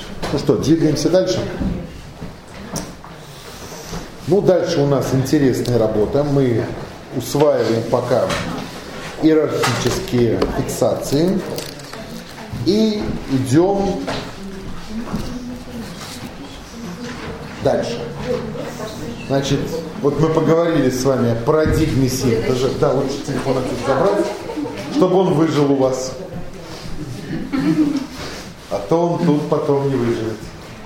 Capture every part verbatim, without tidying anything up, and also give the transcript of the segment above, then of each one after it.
Ну что, двигаемся дальше? Ну, дальше у нас интересная работа. Мы усваиваем пока иерархические фиксации и идем дальше. Значит, вот мы поговорили с вами о парадигме синтеза. Да, лучше телефон отсюда забрать, чтобы он выжил у вас. А то он тут потом не выживет.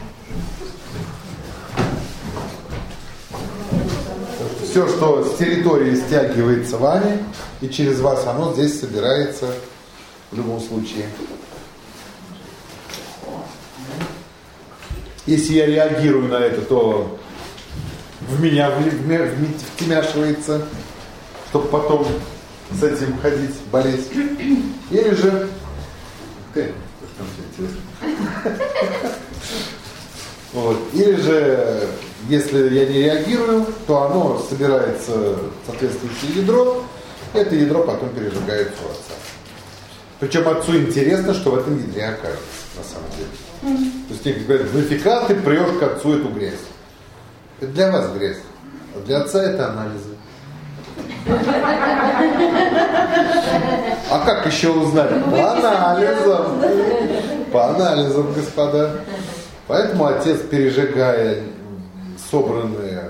Все, что с территории стягивается вами, и через вас оно здесь собирается в любом случае. Если я реагирую на это, то в меня втемяшивается, чтобы потом с этим ходить, болеть. Или же... Вот. Или же, если я не реагирую, то оно собирается в соответствующее ядро, и это ядро потом пережигается у отца. Причем отцу интересно, что в этом ядре окажется, на самом деле. То есть тебе говорят, нафига ты прешь к отцу эту грязь? Это для вас грязь, а для отца это анализы. А как еще узнать? По анализам. По анализам, господа. Поэтому отец, пережигая собранные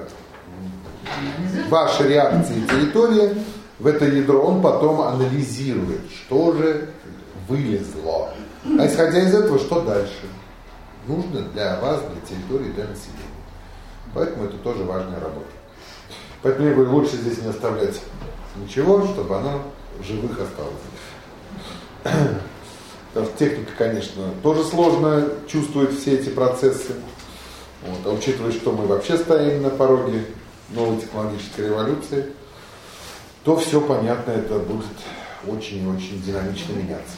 ваши реакции территории в это ядро, он потом анализирует, что же вылезло. А исходя из этого, что дальше? Нужно для вас, для территории, для населения. Поэтому это тоже важная работа. Поэтому я говорю, лучше здесь не оставлять ничего, чтобы оно в живых осталось. Потому что техника, конечно, тоже сложно чувствует все эти процессы. Вот. А учитывая, что мы вообще стоим на пороге новой технологической революции, то все понятно, это будет очень и очень динамично меняться.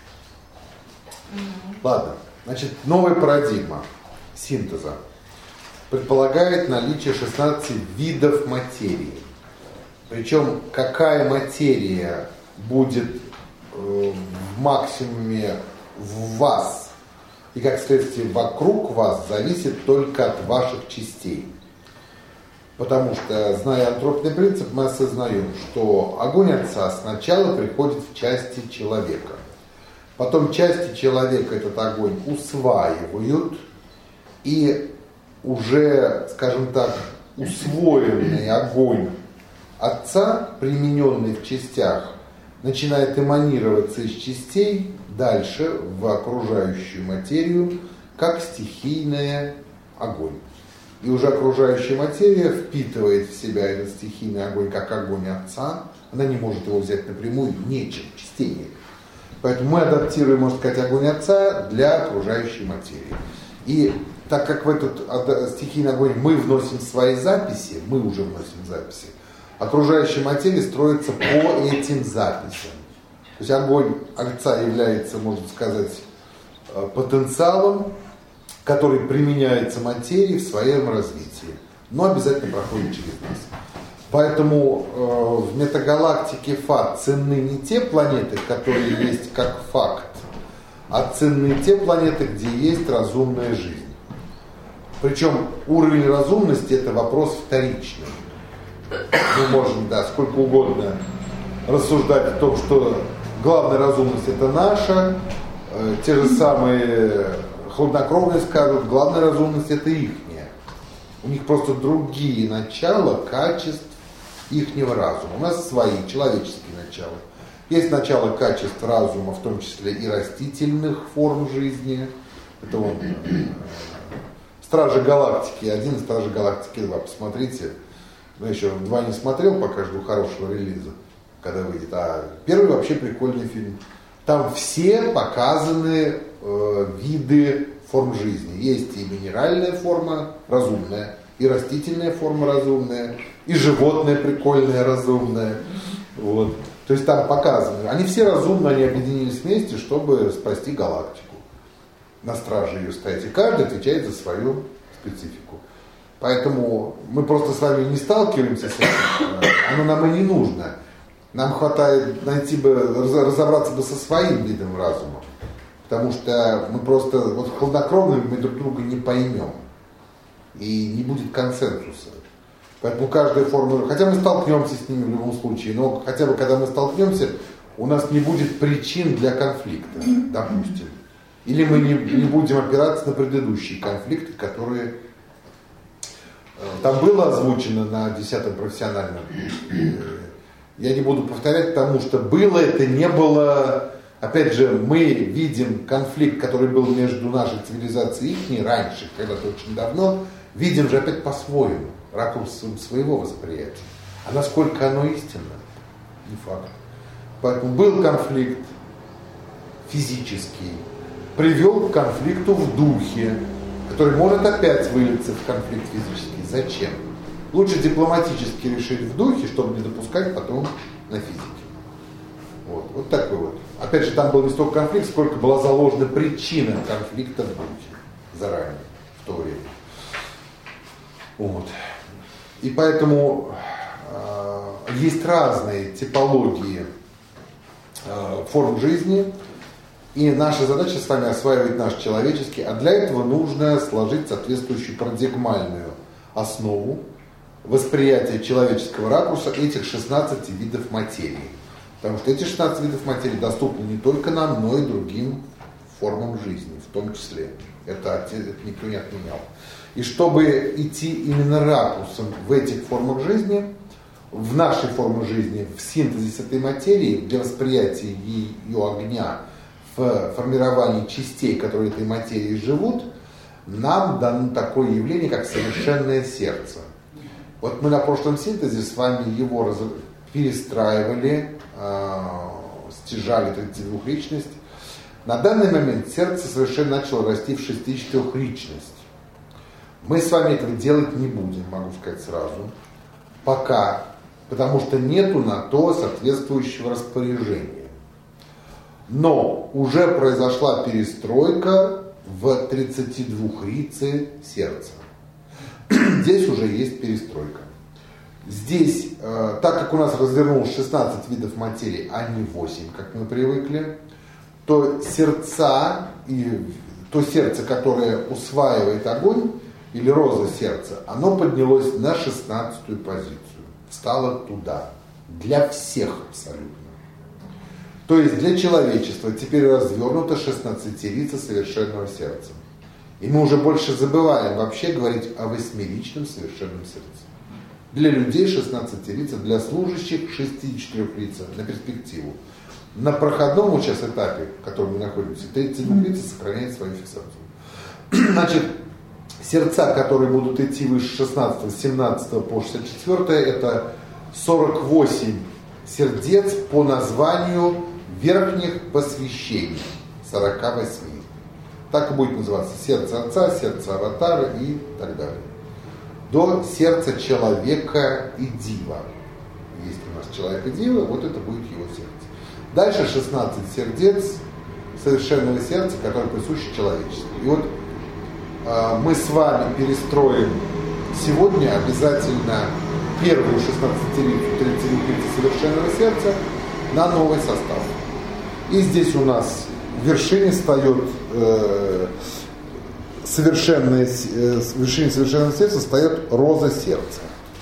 Ладно, значит, новая парадигма синтеза предполагает наличие шестнадцати видов материи. Причем какая материя будет э, в максимуме в вас и, как следствие, вокруг вас, зависит только от ваших частей. Потому что, зная антропный принцип, мы осознаем, что огонь Отца сначала приходит в части человека. Потом части человека этот огонь усваивают, и уже, скажем так, усвоенный огонь Отца, примененный в частях, начинает эманироваться из частей дальше в окружающую материю, как стихийный огонь. И уже окружающая материя впитывает в себя этот стихийный огонь, как огонь Отца. Она не может его взять напрямую, нечем, частей нет. Поэтому мы адаптируем, можно сказать, огонь Отца для окружающей материи. И так как в этот стихийный огонь мы вносим свои записи, мы уже вносим записи, окружающая материя строится по этим записям. То есть огонь Отца является, можно сказать, потенциалом, который применяется материи в своем развитии, но обязательно проходит через нас. Поэтому э, в метагалактике Фа ценны не те планеты, которые есть как факт, а ценны те планеты, где есть разумная жизнь. Причем уровень разумности – это вопрос вторичный. Мы можем, да, сколько угодно рассуждать о том, что главная разумность – это наша, э, те же самые хладнокровные скажут, главная разумность – это ихняя. У них просто другие начала, качеств ихнего разума. У нас свои, человеческие начала. Есть начало качеств разума, в том числе и растительных форм жизни. Это он, Стражи Галактики один, Стражи Галактики два. Посмотрите. Ну, еще два не смотрел, пока жду хорошего релиза, когда выйдет. А первый вообще прикольный фильм. Там все показаны э, виды форм жизни. Есть и минеральная форма разумная, и растительная форма разумная, и животное прикольное разумное. Вот. То есть там показаны. Они все разумно, они объединились вместе, чтобы спасти галактику. На страже ее стоять. И каждый отвечает за свою специфику. Поэтому мы просто с вами не сталкиваемся с этим. Оно нам и не нужно. Нам хватает найти бы, разобраться бы со своим видом разума. Потому что мы просто вот хладнокровными мы друг друга не поймем. И не будет консенсуса. Поэтому каждая форма, хотя мы столкнемся с ними в любом случае, но хотя бы когда мы столкнемся, у нас не будет причин для конфликта, допустим. Или мы не, не будем опираться на предыдущие конфликты, которые там было озвучено на десятом профессиональном. Я не буду повторять, потому что было это, не было. Опять же, мы видим конфликт, который был между нашей цивилизацией и их раньше, когда-то очень давно, видим же опять по-своему, ракурсом своего восприятия. А насколько оно истинно? Не факт. Поэтому был конфликт физический, привел к конфликту в духе, который может опять вылиться в конфликт физический. Зачем? Лучше дипломатически решить в духе, чтобы не допускать потом на физике. Вот, вот такой вот. Опять же, там был не столько конфликт, сколько была заложена причина конфликта в духе заранее, в то время. Вот. И поэтому э, есть разные типологии э, форм жизни, и наша задача с вами осваивать наш человеческий, а для этого нужно сложить соответствующую парадигмальную основу восприятия человеческого ракурса этих шестнадцати видов материи. Потому что эти шестнадцать видов материи доступны не только нам, но и другим формам жизни, в том числе. Это, это никто не отменял. И чтобы идти именно ракурсом в этих формах жизни, в нашей форме жизни, в синтезис этой материи, для восприятия ее огня, в формировании частей, которые этой материи живут, нам дано такое явление, как совершенное сердце. Вот мы на прошлом синтезе с вами его раз... перестраивали, э, стяжали тридцать двух личность. На данный момент сердце совершенно начало расти в шестичетырехличность. Мы с вами этого делать не будем, могу сказать сразу, пока, потому что нету на то соответствующего распоряжения. Но уже произошла перестройка в тридцатидвухрице сердца. Здесь уже есть перестройка. Здесь, э, так как у нас развернулось шестнадцать видов материи, а не восемь, как мы привыкли, то сердца, и, то сердце, которое усваивает огонь, или роза сердца, оно поднялось на шестнадцатую позицию, встало туда, для всех абсолютно. То есть для человечества теперь развернуто шестнадцатирица совершенного сердца. И мы уже больше забываем вообще говорить о восьмеричном совершенном сердце. Для людей шестнадцатирица, для служащих шестичетырехрица на перспективу. На проходном вот сейчас этапе, в котором мы находимся, тридцатидвухрица сохраняет свою фиксацию. Значит, сердца, которые будут идти выше шестнадцатого, семнадцатого по шестьдесят четвёртое, это сорок восемь сердец по названию верхних посвящений, сорока восьми. Так и будет называться сердце Отца, сердце Аватара и так далее. До сердца человека и дива. Есть у нас человек и дива, вот это будет его сердце. Дальше шестнадцать сердец совершенного сердца, которое присуще человечеству. И вот э, мы с вами перестроим сегодня обязательно первую шестнадцатирицу, тридцатирицу совершенного сердца на новый состав. И здесь у нас в вершине встает э, совершенное, э, в вершине совершенного сердца встает роза сердца.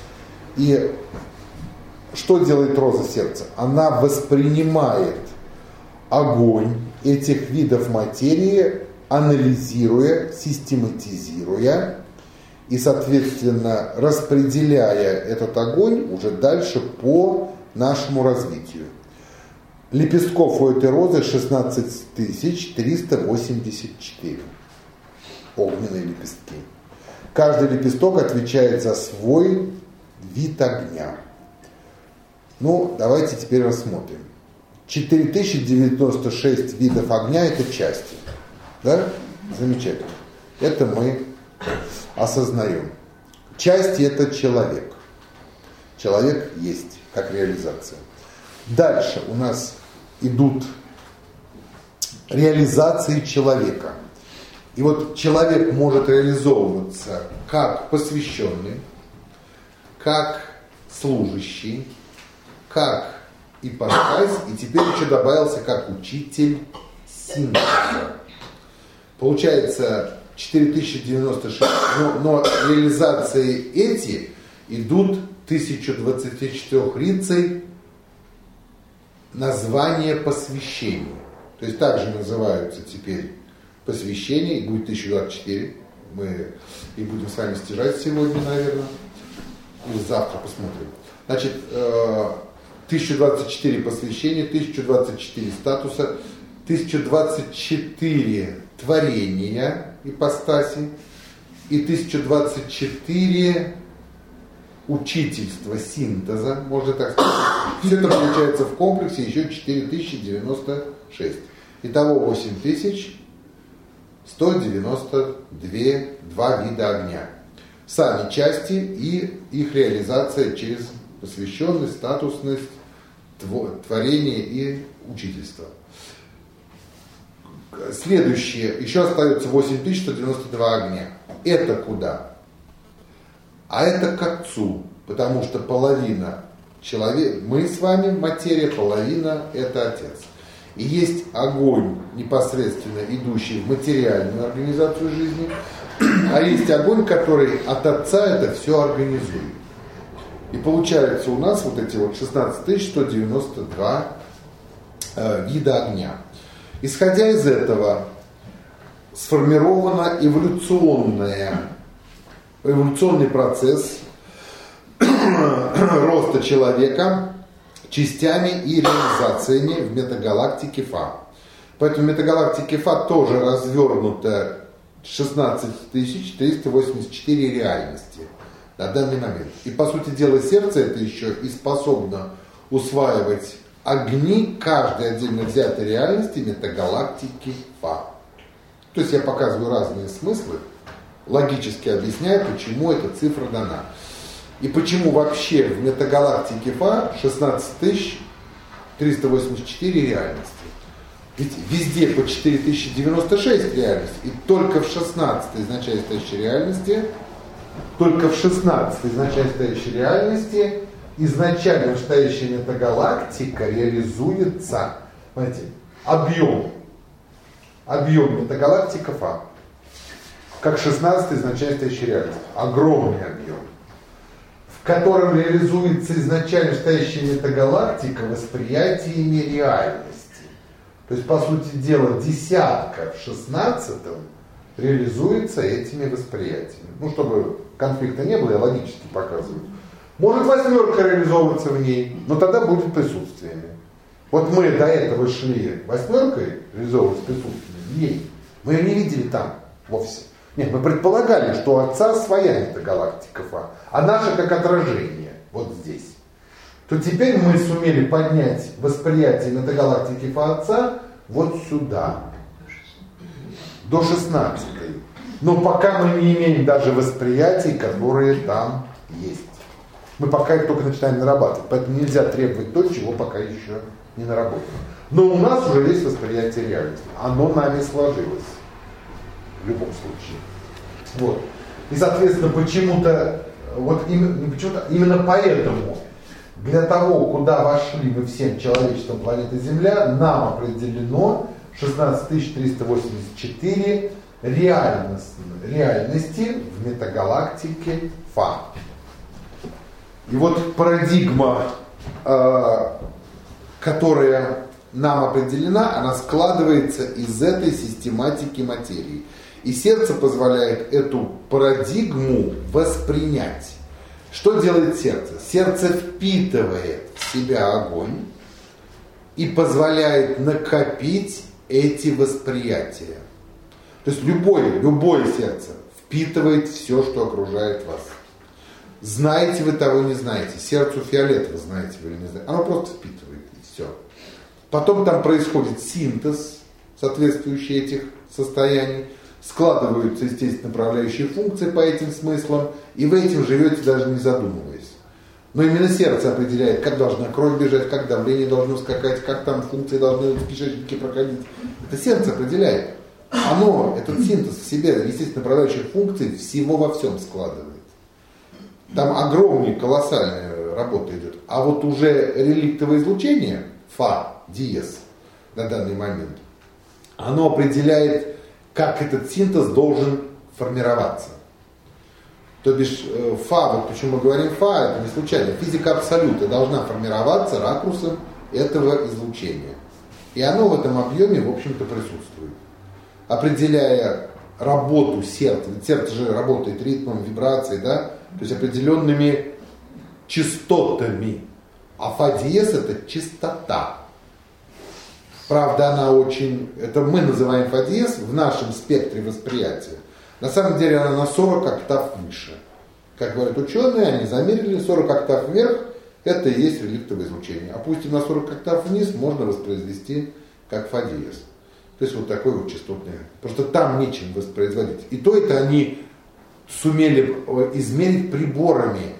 И что делает роза сердца? Она воспринимает огонь этих видов материи, анализируя, систематизируя и, соответственно, распределяя этот огонь уже дальше по нашему развитию. Лепестков у этой розы шестнадцать тысяч триста восемьдесят четыре. Огненные лепестки. Каждый лепесток отвечает за свой вид огня. Ну, давайте теперь рассмотрим. четыре тысячи девяносто шесть видов огня – это части. Да? Замечательно. Это мы осознаем. Части – это человек. Человек есть, как реализация. Дальше у нас идут реализации человека. И вот человек может реализовываться как посвященный, как служащий, как ипостась, и теперь еще добавился как учитель синтеза. Получается четыре тысячи девяносто шесть, но, но реализации эти идут тысяча двадцать четыре рицей название посвящения. То есть также называются теперь посвящения, и будет тысяча двадцать четыре. Мы и будем с вами стяжать сегодня, наверное. Или завтра посмотрим. Значит, тысяча двадцать четыре посвящения, тысяча двадцать четыре статуса, тысяча двадцать четыре творения ипостаси и тысяча двадцать четыре учительства, синтеза, можно так сказать. Все это получается в комплексе еще четыре тысячи девяносто шесть. Итого восемь тысяч сто девяносто два вида огня. Сами части и их реализация через посвященность, статусность, творение и учительство. Следующее, еще остается восемь тысяч сто девяносто два огня. Это куда? А это к Отцу, потому что половина человека, мы с вами материя, половина это Отец. И есть огонь, непосредственно идущий в материальную организацию жизни, а есть огонь, который от Отца это все организует. И получается у нас вот эти вот шестнадцать тысяч сто девяносто два э, вида огня. Исходя из этого сформирована эволюционная, эволюционный процесс роста человека частями и реализациями в метагалактике Фа. Поэтому в метагалактике Фа тоже развернуто шестнадцать тысяч триста восемьдесят четыре реальности на данный момент. И по сути дела сердце это еще и способно усваивать огни каждой отдельно взятой реальности метагалактики Фа. То есть я показываю разные смыслы, логически объясняю, почему эта цифра дана. И почему вообще в метагалактике Фа шестнадцать тысяч триста восемьдесят четыре реальности. Ведь везде по четыре тысячи девяносто шесть реальностей, и только в шестнадцатой изначально стоящей реальности, только в шестнадцатой изначально стоящей реальности изначально стоящая метагалактика реализуется, понимаете, объем, объем метагалактика Фа, как шестнадцатой изначально стоящей реальности, огромный объем, в котором реализуется изначально стоящая метагалактика восприятиями реальности. То есть, по сути дела, десятка в шестнадцатом реализуется этими восприятиями. Ну, чтобы конфликта не было, я логически показываю. Может восьмерка реализовываться в ней, но тогда будет присутствиями. Вот мы до этого шли восьмеркой реализовываться присутствиями в ней. Мы ее не видели там вовсе. Нет, мы предполагали, что у Отца своя метагалактика Фа, а наша как отражение вот здесь. То теперь мы сумели поднять восприятие метагалактики Фа Отца вот сюда, до шестнадцатой. Но пока мы не имеем даже восприятий, которые там есть. Мы пока их только начинаем нарабатывать, поэтому нельзя требовать то, чего пока еще не наработано. Но у нас уже есть восприятие реальности. Оно нами сложилось. В любом случае. Вот. И, соответственно, почему-то, вот именно, почему-то, именно поэтому для того, куда вошли мы всем человечеством планеты Земля, нам определено шестнадцать тысяч триста восемьдесят четыре реальности, реальности в метагалактике Фа. И вот парадигма, э, которая нам определена, она складывается из этой систематики материи. И сердце позволяет эту парадигму воспринять. Что делает сердце? Сердце впитывает в себя огонь и позволяет накопить эти восприятия. То есть любое, любое сердце впитывает все, что окружает вас. Знаете вы того, не знаете. Сердцу фиолетово, знаете вы или не знаете. Оно просто впитывает, и все. Потом там происходит синтез, соответствующий этих состояний. Складываются, естественно, направляющие функции по этим смыслам, и вы этим живете, даже не задумываясь. Но именно сердце определяет, как должна кровь бежать, как давление должно скакать, как там функции должны в кишечнике проходить. Это сердце определяет. Оно, этот синтез в себе, естественно, направляющих функций всего во всем складывает. Там огромная, колоссальная работа идет. А вот уже реликтовое излучение, Фа, диез, на данный момент, оно определяет, как этот синтез должен формироваться. То бишь фа, вот почему мы говорим фа, это не случайно. Физика абсолюта должна формироваться ракурсом этого излучения. И оно в этом объеме, в общем-то, присутствует. Определяя работу сердца, ведь сердце же работает ритмом, вибрацией, да, то есть определенными частотами. А фа диез это частота. Правда, она очень, это мы называем фа диез в нашем спектре восприятия. На самом деле она на сорок октав выше. Как говорят ученые, они замерили сорок октав вверх, это и есть реликтовое излучение. Опустим на сорок октав вниз, можно воспроизвести как фа диез. То есть вот такой вот частотный. Просто там нечем воспроизводить. И то это они сумели измерить приборами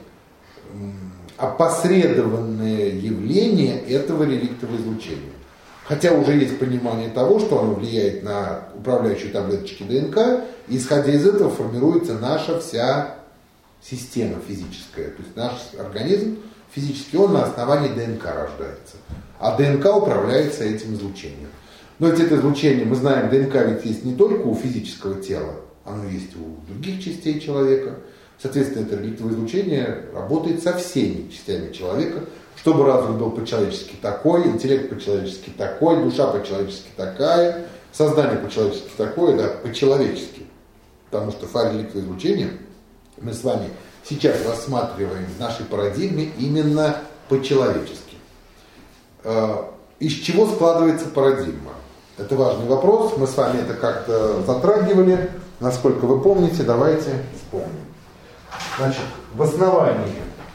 опосредованные явления этого реликтового излучения. Хотя уже есть понимание того, что оно влияет на управляющие таблеточки ДНК, и исходя из этого формируется наша вся система физическая. То есть наш организм физически, он на основании ДНК рождается. А ДНК управляется этим излучением. Но ведь это излучение, мы знаем, ДНК ведь есть не только у физического тела, оно есть у других частей человека. Соответственно, это реликтовое излучение работает со всеми частями человека, чтобы разум был по-человечески такой, интеллект по-человечески такой, душа по-человечески такая, сознание по-человечески такое, да, по-человечески. Потому что фа реликтовое излучение мы с вами сейчас рассматриваем в нашей парадигме именно по-человечески. Из чего складывается парадигма? Это важный вопрос, мы с вами это как-то затрагивали. Насколько вы помните, давайте вспомним. Значит, в основании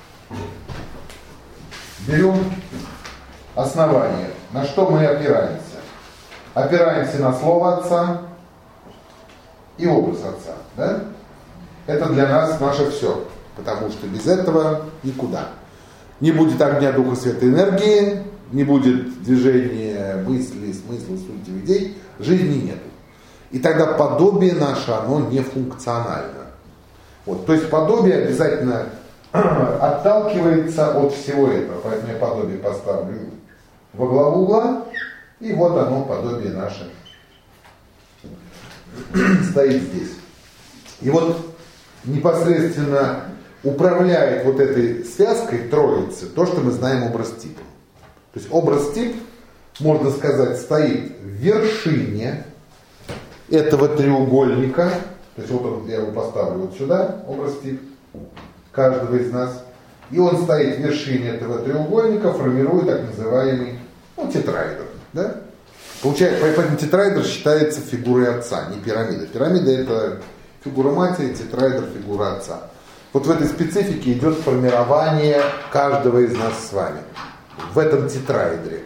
берем основание. На что мы опираемся? Опираемся на слово Отца и образ Отца. Да? Это для нас наше все, потому что без этого никуда. Не будет огня, духа, света, энергии, не будет движения мысли, смысла, сути идей, жизни нету. И тогда подобие наше, оно не функционально. Вот, то есть подобие обязательно отталкивается от всего этого. Поэтому я подобие поставлю во главу угла, и вот оно, подобие наше, стоит здесь. И вот непосредственно управляет вот этой связкой троицы то, что мы знаем образ-тип. То есть образ-тип, можно сказать, стоит в вершине этого треугольника. То есть вот он, я его поставлю вот сюда, образ-тип каждого из нас. И он стоит в вершине этого треугольника, формируя так называемый, ну, тетраэдр. Да? Получается, поэтому тетраэдр считается фигурой Отца, не пирамида. Пирамида это фигура матери, тетраэдр фигура Отца. Вот в этой специфике идет формирование каждого из нас с вами. В этом тетраэдре.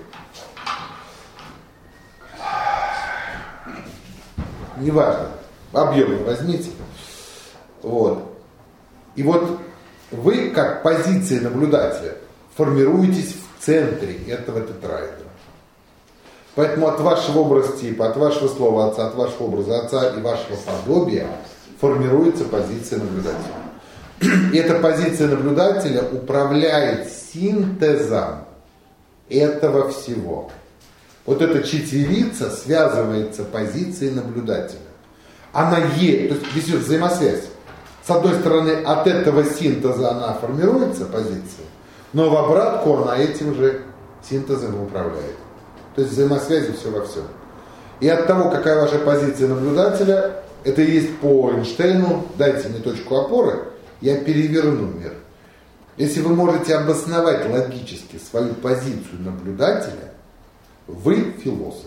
Неважно, объемно возьмите. Вот. И вот вы, как позиция наблюдателя, формируетесь в центре этого тетраэдра. Поэтому от вашего образа типа, от вашего слова Отца, от вашего образа Отца и вашего подобия формируется позиция наблюдателя. И эта позиция наблюдателя управляет синтезом этого всего. Вот эта четверица связывается позицией наблюдателя. Она е, то есть здесь идет взаимосвязь. С одной стороны, от этого синтеза она формируется, позиция, но в обратку она этим же синтезом управляет. То есть взаимосвязи все во всем. И от того, какая ваша позиция наблюдателя, это и есть по Эйнштейну, дайте мне точку опоры, я переверну мир. Если вы можете обосновать логически свою позицию наблюдателя, вы философ.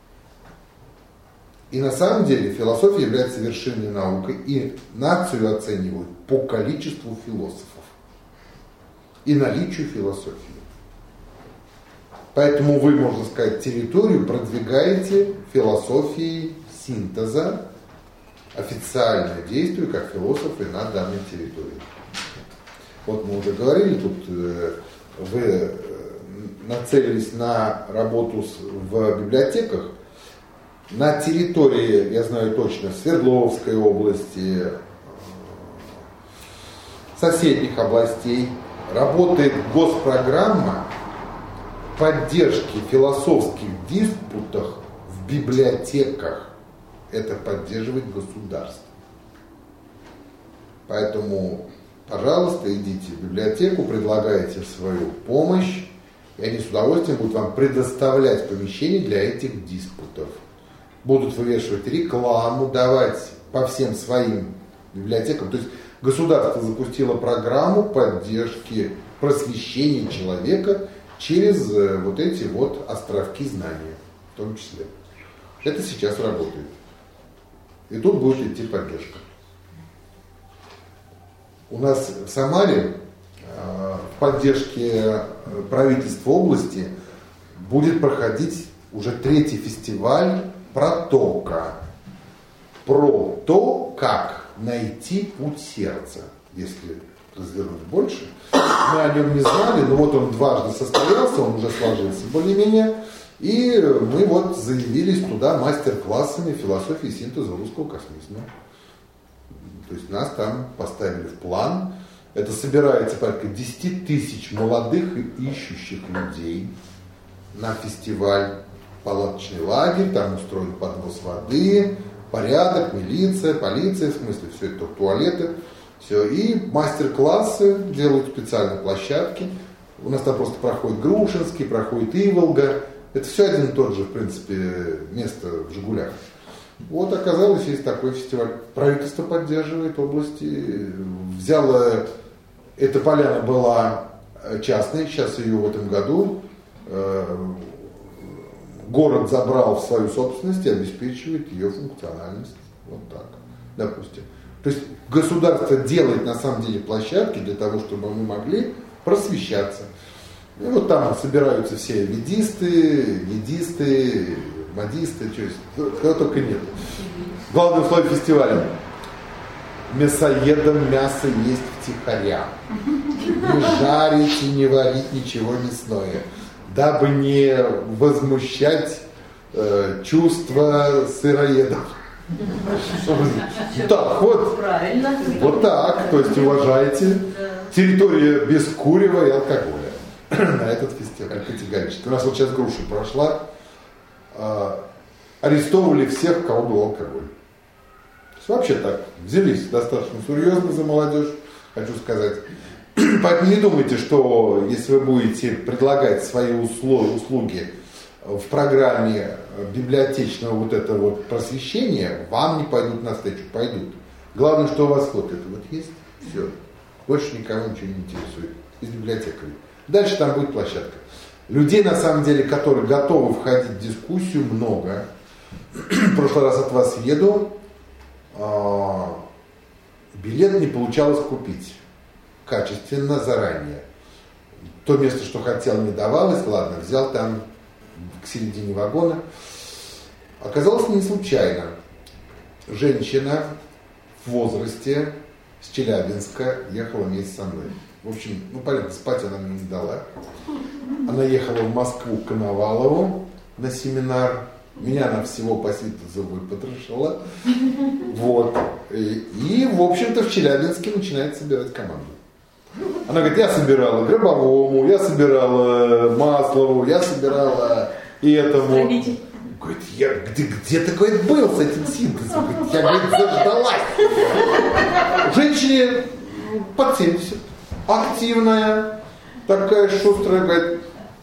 И на самом деле философия является вершиной наукой, и нацию оценивают по количеству философов и наличию философии. Поэтому вы, можно сказать, территорию продвигаете философией синтеза, официально действуя как философы на данной территории. Вот мы уже говорили, тут э, вы э, нацелились на работу с, в библиотеках. На территории, я знаю точно, Свердловской области, э, соседних областей работает госпрограмма поддержки философских диспутах в в библиотеках это поддерживает государство. Поэтому, пожалуйста, идите в библиотеку, предлагайте свою помощь, и они с удовольствием будут вам предоставлять помещение для этих диспутов. Будут вывешивать рекламу, давать по всем своим библиотекам. То есть государство запустило программу поддержки просвещения человека через вот эти вот островки знания, в том числе. Это сейчас работает. И тут будет идти поддержка. У нас в Самаре в поддержке правительства области будет проходить уже третий фестиваль «Протока». Про то, как найти путь сердца, если развернуть больше. Мы о нем не знали, но вот он дважды состоялся, он уже сложился более-менее. И мы вот заявились туда мастер-классами философии синтеза русского космизма. То есть нас там поставили в план. Это собирается порядка десять тысяч молодых и ищущих людей на фестиваль. Палаточный лагерь, там устроен подвоз воды, порядок, милиция, полиция, в смысле все это, туалеты. Все. И мастер-классы делают специальные площадки. У нас там просто проходит Грушинский, проходит Иволга. Это все один и тот же, в принципе, место в Жигулях. Вот оказалось, есть такой фестиваль. Правительство поддерживает области. Взяло, эта поляна была частной, сейчас ее в этом году э, город забрал в свою собственность и обеспечивает ее функциональность. Вот так, допустим. То есть государство делает на самом деле площадки для того, чтобы мы могли просвещаться. И вот там собираются все ведисты, ведисты, модисты, что есть, кто только нет. Главное условие фестиваля. Мясоедам мясо есть втихаря. Не жарить и не варить ничего мясное, дабы не возмущать э, чувства сыроедов. Так, вот, правильно. Вот так, то есть уважайте. Территория без курева и алкоголя на этот фестиваль категорически. У нас вот сейчас груша прошла, э, арестовывали всех, у кого был алкоголь. Вообще так, взялись достаточно серьезно за молодежь, хочу сказать. Поэтому не думайте, что если вы будете предлагать свои услуги в программе библиотечного вот этого вот просвещения, вам не пойдут навстречу, пойдут. Главное, что у вас вот это вот есть, все. Больше никого ничего не интересует. Из библиотекарей. Дальше там будет площадка. Людей, на самом деле, которые готовы входить в дискуссию, много. В прошлый раз от вас еду. Билет не получалось купить качественно заранее. То место, что хотел, не давалось. Ладно, взял там к середине вагона. Оказалось не случайно. Женщина в возрасте с Челябинска ехала вместе со мной. В общем, ну понятно, спать она мне не дала. Она ехала в Москву к Коновалову на семинар. Меня она всего по синтезу выпотрошила. Вот. И, и, в общем-то, в Челябинске начинает собирать команду. Она говорит, я собирала Гробовому, я собирала Маслову, я собирала и этому. Говорит, я где, где ты, говорит, был с этим синтезом? Говорит, я, говорит, заждалась. Женщине под семьдесят, активная, такая шустрая, говорит,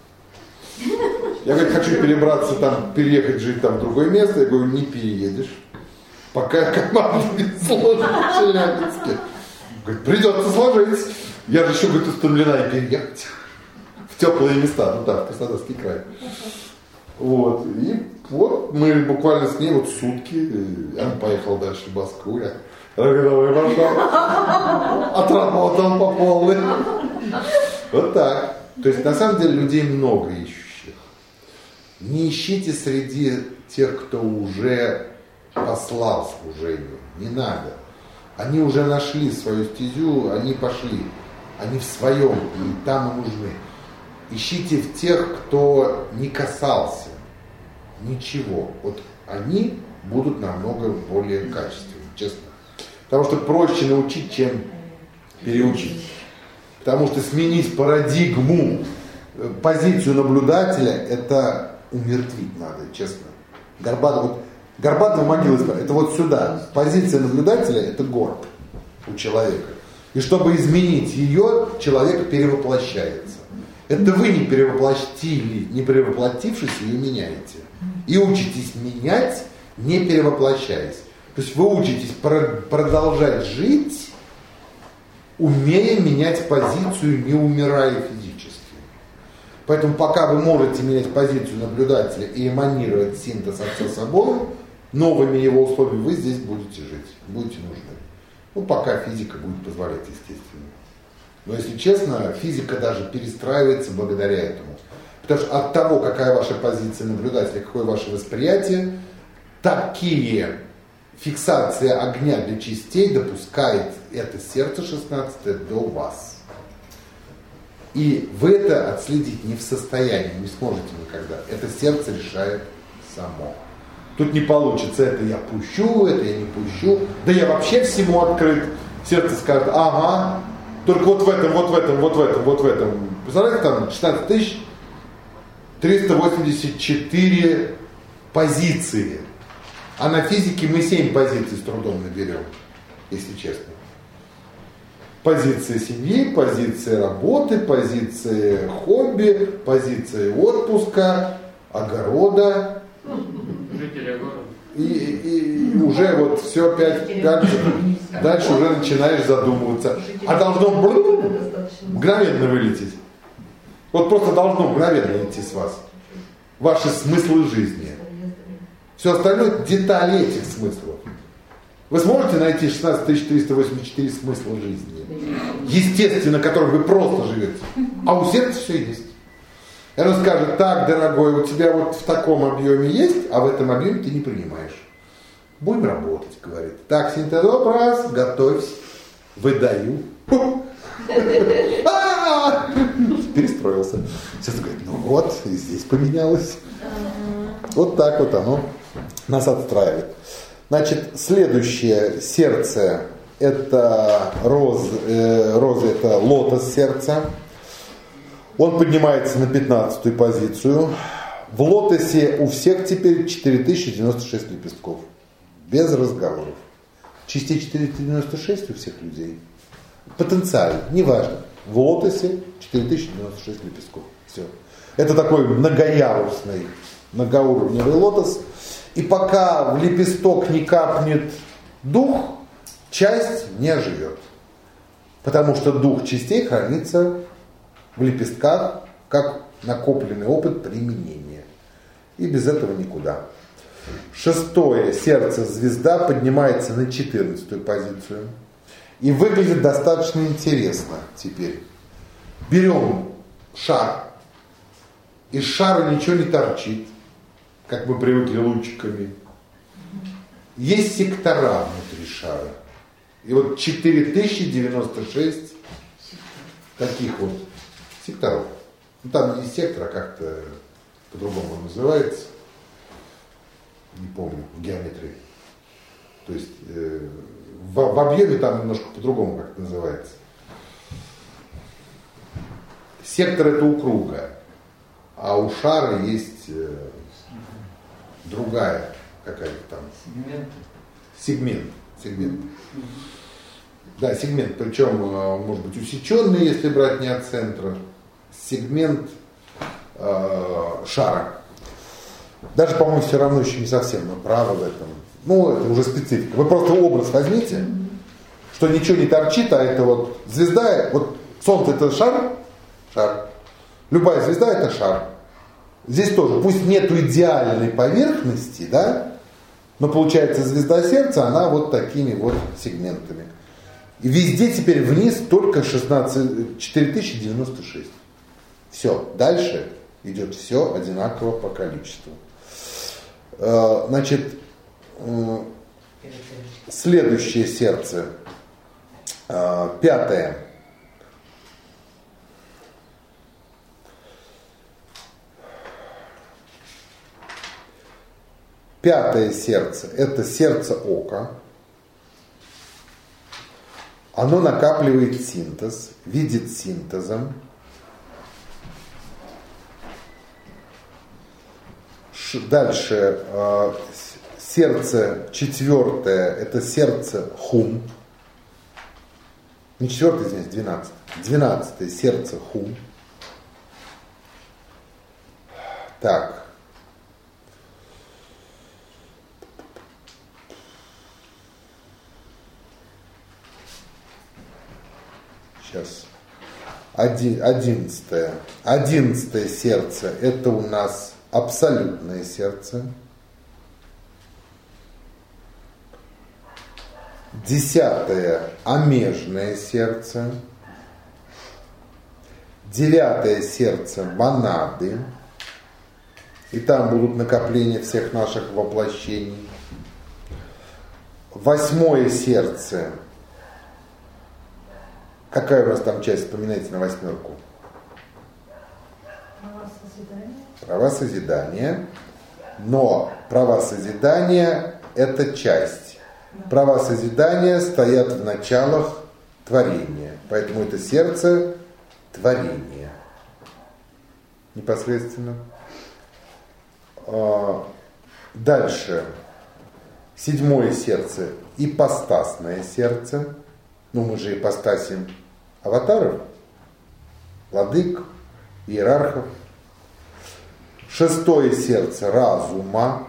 я, говорит, хочу перебраться там, переехать жить там в другое место. Я говорю, не переедешь, пока команда не сложит в Челябинске. Говорит, придется сложить. Я же еще, говорит, устремлена и переехать в теплые места, ну да, в Краснодарский край. Вот, и вот мы буквально с ней вот сутки, она поехала дальше в Москву, я роговой пошел, отработал по полной. Вот так. То есть на самом деле людей много ищущих. Не ищите среди тех, кто уже послал служению. Не надо. Они уже нашли свою стезю, они пошли. Они в своем, и там и нужны. Ищите в тех, кто не касался ничего. Вот они будут намного более качественны, честно. Потому что проще научить, чем переучить. Потому что сменить парадигму, позицию наблюдателя, это умертвить надо, честно. Горбатая, вот, горбатая могила, это вот сюда. Позиция наблюдателя – это горб у человека. И чтобы изменить ее, человек перевоплощается. Это вы не перевоплотили, не перевоплотившись, ее меняете. И учитесь менять, не перевоплощаясь. То есть вы учитесь продолжать жить, умея менять позицию, не умирая физически. Поэтому пока вы можете менять позицию наблюдателя и эманировать синтез отца собой, новыми его условиями вы здесь будете жить, будете нужны. Ну, пока физика будет позволять, естественно. Но, если честно, физика даже перестраивается благодаря этому. Потому что от того, какая ваша позиция наблюдателя, какое ваше восприятие, такие фиксации огня для частей допускает это сердце шестнадцатое до вас. И вы это отследить не в состоянии, не сможете никогда. Это сердце решает само. Тут не получится, это я пущу, это я не пущу. Да я вообще всему открыт. Сердце скажет, ага, только вот в этом, вот в этом, вот в этом, вот в этом. Представляете, там шестнадцать тысяч триста восемьдесят четыре позиции. А на физике мы семь позиций с трудом наберем, если честно. Позиция семьи, позиция работы, позиция хобби, позиция отпуска, огорода. Жители города. И, и, и уже вот все опять кажется, дальше уже начинаешь задумываться. А должно мгновенно вылететь. Вот просто должно мгновенно идти с вас. Ваши смыслы жизни. Все остальное детали этих смыслов. Вы сможете найти шестнадцать тысяч триста восемьдесят четыре смысла жизни? Естественно, которым вы просто живете. А у сердца все есть. И оно скажет, так, дорогой, у тебя вот в таком объеме есть, а в этом объеме ты не принимаешь. Будем работать, говорит. Так, синтезопрос, готовься. Выдаю. Перестроился. Сейчас говорит, ну вот, и здесь поменялось. Вот так вот оно нас отстраивает. Значит, следующее сердце, это роз, э, роза, это лотос сердца. Он поднимается на пятнадцатую позицию. В лотосе у всех теперь четыре тысячи девяносто шесть лепестков. Без разговоров. Частей четыре тысячи девяносто шесть у всех людей. Потенциально, неважно. В лотосе четыре тысячи девяносто шесть лепестков. Все. Это такой многоярусный, многоуровневый лотос. И пока в лепесток не капнет дух, часть не оживет. Потому что дух частей хранится в лепестках, как накопленный опыт применения. И без этого никуда. Шестое, сердце звезда, поднимается на четырнадцатую позицию. И выглядит достаточно интересно теперь. Берем шар. Из шара ничего не торчит, как мы привыкли лучиками. Есть сектора внутри шара. И вот четыре тысячи девяносто шесть таких вот секторов. Ну там не сектор, а как-то по-другому называется. Не помню, в геометрии. То есть э, в, в объеме там немножко по-другому как-то называется. Сектор это у круга, а у шара есть э, другая какая-то там. Сегмент. Сегмент. Сегмент. Да, сегмент, причем он может быть усеченный, если брать не от центра. Сегмент э, шара. Даже, по-моему, все равно еще не совсем мы правы в этом. Ну, это уже специфика. Вы просто образ возьмите, что ничего не торчит, а это вот звезда, вот Солнце это шар, шар. Любая звезда это шар. Здесь тоже, пусть нету идеальной поверхности, да, но получается звезда сердца, она вот такими вот сегментами. И везде теперь вниз только шестнадцать, четыре тысячи девяносто шесть. Все, дальше идет все одинаково по количеству. Значит, следующее сердце, пятое. Пятое сердце – это сердце ока. Оно накапливает синтез, видит синтезом. Дальше э, сердце четвертое, это сердце хум. Не четвертое, извиняюсь, двенадцатое. Двенадцатое сердце хум. Так. Сейчас. Один, одиннадцатое. Одиннадцатое сердце, это у нас абсолютное сердце. Десятое омежное сердце. Девятое сердце монады. И там будут накопления всех наших воплощений. Восьмое сердце. Какая у нас там часть, вспоминайте на восьмерку? Права созидания. Права созидания. Но права созидания – это часть. Права созидания стоят в началах творения. Поэтому это сердце творения. Непосредственно. Дальше. Седьмое сердце. Ипостасное сердце. Ну, мы же ипостасим аватаров, владык, иерархов. Шестое сердце разума.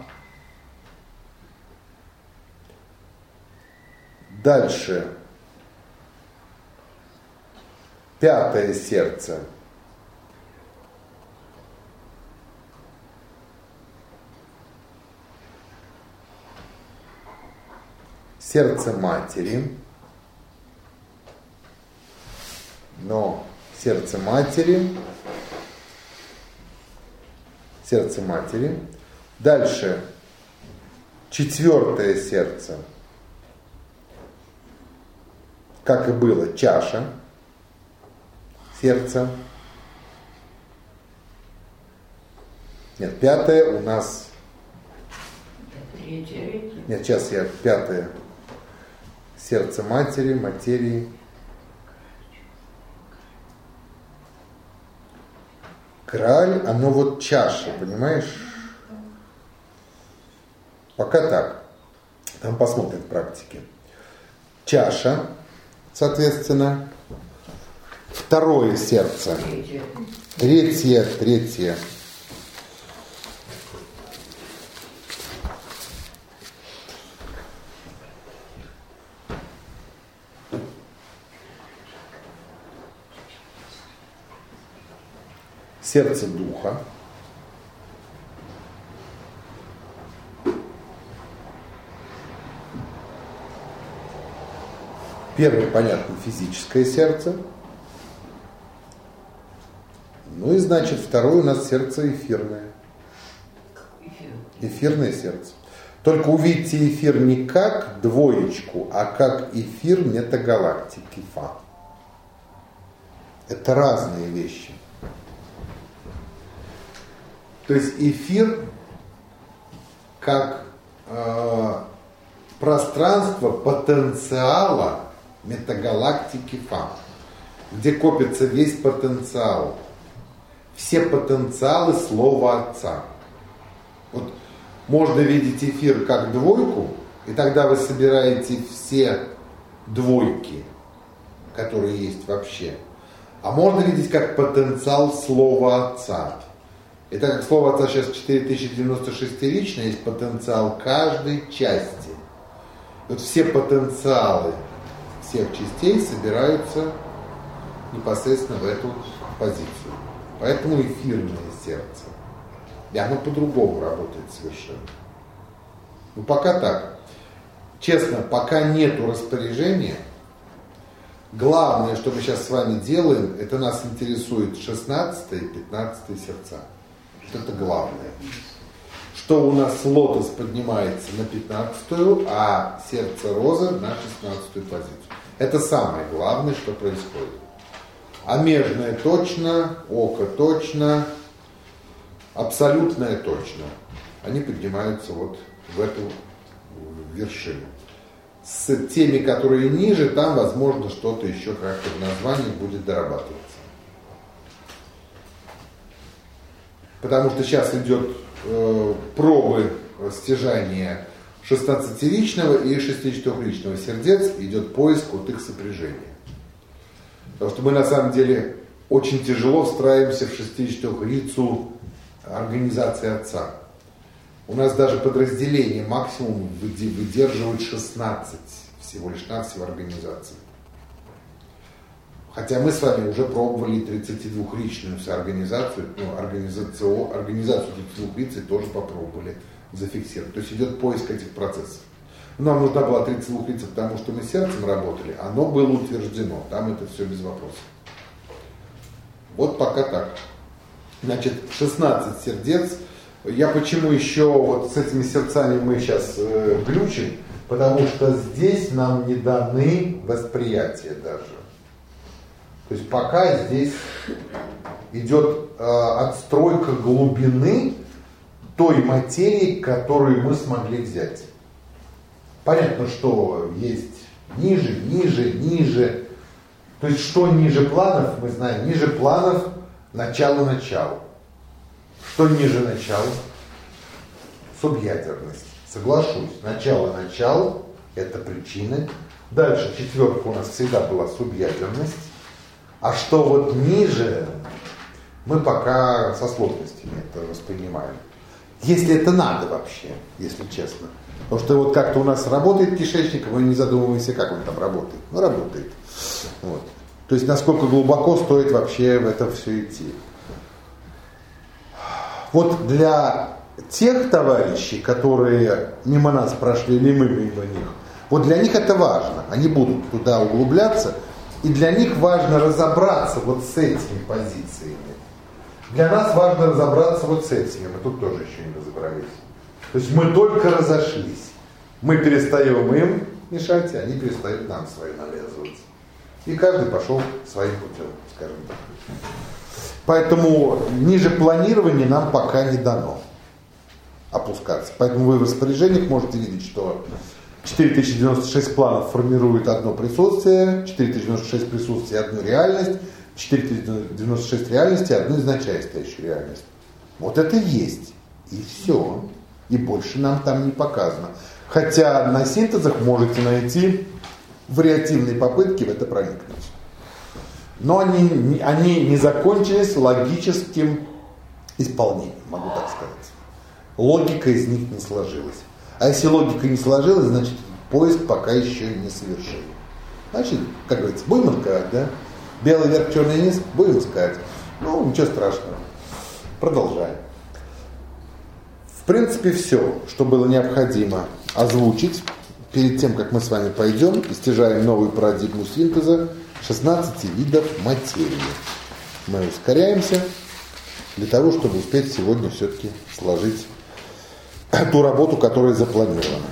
Дальше. Пятое сердце. Сердце матери. Но сердце матери, сердце матери. Дальше четвертое сердце, как и было, чаша, сердце. Нет, пятое у нас. Нет, сейчас я пятое. Сердце матери, материи. Краль, оно вот чаша, понимаешь? Пока так. Там посмотрим в практике. Чаша, соответственно. Второе сердце. Третье, третье. Сердце духа. Первое, понятно, физическое сердце. Ну и, значит, второе у нас сердце эфирное. Эфирное сердце. Только увидите эфир не как двоечку, а как эфир метагалактики Фа. Это разные вещи. То есть эфир как э, пространство потенциала метагалактики Фа, где копится весь потенциал, все потенциалы слова Отца. Вот можно видеть эфир как двойку, и тогда вы собираете все двойки, которые есть вообще. А можно видеть как потенциал слова Отца. И так как слово Отца сейчас четыре тысячи девяносто шестирично, есть потенциал каждой части. Вот все потенциалы всех частей собираются непосредственно в эту позицию. Поэтому эфирное сердце. И оно по-другому работает совершенно. Ну пока так. Честно, пока нету распоряжения, главное, что мы сейчас с вами делаем, это нас интересует шестнадцатое и пятнадцатое сердца. Это главное. Что у нас лотос поднимается на пятнадцатую, а сердце розы на шестнадцатую позицию. Это самое главное, что происходит. Омежное точно, око точно, абсолютное точно. Они поднимаются вот в эту вершину. С теми, которые ниже, там, возможно, что-то еще как-то в названии будет дорабатываться. Потому что сейчас идет э, пробы стяжания шестнадцатиричного и шестидесятичетырёхричного сердец идет поиск вот их сопряжения. Потому что мы на самом деле очень тяжело встраиваемся в шестидесятичетырёхрицу организации Отца. У нас даже подразделение максимум выдерживает шестнадцать всего лишь навсего организаций. Хотя мы с вами уже пробовали тридцатидвухричную организацию, ну, организацию, организацию тридцатидвухрицы тоже попробовали зафиксировать. То есть идет поиск этих процессов. Нам нужна была тридцатидвухрица, потому что мы сердцем работали, оно было утверждено, там это все без вопросов. Вот пока так. Значит, шестнадцать сердец. Я почему еще вот с этими сердцами мы сейчас э, глючим? Потому что здесь нам не даны восприятия даже. То есть пока здесь идет э, отстройка глубины той материи, которую мы смогли взять. Понятно, что есть ниже, ниже, ниже. То есть что ниже планов, мы знаем, ниже планов начало-начало. Что ниже начала? Субъядерность. Соглашусь, начало-начало – это причины. Дальше четверка у нас всегда была субъядерность. А что вот ниже, мы пока со сложностями это воспринимаем. Если это надо вообще, если честно. Потому что вот как-то у нас работает кишечник, мы не задумываемся, как он там работает. Ну, работает. Вот. То есть, насколько глубоко стоит вообще в это все идти. Вот для тех товарищей, которые мимо нас прошли, или мы мимо них, вот для них это важно. Они будут туда углубляться, и для них важно разобраться вот с этими позициями. Для нас важно разобраться вот с этими. Мы тут тоже еще не разобрались. То есть мы только разошлись. Мы перестаем им мешать, и они перестают нам свои навязываться. И каждый пошел своим путем, скажем так. Поэтому ниже планирования нам пока не дано опускаться. Поэтому вы в распоряжениях можете видеть, что четыре тысячи девяносто шесть планов формируют одно присутствие, четыре тысячи девяносто шесть присутствий одну реальность, четыре тысячи девяносто шесть реальностей одну изначально стоящую реальность. Вот это есть. И все. И больше нам там не показано. Хотя на синтезах можете найти вариативные попытки в это проникнуть. Но они, они не закончились логическим исполнением, могу так сказать. Логика из них не сложилась. А если логика не сложилась, значит поиск пока еще не совершен. Значит, как говорится, будем искать, да? Белый верх, черный низ, будем искать. Ну, ничего страшного. Продолжаем. В принципе, все, что было необходимо озвучить перед тем, как мы с вами пойдем и стяжаем новую парадигму синтеза шестнадцати видов материи. Мы ускоряемся для того, чтобы успеть сегодня все-таки сложить ту работу, которая запланирована.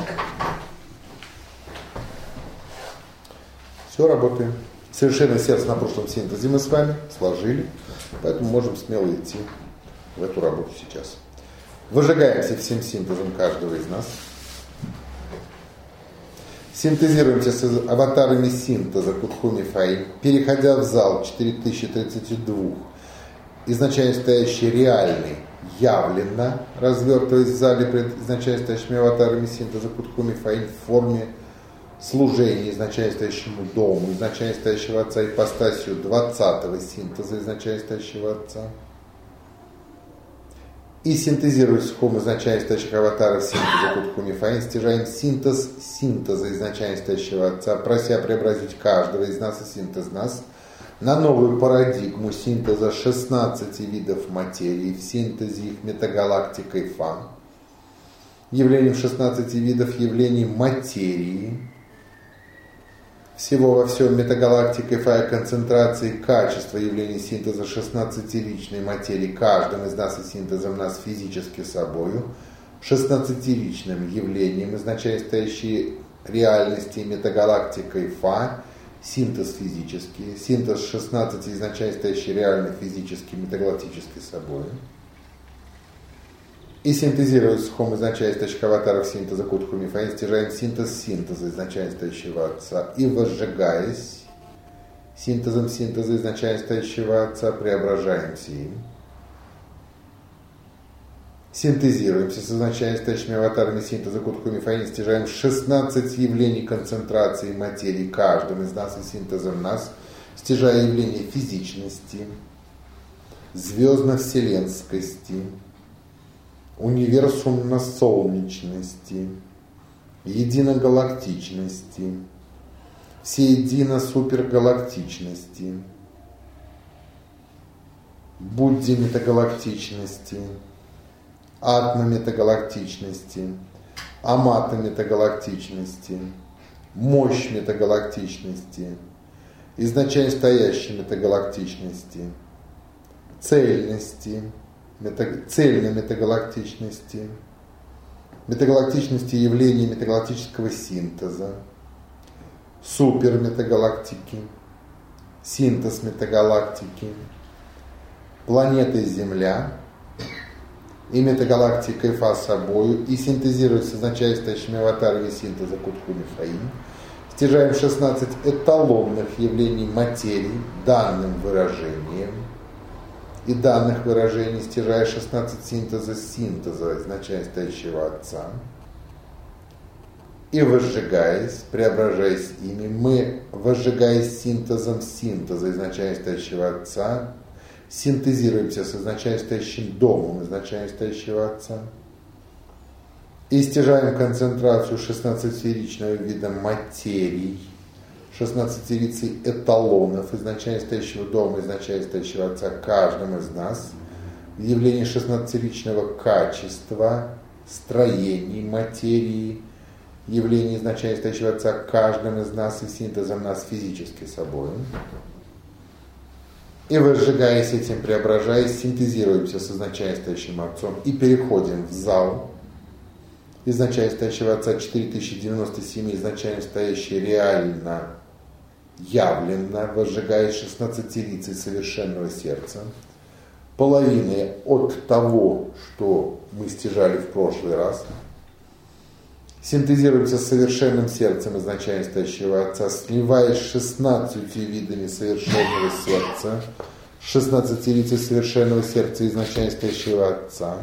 Все, работаем. Совершенно сердце на прошлом синтезе мы с вами сложили, поэтому можем смело идти в эту работу сейчас. Выжигаемся всем синтезом каждого из нас. Синтезируемся с аватарами синтеза Кутхуми Фаи, переходя в зал четыре тысячи тридцать два, изначально стоящий реальный, явленно развертываясь в зале пред изначально стоящими аватарами синтеза Кутхуми Фаи в форме служения изначально стоящему дому, изначально стоящего Отца, ипостасию двадцатого синтеза изначально стоящего Отца. И синтезируясь в хом изначально стоящих аватаров синтеза Кутхуми Фаи, стяжаем синтез синтеза изначально стоящего Отца, прося преобразить каждого из нас и синтез нас на новую парадигму синтеза шестнадцати видов материи в синтезе их метагалактикой Фа, явлением шестнадцати видов явлений материи, всего во всем метагалактикой Фа концентрации качества явлений синтеза шестнадцатиричной материи каждым из нас и синтезом нас физически собою, шестнадцатиричным явлением, изначально стоящей реальности метагалактикой Фа, синтез физический, синтез шестнадцати изначально стоящей реальной физически метагалактической собой. И синтезируясь в хом изначально стоящих аватаров синтеза Кутхуми Фаи, стяжаем синтез синтеза изначально стоящего Отца и возжигаясь синтезом синтеза изначально стоящего Отца, преображаемся им. Синтезируемся, созначая стоящими аватарами синтеза Кутху Мифаин, стяжаем шестнадцать явлений концентрации материи каждым из нас и синтезом нас, стяжая явление физичности, звездно-вселенскости, универсумно-солнечности, единогалактичности, всеедино-супергалактичности, будди-метагалактичности, атма-метагалактичности, амата-метагалактичности, мощь-метагалактичности, изначально стоящей метагалактичности, цельности, мета, цельно-метагалактичности, метагалактичности явления метагалактического синтеза, суперметагалактики, синтез метагалактики, планеты Земля и метагалактикой Фа собою, и синтезируется означая стоящими аватарами синтеза Кутху Мифаин, стяжаем шестнадцать эталонных явлений материи данным выражением, и данных выражений стяжая шестнадцать синтеза синтеза, означая стоящего Отца, и возжигаясь, преображаясь ими, мы, возжигаясь синтезом синтеза, означая стоящего Отца, синтезируемся с означая стоящим домом, означая стоящего Отца, и стяжаем концентрацию шестнадцатисферичного вида материй, шестнадцатирицей эталонов, означая стоящего дома, означая стоящего Отца каждым из нас, в явлении шестнадцатиричного качества, строений материи, явление означая стоящего Отца каждым из нас и синтезом нас физически собой. И возжигаясь этим, преображаясь, синтезируемся с означая стоящим Отцом и переходим в зал, изначально стоящего Отца четыре тысячи девяносто семь, изначально стоящий реально явленно, возжигаясь шестнадцатирицей совершенного сердца, половиной от того, что мы стяжали в прошлый раз, синтезируемся с совершенным сердцем изначально стоящего Отца, сливаясь с шестнадцатью видами совершенного сердца, шестнадцатирицей совершенного сердца изначально стоящего Отца.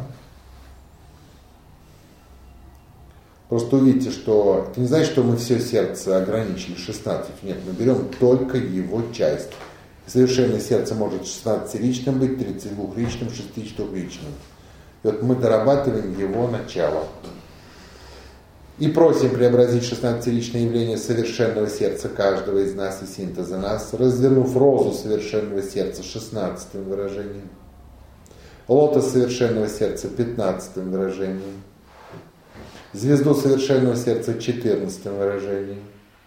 Просто увидите, что это не значит, что мы все сердце ограничили шестнадцать. Нет, мы берем только его часть. Совершенное сердце может шестнадцатиричным быть, тридцатидвухричным, шестидесятичетырехричным. И вот мы дорабатываем его начало. И просим преобразить шестнадцатиричное явление совершенного сердца каждого из нас и синтеза нас, развернув розу совершенного сердца шестнадцатым выражением, лотос совершенного сердца пятнадцатым выражением, звезду совершенного сердца четырнадцатым выражением.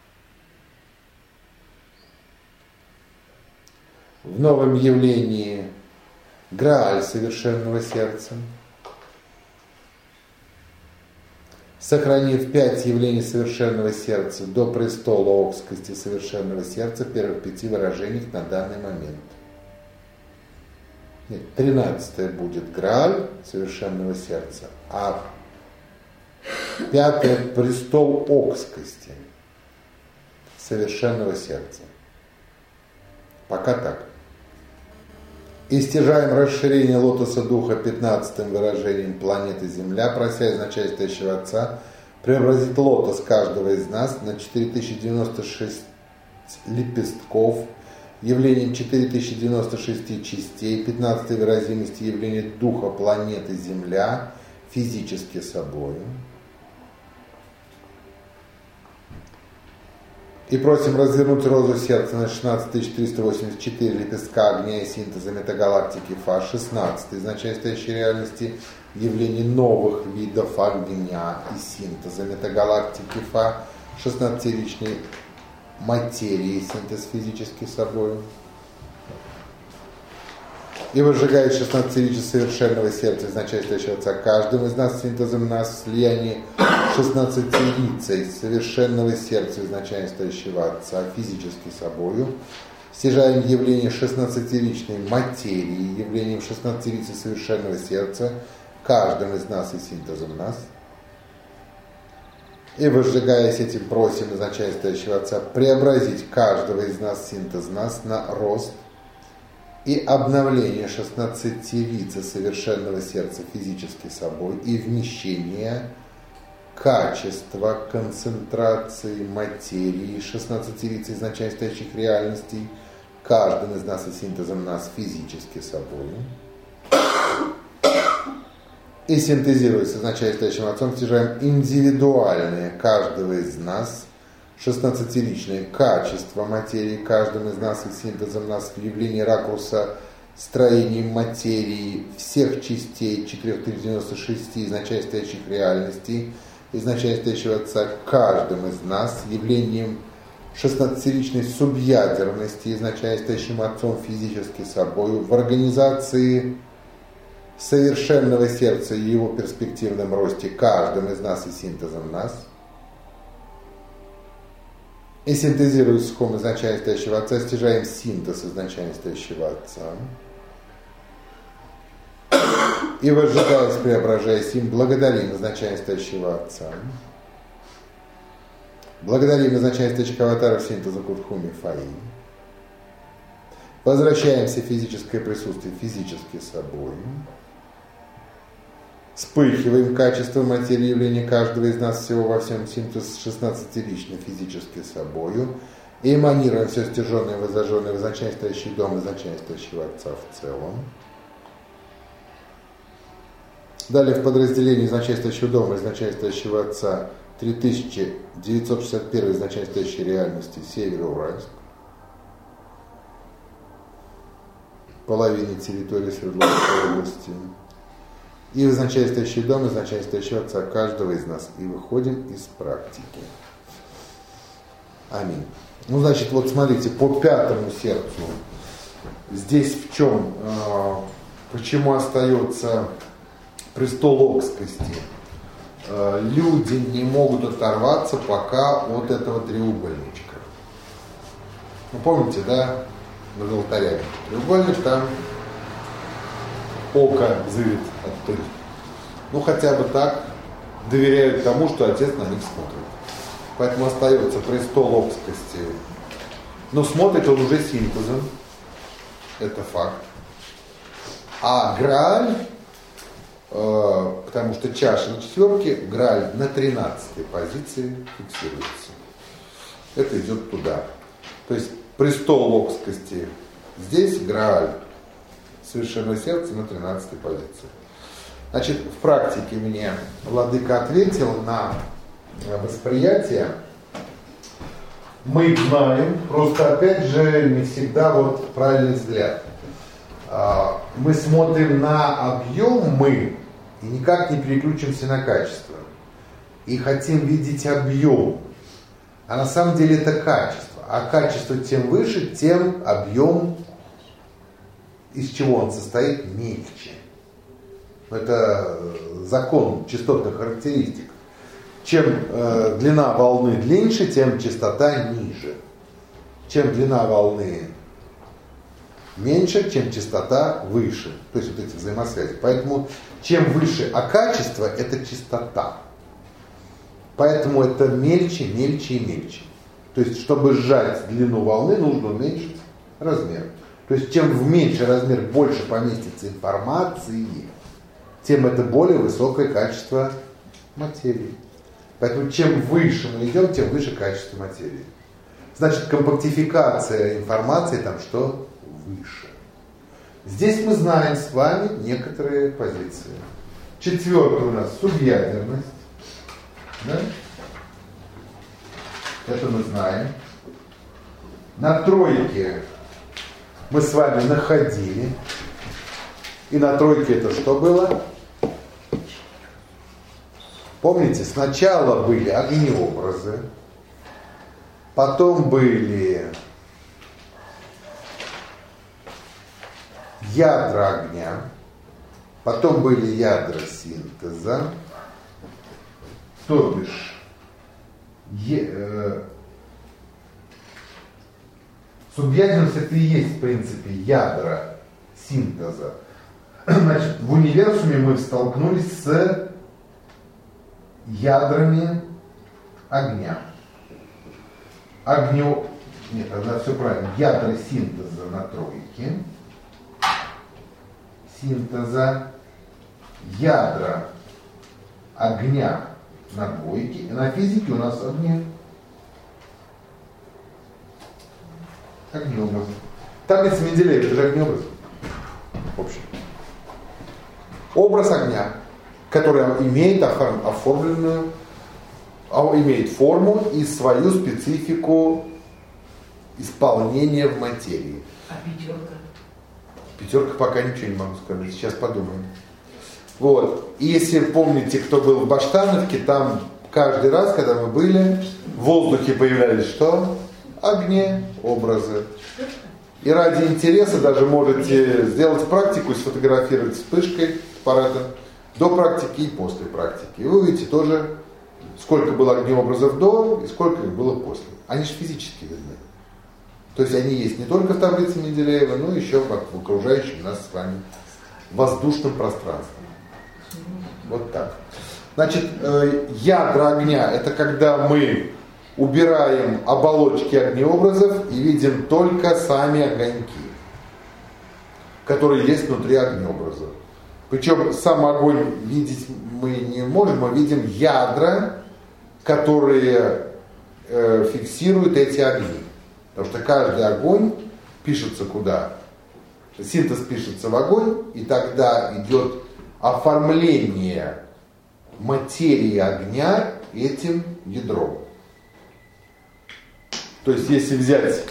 В новом явлении Грааль совершенного сердца, сохранив пять явлений совершенного сердца до престола окскости совершенного сердца в первых пяти выражениях на данный момент. Нет, тринадцатое будет Грааль совершенного сердца, а пятое престол окскости совершенного сердца. Пока так. И стяжаем расширение лотоса духа пятнадцатым выражением планеты Земля, прося изначально стоящего Отца преобразить лотос каждого из нас на четыре тысячи девяносто шесть лепестков, явлением четыре тысячи девяносто шесть частей, пятнадцатой выразимости явления духа планеты Земля физически собою. И просим развернуть розу сердца на шестнадцать тысяч триста восемьдесят четыре лепестка огня и синтеза метагалактики Фа, шестнадцатой, изначально стоящей реальности явлений новых видов огня и синтеза метагалактики Фа, шестнадцатиричной материи, синтез физически собой. И возжигает шестнадцатиричие совершенного сердца, изначально стоящего Отца каждым из нас синтезом нас, слияние шестнадцатирицей совершенного сердца, изначально стоящего Отца физически собою, стяжаем явление шестнадцатиричной материи, явлением шестнадцатирицей совершенного сердца, каждым из нас и синтезом нас, и возжигаясь этим просим изначально стоящего Отца преобразить каждого из нас синтез нас на рост и обновление шестнадцатилица совершенного сердца физически собой и вмещение качества концентрации материи шестнадцатилица изначально стоящих реальностей каждым из нас и синтезом нас физически собой. И синтезируется изначально стоящим отцом, стяжаем индивидуальное каждого из нас шестнадцатиличное качество материи каждым из нас и синтезом нас в явлении ракурса строения материи всех частей четырех тысяч девяносто шесть изначально стоящих реальностей, изначально стоящего Отца каждым из нас, явлением шестнадцатиличной субъядерности, изначально стоящим Отцом физически собою, в организации совершенного сердца и его перспективном росте каждым из нас и синтезом нас, и синтезируя схом изначально стоящего Отца, стяжаем синтез изначально стоящего Отца. И возжигаясь, преображаясь им, благодарим изначально стоящего Отца. Благодарим изначально стоящих аватаров синтеза Кудхуми Фаи. Возвращаемся в физическое присутствие физически собой. Вспыхиваем качество материи явления каждого из нас всего во всем синтез шестнадцатилично физически собою. И эманируем все стяженное, воззаженное в изначально стоящий дом, изначально стоящего Отца в целом. Далее в подразделении изначально стоящего дома, изначально стоящего Отца три тысячи девятьсот шестьдесят один изначально стоящей реальности Североуральск. Половина территории Свердловской области. И в изначально стоящий дом, изначально стоящего Отца каждого из нас. И выходим из практики. Аминь. Ну, значит, вот смотрите, по пятому сердцу. Здесь в чем, э, почему остается престол окскости? Э, люди не могут оторваться пока от этого треугольничка. Ну, помните, да, на алтаре треугольник, там око зырит оттуда. Ну, хотя бы так доверяют тому, что Отец на них смотрит. Поэтому остается престол окскости. Но смотрит он уже синтезом. Это факт. А Грааль, э, потому что чаша на четверке, Грааль на тринадцатой позиции фиксируется. Это идет туда. То есть престол окскости здесь, Грааль совершенного сердца на тринадцатой позиции. Значит, в практике мне Владыка ответил на восприятие. Мы знаем, просто опять же не всегда вот правильный взгляд. Мы смотрим на объем мы и никак не переключимся на качество. И хотим видеть объем. А на самом деле это качество. А качество тем выше, тем объем, из чего он состоит, мельче. Это закон частотных характеристик. Чем э, длина волны длиннее, тем частота ниже. Чем длина волны меньше, чем частота выше. То есть вот эти взаимосвязи. Поэтому чем выше, а качество это частота. Поэтому это мельче, мельче и мельче. То есть, чтобы сжать длину волны, нужно уменьшить размер. То есть, чем в меньший размер больше поместится информации, тем это более высокое качество материи. Поэтому, чем выше мы идем, тем выше качество материи. Значит, компактификация информации там что? Выше. Здесь мы знаем с вами некоторые позиции. Четвертая у нас субъядерность. Да? Это мы знаем. На тройке мы с вами находили. И на тройке это что было? Помните, сначала были огнеобразы, потом были ядра огня, потом были ядра синтеза, то бишь е, э, субъядерность это и есть в принципе ядра синтеза. Значит, в универсуме мы столкнулись с ядрами огня. Огню... Нет, тогда все правильно. Ядра синтеза на тройке. синтеза ядра огня на двойке, и на физике у нас огни. Огнеобраз. Таблица Менделеева, это же огнеобраз. В общем. Образ огня, который имеет оформленную, имеет форму и свою специфику исполнения в материи. А пятерка? Пятерка пока ничего не могу сказать, сейчас подумаем. Вот. И если помните, кто был в Баштановке, там каждый раз, когда мы были, в воздухе появлялись что? Огнеобразы. И ради интереса даже можете сделать практику, сфотографировать вспышкой аппарата до практики и после практики. И вы увидите тоже, сколько было огнеобразов до и сколько их было после. Они же физически видны. То есть они есть не только в таблице Менделеева, но еще в окружающем нас с вами воздушном пространстве. Вот так. Значит, ядра огня — это когда мы убираем оболочки огнеобразов и видим только сами огоньки, которые есть внутри огнеобраза. Причем сам огонь видеть мы не можем, мы видим ядра, которые э, фиксируют эти огни. Потому что каждый огонь пишется куда? Синтез пишется в огонь, и тогда идет оформление материи огня этим ядром. То есть, если взять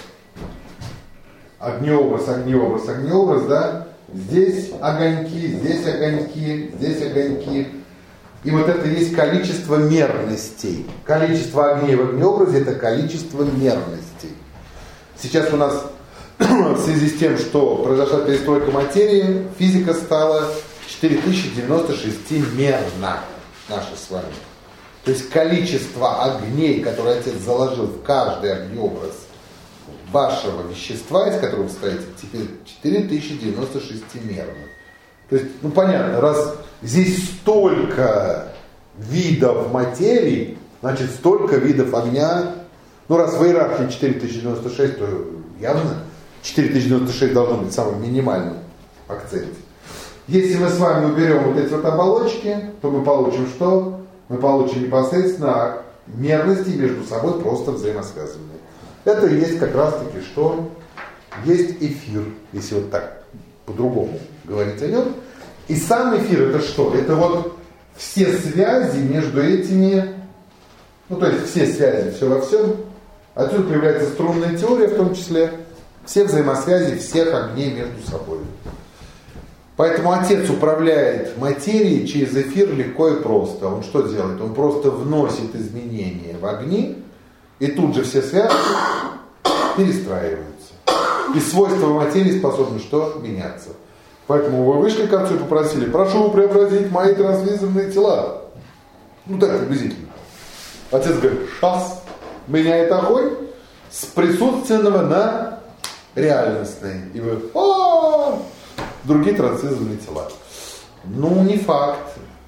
огнеобраз, огнеобраз, огнеобраз, да, здесь огоньки, здесь огоньки, здесь огоньки. И вот это есть количество мерностей. Количество огней в огнеобразе — это количество мерностей. Сейчас у нас, в связи с тем, что произошла перестройка материи, физика стала четыре тысячи девяносто шестимерна наша с вами. То есть количество огней, которые Отец заложил в каждый огнеобраз вашего вещества, из которого вы состоите, теперь четыре тысячи девяносто шестимерно. То есть, ну понятно, раз здесь столько видов материи, значит столько видов огня. Ну раз в иерархии четыре тысячи девяносто шесть, то явно четыре тысячи девяносто шесть должно быть самым минимальным акцентом. Если мы с вами уберем вот эти вот оболочки, то мы получим что? Мы получим непосредственно мерности между собой просто взаимосвязанные. Это есть как раз таки что? Есть эфир, если вот так по-другому говорить о нем. И сам эфир — это что? Это вот все связи между этими, ну то есть все связи, все во всем. Отсюда появляется струнная теория в том числе. Все взаимосвязи всех огней между собой. Поэтому Отец управляет материей через эфир легко и просто. Он что делает? Он просто вносит изменения в огни, и тут же все связи перестраиваются. И свойства материи способны что? Меняться. Поэтому вы вышли к Отцу и попросили: прошу преобразить мои транслизерные тела. Ну так приблизительно. Отец говорит: шас, меняет огонь с присутственного на реальностный. И вы: а-а-а! Другие транслизерные тела. Ну, не факт.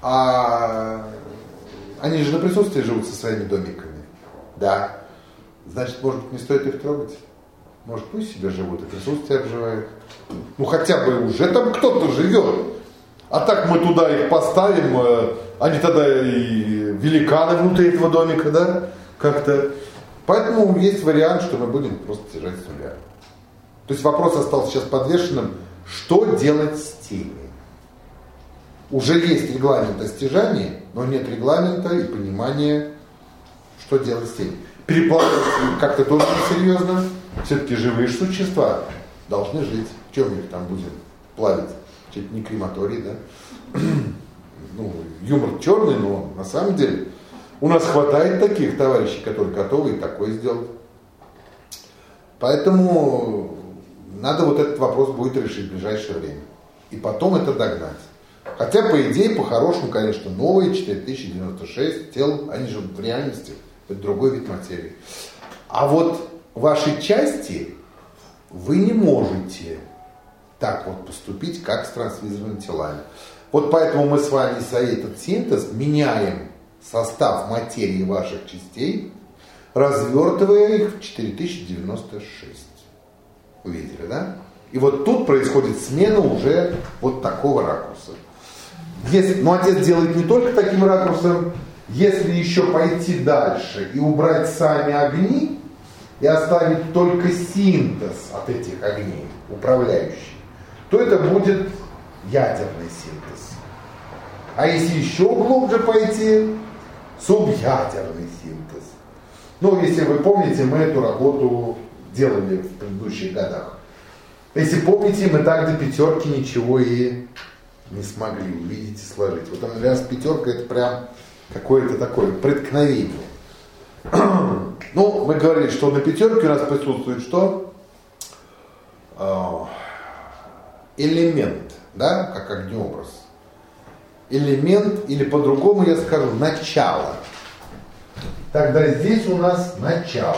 А они же на присутствии живут со своими домиками. Да. Значит, может быть, не стоит их трогать? Может, пусть себе живут и присутствие обживают. Ну, хотя бы уже там кто-то живет. А так мы туда их поставим, они тогда и великаны внутри этого домика, да? Как-то. Поэтому есть вариант, что мы будем просто стяжать с нуля. То есть вопрос остался сейчас подвешенным: что делать с теми? Уже есть регламент о стяжании, но нет регламента и понимания, что делать с теми. Переплавать как-то тоже несерьезно. Все-таки живые существа должны жить. В чем мы их там будем плавить? Чуть не крематорий, да? Ну, юмор черный, но на самом деле у нас хватает таких товарищей, которые готовы и такое сделать. Поэтому надо вот этот вопрос будет решить в ближайшее время. И потом это догнать. Хотя, по идее, по-хорошему, конечно, новые четыре тысячи девяносто шесть тел, они же в реальности, это другой вид материи. А вот ваши части вы не можете так вот поступить, как с транслизерными телами. Вот поэтому мы с вами за этот синтез меняем состав материи ваших частей, развертывая их в четыре тысячи девяносто шесть. Увидели, да? И вот тут происходит смена уже вот такого ракурса. Если, но отец делает не только таким ракурсом, если еще пойти дальше и убрать сами огни, и оставить только синтез от этих огней, управляющий, то это будет ядерный синтез. А если еще глубже пойти, субъядерный синтез. Ну, если вы помните, мы эту работу делали в предыдущих годах. Если помните, мы так до пятерки ничего и не смогли увидеть и сложить. Вот для нас пятерка это прям какое-то такое преткновение. Ну, мы говорили, что на пятерке у нас присутствует что? Элемент, да, как огнеобраз. Элемент, или по-другому я скажу, начало. Тогда здесь у нас начало.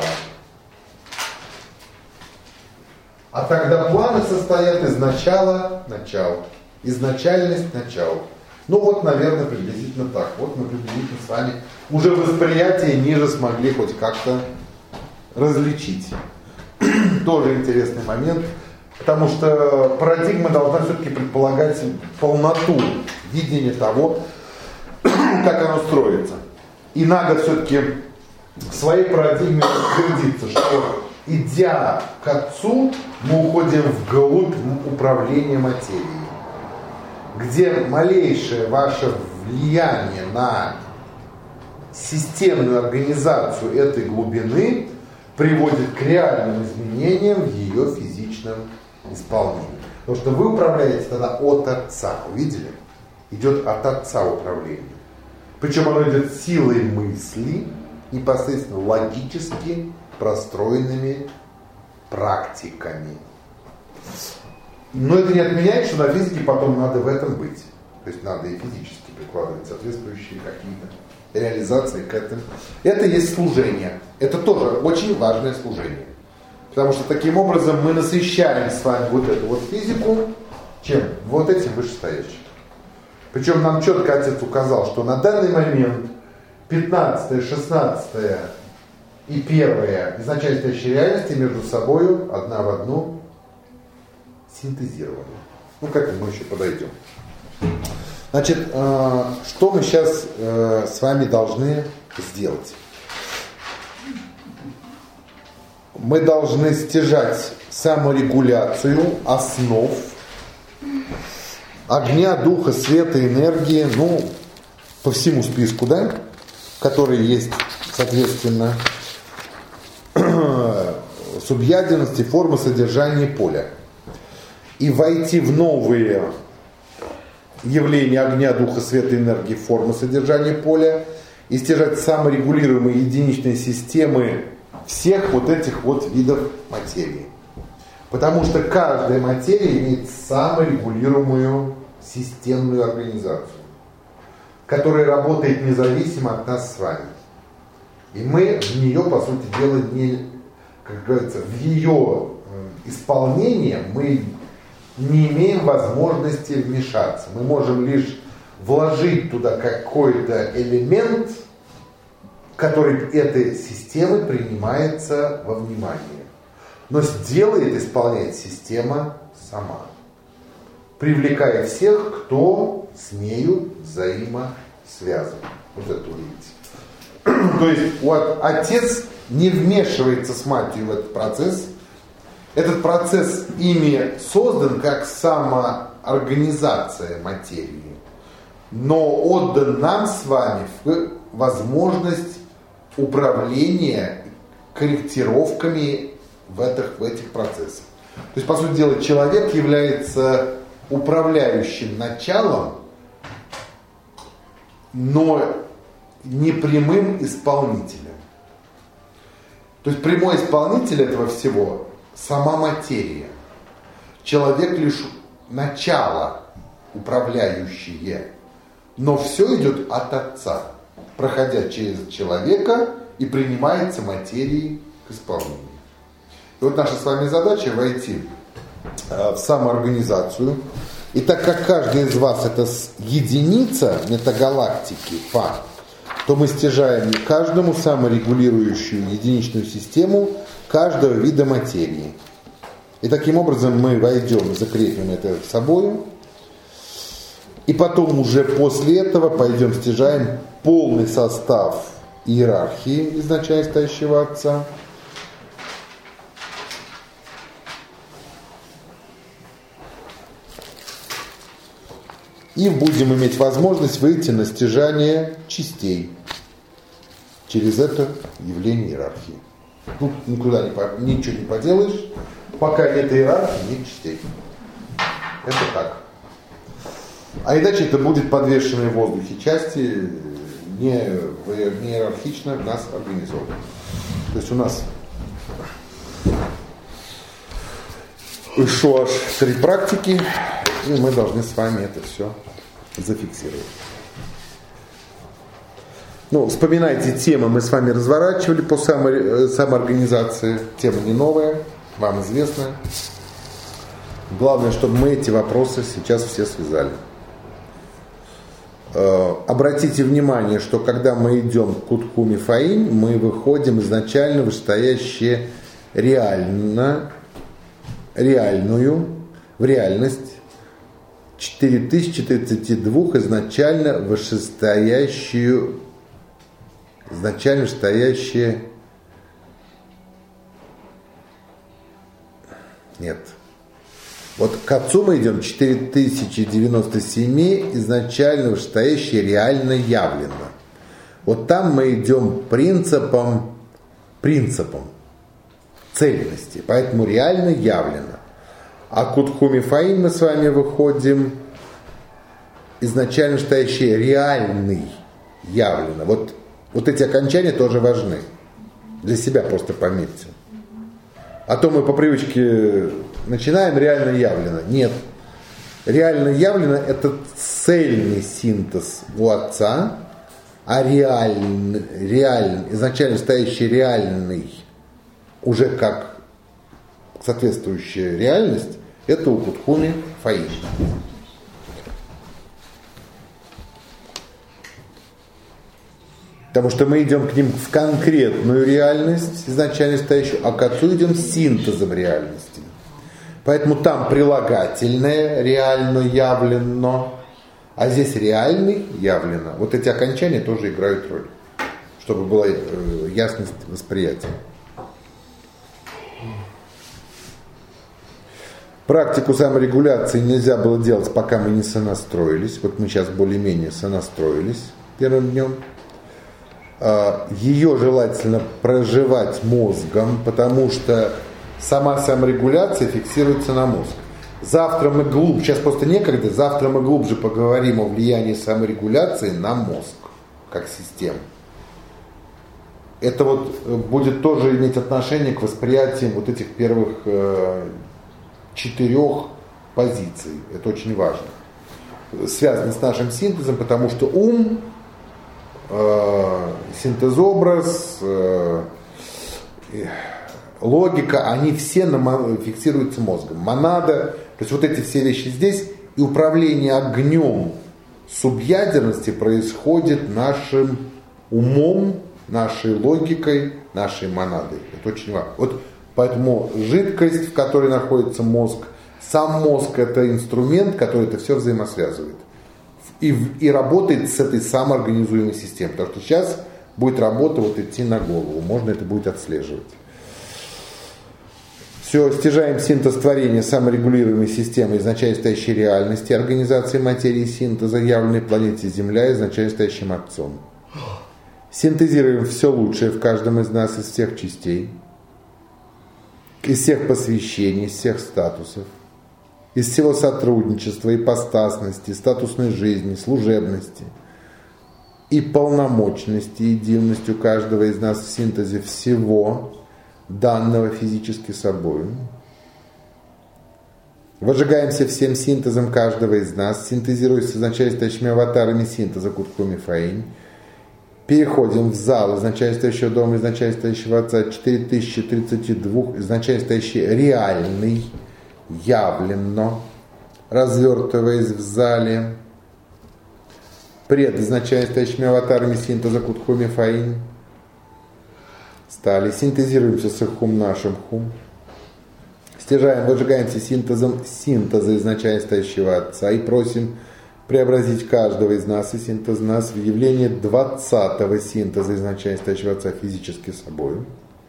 А тогда планы состоят из начала, начала. Изначальность, начало. Ну вот, наверное, приблизительно так. Вот мы приблизительно с вами уже восприятие ниже смогли хоть как-то различить. Тоже интересный момент, потому что парадигма должна все-таки предполагать полноту видения того, как оно строится. И надо все-таки в своей парадигме утвердиться, что идя к Отцу, мы уходим вглубь управления материей, где малейшее ваше влияние на системную организацию этой глубины приводит к реальным изменениям в ее физичном исполнении. Потому что вы управляете тогда от Отца. Увидели? Идет от Отца управление. Причем оно идет силой мысли, непосредственно логически простроенными практиками. Но это не отменяет, что на физике потом надо в этом быть. То есть надо и физически прикладывать соответствующие какие-то реализации к этому. Это есть служение. Это тоже очень важное служение. Потому что таким образом мы насыщаем с вами вот эту вот физику, чем? Вот этим вышестоящим. Причем нам четко отец указал, что на данный момент пятнадцатая, шестнадцатая и первая изначально стоящие реальности между собой одна в одну синтезированы. Ну, как мы еще подойдем. Значит, что мы сейчас с вами должны сделать? Мы должны стяжать саморегуляцию основ огня, духа, света, энергии, ну, по всему списку, да, которые есть, соответственно, субъядерности, формы, содержания, поля. И войти в новые явления огня, духа, света, энергии, формы, содержания, поля, и стяжать саморегулируемые единичные системы всех вот этих вот видов материи. Потому что каждая материя имеет саморегулируемую системную организацию, которая работает независимо от нас с вами. И мы в нее, по сути дела, не, как говорится, в ее исполнение мы не имеем возможности вмешаться. Мы можем лишь вложить туда какой-то элемент, который этой системы принимается во внимание. Но сделает, исполняет система сама, привлекая всех, кто с нею взаимосвязан. Вот это увидите. То есть вот отец не вмешивается с матерью в этот процесс. Этот процесс ими создан как самоорганизация материи, но отдан нам с вами в возможность управления корректировками в этих, в этих процессах. То есть, по сути дела, человек является управляющим началом, но не прямым исполнителем. То есть прямой исполнитель этого всего сама материя. Человек лишь начало управляющее, но все идет от Отца, проходя через человека и принимается материей к исполнению. И вот наша с вами задача войти в самоорганизацию. И так как каждый из вас это единица метагалактики Фа, то мы стяжаем каждому саморегулирующую единичную систему каждого вида материи. И таким образом мы войдем и закрепим это собой. И потом уже после этого пойдем стяжаем полный состав иерархии изначально стоящего Отца. И будем иметь возможность выйти на стяжание частей через это явление иерархии. Тут никуда не по, ничего не поделаешь, пока нет иерархии, нет частей. Это так. А иначе это будет подвешенные в воздухе части, не, не иерархично в нас организованы. То есть у нас еще аж три практики, и мы должны с вами это все зафиксировать. Ну, вспоминайте, темы мы с вами разворачивали по само, самоорганизации. Тема не новая, вам известная. Главное, чтобы мы эти вопросы сейчас все связали. Обратите внимание, что когда мы идем к Кутхуми Фаинь, мы выходим изначально в вышестоящее реально, реальную, в реальность четыре тысячи тридцать два изначально вышестоящую, изначально вышестоящее, нет. Вот к Отцу мы идем четыре тысячи девяносто семь изначально вышестоящее реально явлено. Вот там мы идем принципом, принципом цельности, поэтому реально явлено. А к Кутхуми Фаинь мы с вами выходим изначально вышестоящее реальный явлено. Вот, вот эти окончания тоже важны. Для себя просто пометьте. А то мы по привычке начинаем реально явлено. Нет. Реально явлено – это цельный синтез у Отца, а реальный, реальный, изначально стоящий реальный, уже как соответствующая реальность, это у Кутхуми Фаинь. Потому что мы идем к ним в конкретную реальность, изначально стоящую, а к Отцу идем с синтезом реальности. Поэтому там прилагательное реально явлено, а здесь реальный явлено. Вот эти окончания тоже играют роль, чтобы была ясность восприятия. Практику саморегуляции нельзя было делать, пока мы не сонастроились. Вот мы сейчас более-менее сонастроились первым днем. Ее желательно проживать мозгом, потому что сама саморегуляция фиксируется на мозг. Завтра мы глубже, сейчас просто некогда, завтра мы глубже поговорим о влиянии саморегуляции на мозг, как систему. Это вот будет тоже иметь отношение к восприятию вот этих первых э, четырех позиций. Это очень важно. Связано с нашим синтезом, потому что ум, э, синтезобраз, э, логика, они все на, фиксируются мозгом. Монада, то есть вот эти все вещи здесь, и управление огнем субъядерности происходит нашим умом, нашей логикой, нашей монадой. Это очень важно. Вот поэтому жидкость, в которой находится мозг, сам мозг – это инструмент, который это все взаимосвязывает. И, и работает с этой самоорганизуемой системой. Потому что сейчас будет работа вот идти на голову. Можно это будет отслеживать. Все, стяжаем синтез творения саморегулируемой системы изначально стоящей реальности, организации материи синтеза, явленной планете Земля, изначально стоящим Отцом. Синтезируем все лучшее в каждом из нас, из всех частей, из всех посвящений, из всех статусов, из всего сотрудничества, ипостасности, статусной жизни, служебности и полномочности, единостью каждого из нас в синтезе всего, данного физически собой. Возжигаемся всем синтезом каждого из нас, синтезируясь с изначально стоящими аватарами синтеза Кутхуми Фаинь. Переходим в зал изначально стоящего дома, изначально стоящего Отца, четыре тысячи тридцать два, изначально стоящий реальный, явленно, развертываясь в зале, пред изначально стоящими аватарами синтеза Кутхуми Фаинь. Стали, синтезируемся с их хум нашим хум, Стяжаем, выжигаемся синтезом синтеза изначально стоящего Отца и просим преобразить каждого из нас и синтез нас в явление двадцатого синтеза изначально стоящего Отца физически собой.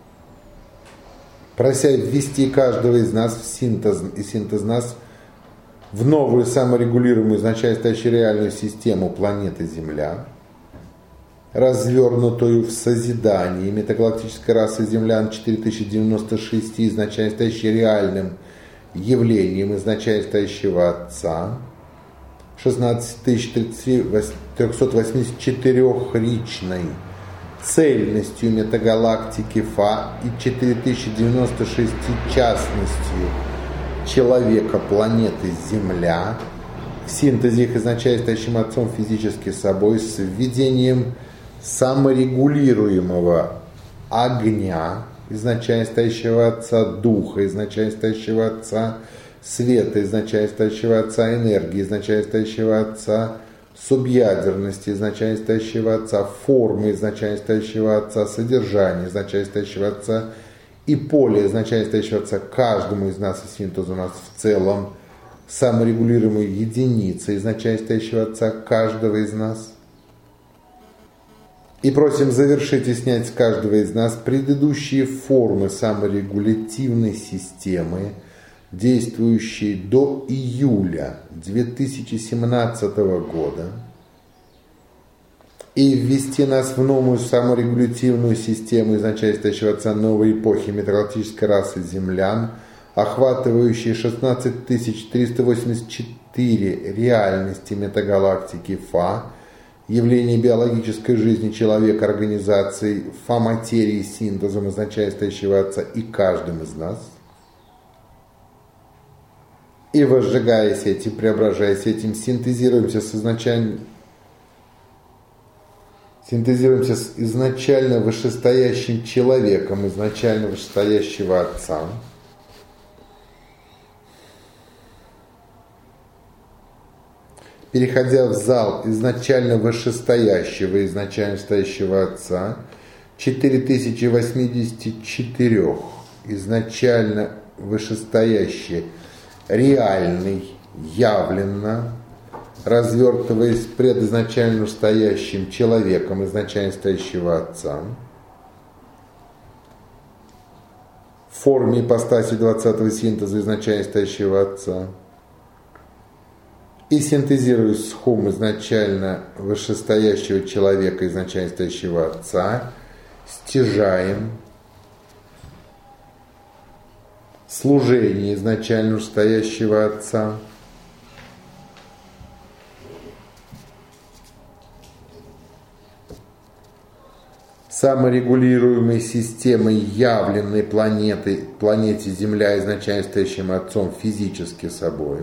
Прося ввести каждого из нас в синтез и синтез нас в новую саморегулируемую изначально стоящую реальную систему планеты Земля, развернутую в созидании метагалактической расы землян четыре тысячи девяносто шесть, изначально стоящей реальным явлением изначально стоящего Отца, шестнадцать тысяч триста восемьдесят четыре ричной цельностью метагалактики Фа и четыре тысячи девяносто шесть частностью человека планеты Земля, в синтезе их изначально стоящим Отцом физически собой с введением саморегулируемого огня, изначально стоящего Отца, духа, изначально стоящего Отца, света, изначально стоящего Отца, энергии, изначально стоящего Отца, субъядерности, изначально стоящего Отца, формы, изначально стоящего Отца, содержания, изначально стоящего Отца и поля, изначально стоящего Отца, каждому из нас и синтезу у нас в целом, саморегулируемую единицу, изначально стоящего Отца, каждого из нас. И просим завершить и снять с каждого из нас предыдущие формы саморегулятивной системы, действующие до июля две тысячи семнадцатого года, и ввести нас в новую саморегулятивную систему изначально стоящего Отца новой эпохи метагалактической расы землян, охватывающей шестнадцать тысяч триста восемьдесят четыре реальности метагалактики Фа, явление биологической жизни человека, организации Фа-материи синтезом изначально стоящего Отца и каждым из нас. И возжигаясь этим, преображаясь этим, синтезируемся с изначально, синтезируемся с изначально вышестоящим человеком, изначально вышестоящего Отца. Переходя в зал изначально вышестоящего, изначально стоящего Отца, четыре тысячи восемьдесят четыре изначально вышестоящий, реальный, явленно, развертываясь пред изначально стоящим человеком, изначально стоящего Отца, в форме ипостаси двадцатого синтеза изначально стоящего Отца, и синтезируясь с хум изначально вышестоящего человека, изначально стоящего Отца, стяжаем служение изначально стоящего Отца, саморегулируемой системой явленной планеты, планете Земля, изначально стоящим Отцом физически собой,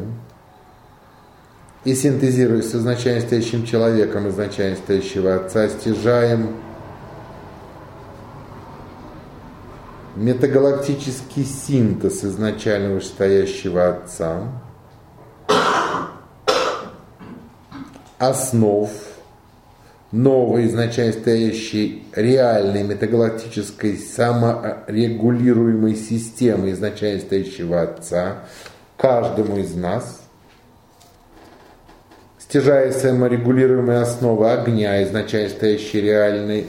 и синтезируясь с изначально стоящим человеком, изначально стоящего Отца, стяжаем метагалактический синтез изначально вышестоящего Отца, основ новой изначально стоящей реальной метагалактической саморегулируемой системы изначально стоящего Отца каждому из нас, стяжая саморегулируемые основы огня изначально стоящей реальной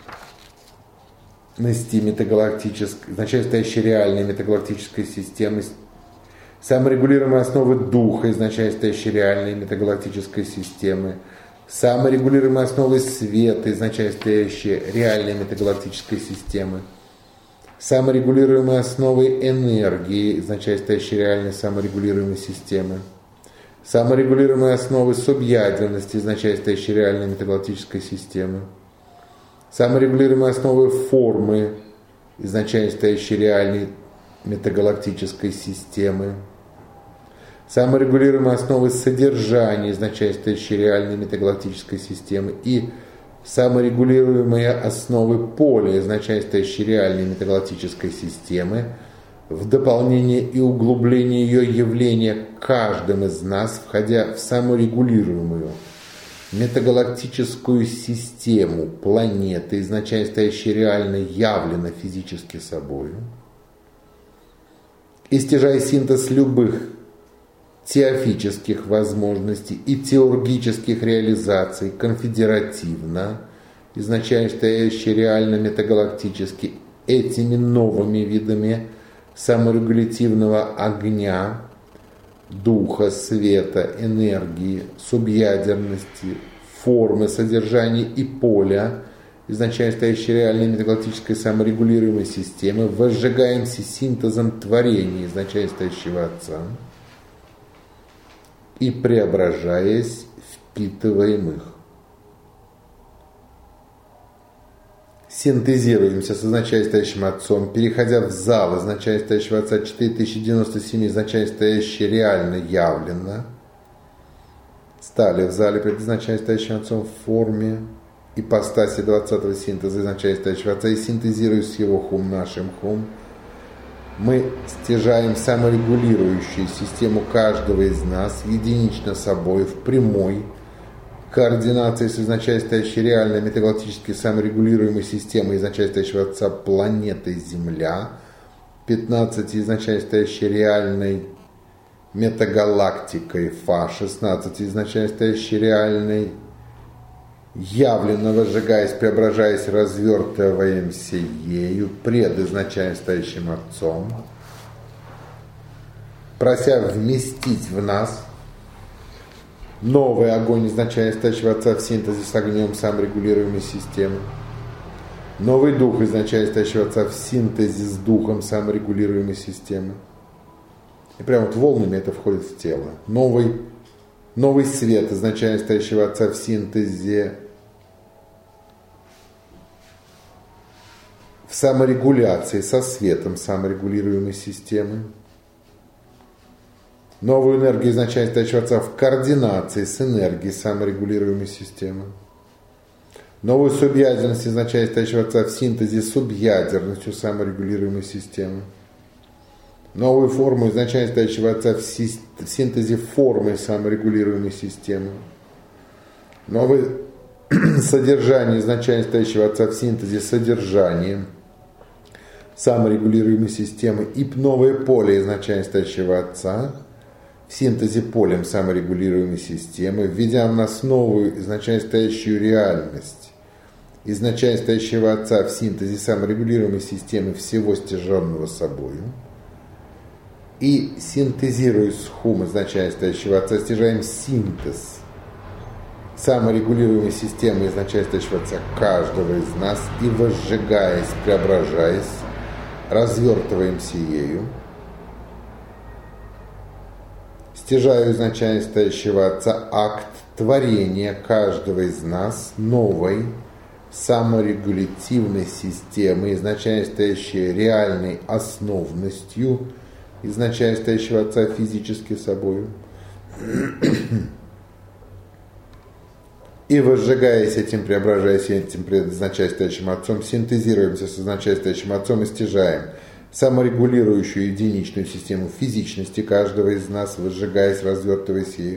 метагалактической, изначально стоящей реальной метагалактической системы, саморегулируемые основы духа изначально стоящей реальной метагалактической системы, саморегулируемые основы света изначально стоящей реальной метагалактической системы, саморегулируемые основы энергии изначально стоящей реальной саморегулируемой системы, саморегулируемые основы субъядерности изначально стоящей реальной метагалактической системы, саморегулируемые основы формы изначально стоящей реальной метагалактической системы, саморегулируемые основы содержания изначально стоящей реальной метагалактической системы и саморегулируемые основы поля изначально стоящей реальной метагалактической системы, в дополнение и углубление ее явления каждым из нас, входя в саморегулируемую метагалактическую систему планеты, изначально стоящей реально явлено физически собою, и стяжая синтез любых теофических возможностей и теургических реализаций конфедеративно, изначально стоящие реально метагалактически этими новыми видами саморегулятивного огня, духа, света, энергии, субъядерности, формы, содержания и поля, изначально стоящей реальной метагалактической саморегулируемой системы, возжигаемся синтезом творения, изначально стоящего Отца, и преображаясь, впитываем их. Синтезируемся с изначально стоящим Отцом, переходя в зал изначально стоящего Отца четыре тысячи девяносто семь, изначально стоящий реально явленно, стали в зале пред изначально стоящим Отцом в форме ипостаси двадцатого синтеза изначально стоящего Отца, и синтезируя с его хум нашим хум, мы стяжаем саморегулирующую систему каждого из нас единично собой в прямой координации с изначально стоящей реальной метагалактической саморегулируемой системой изначально стоящего Отца планетой Земля, пятнадцать изначально стоящей реальной метагалактикой Фа, шестнадцать изначально стоящей реальной явленно возжигаясь, преображаясь, развертываемся ею пред изначально стоящим Отцом, прося вместить в нас новый огонь изначально стоящего Отца в синтезе с огнем саморегулируемой системы, новый дух изначально стоящего Отца в синтезе с духом саморегулируемой системы. И прямо вот волнами это входит в тело. Новый, новый свет изначально стоящего Отца в синтезе, в саморегуляции со светом саморегулируемой системы. Новую энергию изначально стоящего Отца в координации с энергией саморегулируемой системы. Новую субъядерность изначально стоящего Отца в синтезе с субъядерностью саморегулируемой системы. Новую форму изначально стоящего Отца в, си- в синтезе формы саморегулируемой системы. Новое содержание изначально стоящего Отца в синтезе с содержанием саморегулируемой системы. И новое поле изначально стоящего Отца в синтезе полем саморегулируемой системы, введя в нас новую изначально стоящую реальность изначально стоящего Отца в синтезе саморегулируемой системы всего стяженного собою. И синтезируя с хум изначально стоящего Отца, стяжаем синтез саморегулируемой системы изначально стоящего Отца каждого из нас и, возжигаясь, преображаясь, развертываемся ею, стяжаю изначально стоящего Отца акт творения каждого из нас новой саморегулятивной системы, изначально стоящей реальной основностью изначально стоящего Отца физически собою, и, возжигаясь этим, преображаясь этим изначально стоящим Отцом, синтезируемся с изначально стоящим Отцом и стяжаем саморегулирующую единичную систему физичности каждого из нас, возжигаясь, развертываясь ею,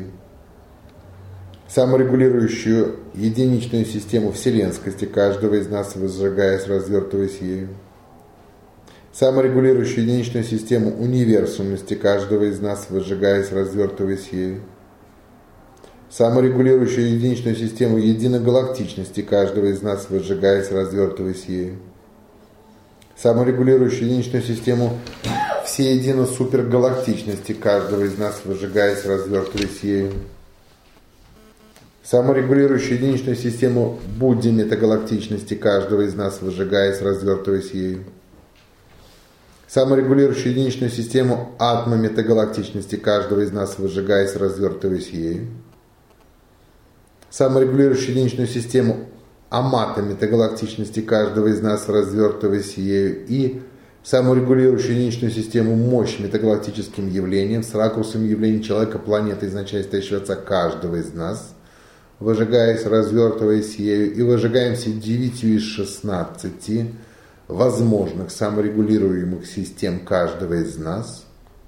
саморегулирующую единичную систему вселенскости каждого из нас, возжигаясь, развертываясь ею, саморегулирующую единичную систему универсумности каждого из нас, возжигаясь, развертываясь ею, саморегулирующую единичную систему единогалактичности каждого из нас, возжигаясь, развертываясь ею, саморегулирующую единичную систему всеедино супергалактичности каждого из нас, возжигаясь, развертываясь ею, саморегулирующую единичную систему будди метагалактичности каждого из нас, возжигаясь, развертываясь ею, саморегулирующую единичную систему атма метагалактичности каждого из нас, возжигаясь, развертываясь ею, саморегулирующую единичную систему амата метагалактичности каждого из нас, развертываясь ею, и саморегулирующую единичную систему мощь метагалактическим явлением с ракурсом явления человека, планеты, изначально стоящего Отца каждого из нас, выжигаясь, развертываясь ею, и выжигаемся девятью из шестнадцати возможных саморегулируемых систем каждого из нас,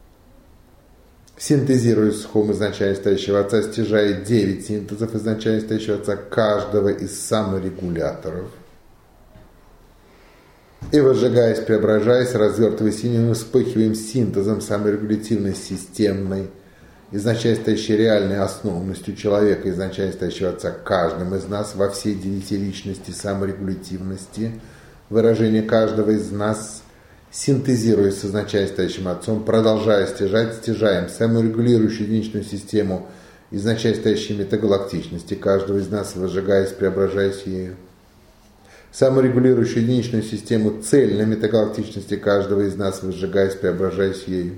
синтезируя с хум изначально стоящего Отца, стяжая девять синтезов изначально стоящего Отца каждого из саморегуляторов, И возжигаясь, преображаясь, развертываясь синим, мы вспыхиваем синтезом саморегулятивной, системной, изначально стоящей реальной основностью человека, изначально стоящего Отца, каждым из нас во всей девятиличности саморегулятивности, выражение каждого из нас, синтезируясь с изначально стоящим Отцом, продолжая стяжать, стяжаем саморегулирующую единичную систему изначально стоящей метагалактичности каждого из нас, возжигаясь, преображаясь ею, саморегулирующую единичную систему цельной метагалактичности каждого из нас, возжигаясь, преображаясь ею,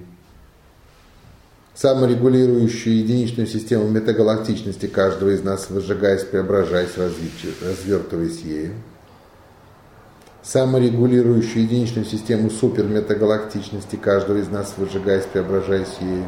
саморегулирующую единичную систему метагалактичности каждого из нас, возжигаясь, преображаясь, развертываясь ею, саморегулирующую единичную систему суперметагалактичности каждого из нас, возжигаясь, преображаясь ею,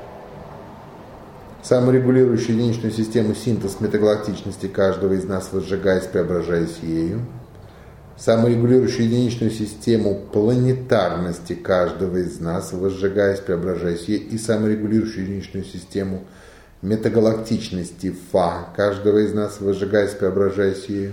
саморегулирующую единичную систему синтез метагалактичности каждого из нас, возжигаясь, преображаясь ею, саморегулирующую единичную систему планетарности каждого из нас, возжигаясь, преображаясь ею, и саморегулирующую единичную систему метагалактичности Фа каждого из нас, возжигаясь, преображаясь ею,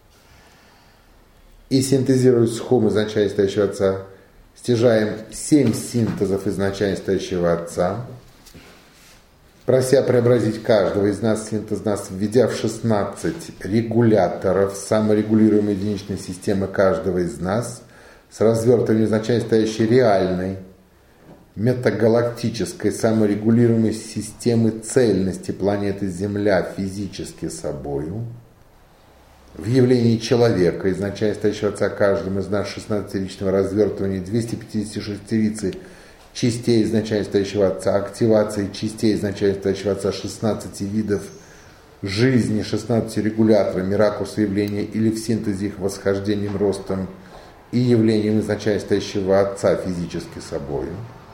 и синтезируя схум изначально стоящего Отца, стяжаем семь синтезов изначально стоящего Отца, прося преобразить каждого из нас, синтез нас, введя в шестнадцать регуляторов саморегулируемой единичной системы каждого из нас, с развертыванием изначально стоящей реальной, метагалактической саморегулируемой системы цельности планеты Земля физически собою, в явлении человека, изначально стоящего Отца, каждым из нас шестнадцатиличного развертывания двухсот пятидесяти шестирицы частей изначально стоящего Отца, активации частей изначально стоящего Отца шестнадцати видов жизни, шестнадцати регуляторами, ракурса явления или в синтезе их восхождением, ростом и явлением изначально стоящего Отца физически собою.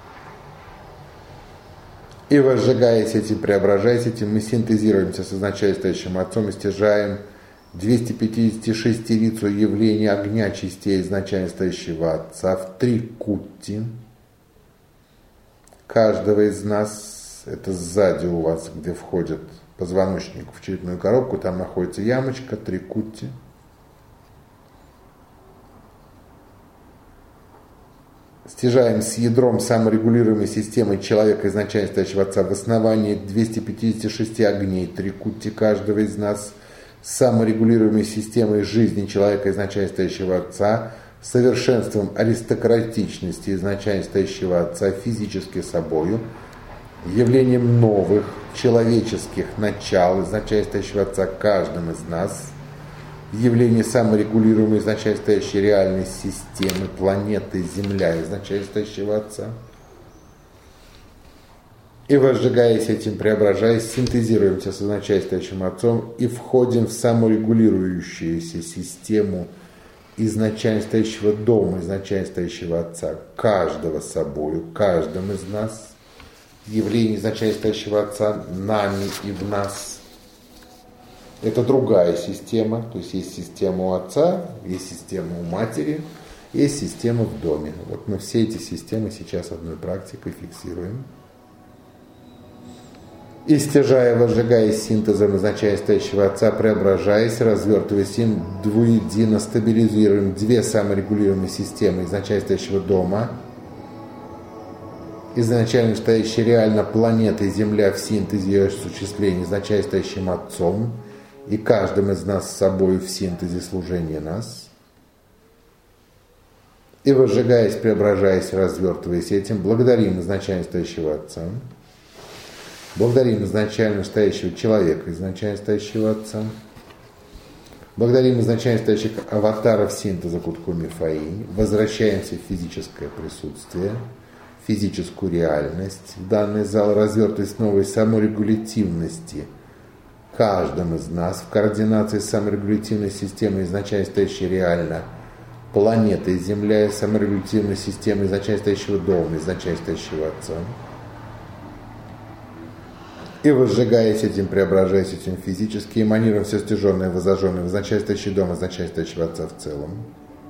И возжигаясь этим, преображаясь этим, мы синтезируемся с изначально стоящим Отцом и стяжаем двухсот пятидесяти шестирицу явления огня частей изначально стоящего Отца в три кутти каждого из нас. Это сзади у вас, где входит позвоночник в черепную коробку, там находится ямочка, три кутти. Стяжаем с ядром саморегулируемой системы человека изначально стоящего Отца в основании двухсот пятидесяти шести огней, три кутти каждого из нас, с саморегулируемой системой жизни человека изначально стоящего Отца, совершенством аристократичности изначально стоящего Отца физически собою, явлением новых человеческих начал изначально стоящего Отца каждым из нас, явление саморегулируемой изначально стоящей реальной системы планеты Земля изначально стоящего Отца. И возжигаясь этим, преображаясь, синтезируемся с изначально стоящим Отцом и входим в саморегулирующуюся систему изначально стоящего дома, изначально стоящего Отца, каждого собою, каждым из нас, явление изначально стоящего Отца нами и в нас. Это другая система, то есть есть система у Отца, есть система у Матери, есть система в доме. Вот мы все эти системы сейчас одной практикой фиксируем. И стяжая, возжигаясь синтезом изначально стоящего Отца, преображаясь, развертываясь им, двуедино стабилизируем две саморегулируемые системы изначально стоящего дома, изначально стоящей реально планетой Земля в синтезе и осуществлении изначально стоящим Отцом и каждым из нас с собой в синтезе служения нас. И возжигаясь, преображаясь, развертываясь этим, благодарим изначально стоящего Отца. Благодарим изначально стоящего человека, изначально стоящего Отца. Благодарим изначально стоящих аватаров синтеза Куткуми Фаи. Возвращаемся в физическое присутствие, в физическую реальность. В данный зал развертываясь новой саморегулятивности каждым из нас в координации с саморегулятивной системой изначально стоящей реально планетой Земля и саморегулятивной системой изначально стоящего дома, изначально стоящего Отца. И возжигаясь этим, преображаясь этим физически, эманируем все стяженное, возожженное, в изначально стоящий дом, изначально стоящего Отца в целом.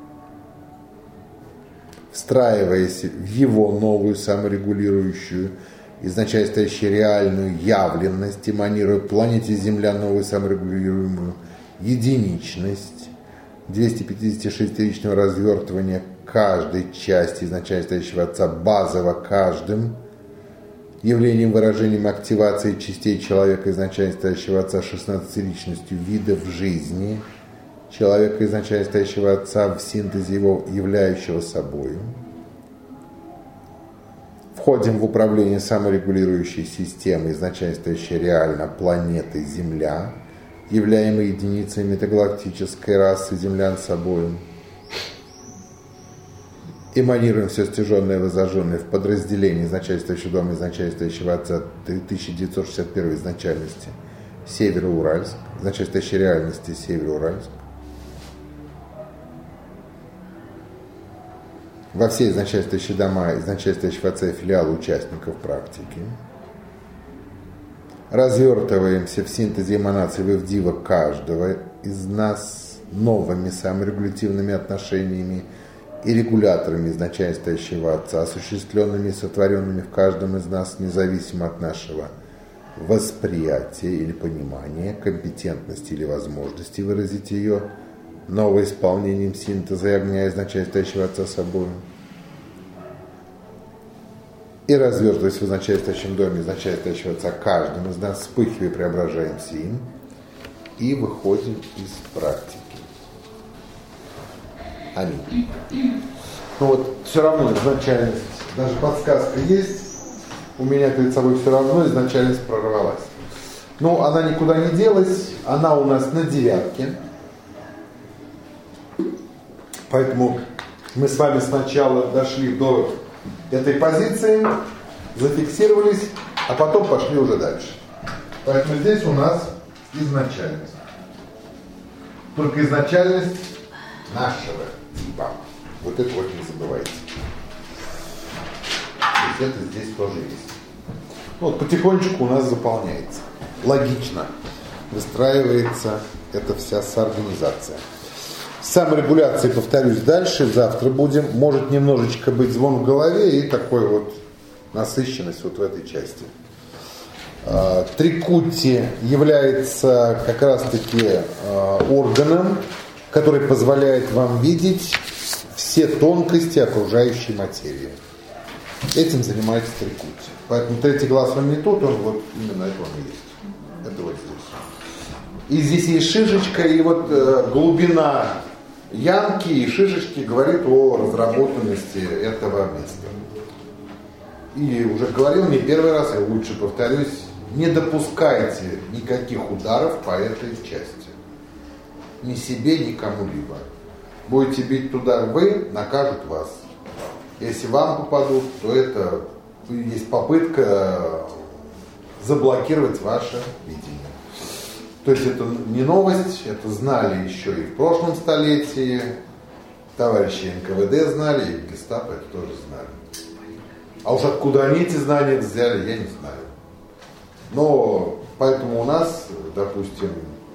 Встраиваясь в его новую саморегулирующую, изначально стоящую реальную явленность, эманируя планете Земля новую саморегулируемую единичность, двухсот пятидесятишестиричного развертывания каждой части изначально стоящего Отца базово каждым явлением, выражением активации частей человека изначально стоящего Отца шестнадцати личностью видов жизни человека изначально стоящего Отца в синтезе его являющего собою. Входим в управление саморегулирующей системой, изначально стоящей реально планетой Земля, являемой единицей метагалактической расы землян собою. Эманируем все стяженное и возожженное в подразделении изначально стоящего дома, изначально стоящего Отца тысяча девятьсот шестьдесят первой изначальности Североуральск, изначально стоящей реальности Североуральск. Во все изначально стоящие дома, изначально стоящего Отца и филиалы участников практики. Развертываемся в синтезе эманаций вывдива каждого из нас новыми саморегулятивными отношениями и регуляторами изначально стоящего Отца, осуществленными и сотворенными в каждом из нас независимо от нашего восприятия или понимания, компетентности или возможности выразить ее, новоисполнением синтеза и огня изначально стоящего Отца собой. И развертываясь в изначально стоящем доме изначально стоящего Отца, каждым из нас вспыхивая, преображаемся им и выходим из практики. Аминь. Ну вот, все равно изначальность, даже подсказка есть, у меня перед собой все равно изначальность прорвалась. Но она никуда не делась, она у нас на девятке. Поэтому мы с вами сначала дошли до этой позиции, зафиксировались, а потом пошли уже дальше. Поэтому здесь у нас изначальность. Только изначальность нашего типа. Вот это вот не забывайте. То есть это здесь тоже есть. Вот потихонечку у нас заполняется. Логично выстраивается эта вся соорганизация. Саморегуляции, повторюсь, дальше, завтра будем. Может немножечко быть звон в голове и такой вот насыщенность вот в этой части. Трикутти является как раз-таки органом, который позволяет вам видеть все тонкости окружающей материи. Этим занимается трикутти. Поэтому третий глаз он не тот, он вот именно это он и есть. Это вот здесь. И здесь есть шишечка, и вот глубина ямки и шишечки говорит о разработанности этого места. И уже говорил не первый раз, я лучше повторюсь, не допускайте никаких ударов по этой части. Ни себе, ни кому-либо. Будете бить туда вы, накажут вас. Если вам попадут, то это есть попытка заблокировать ваше видение. То есть это не новость, это знали еще и в прошлом столетии, товарищи эн ка вэ дэ знали, и гестапо это тоже знали. А уж откуда они эти знания взяли, я не знаю. Но поэтому у нас, допустим,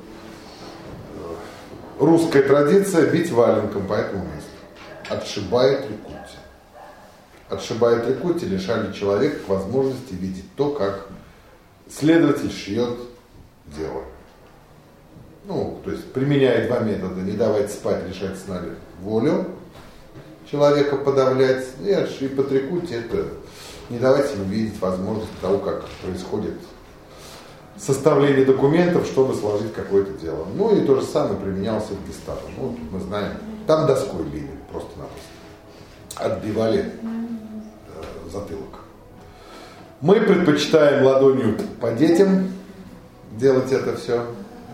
русская традиция бить валенком по этому месту. Отшибает трикутти. Отшибает трикутти, лишали человека возможности видеть то, как следователь шьет дело. Ну, то есть применяя два метода: не давать спать, лишать сна волю человека, подавлять, и по трикутти это не давать ему видеть возможность того, как происходит составление документов, чтобы сложить какое-то дело. Ну и то же самое применялось в гестапо. Ну, мы знаем, там доской били просто-напросто. Отбивали э, затылок. Мы предпочитаем ладонью по детям делать это все,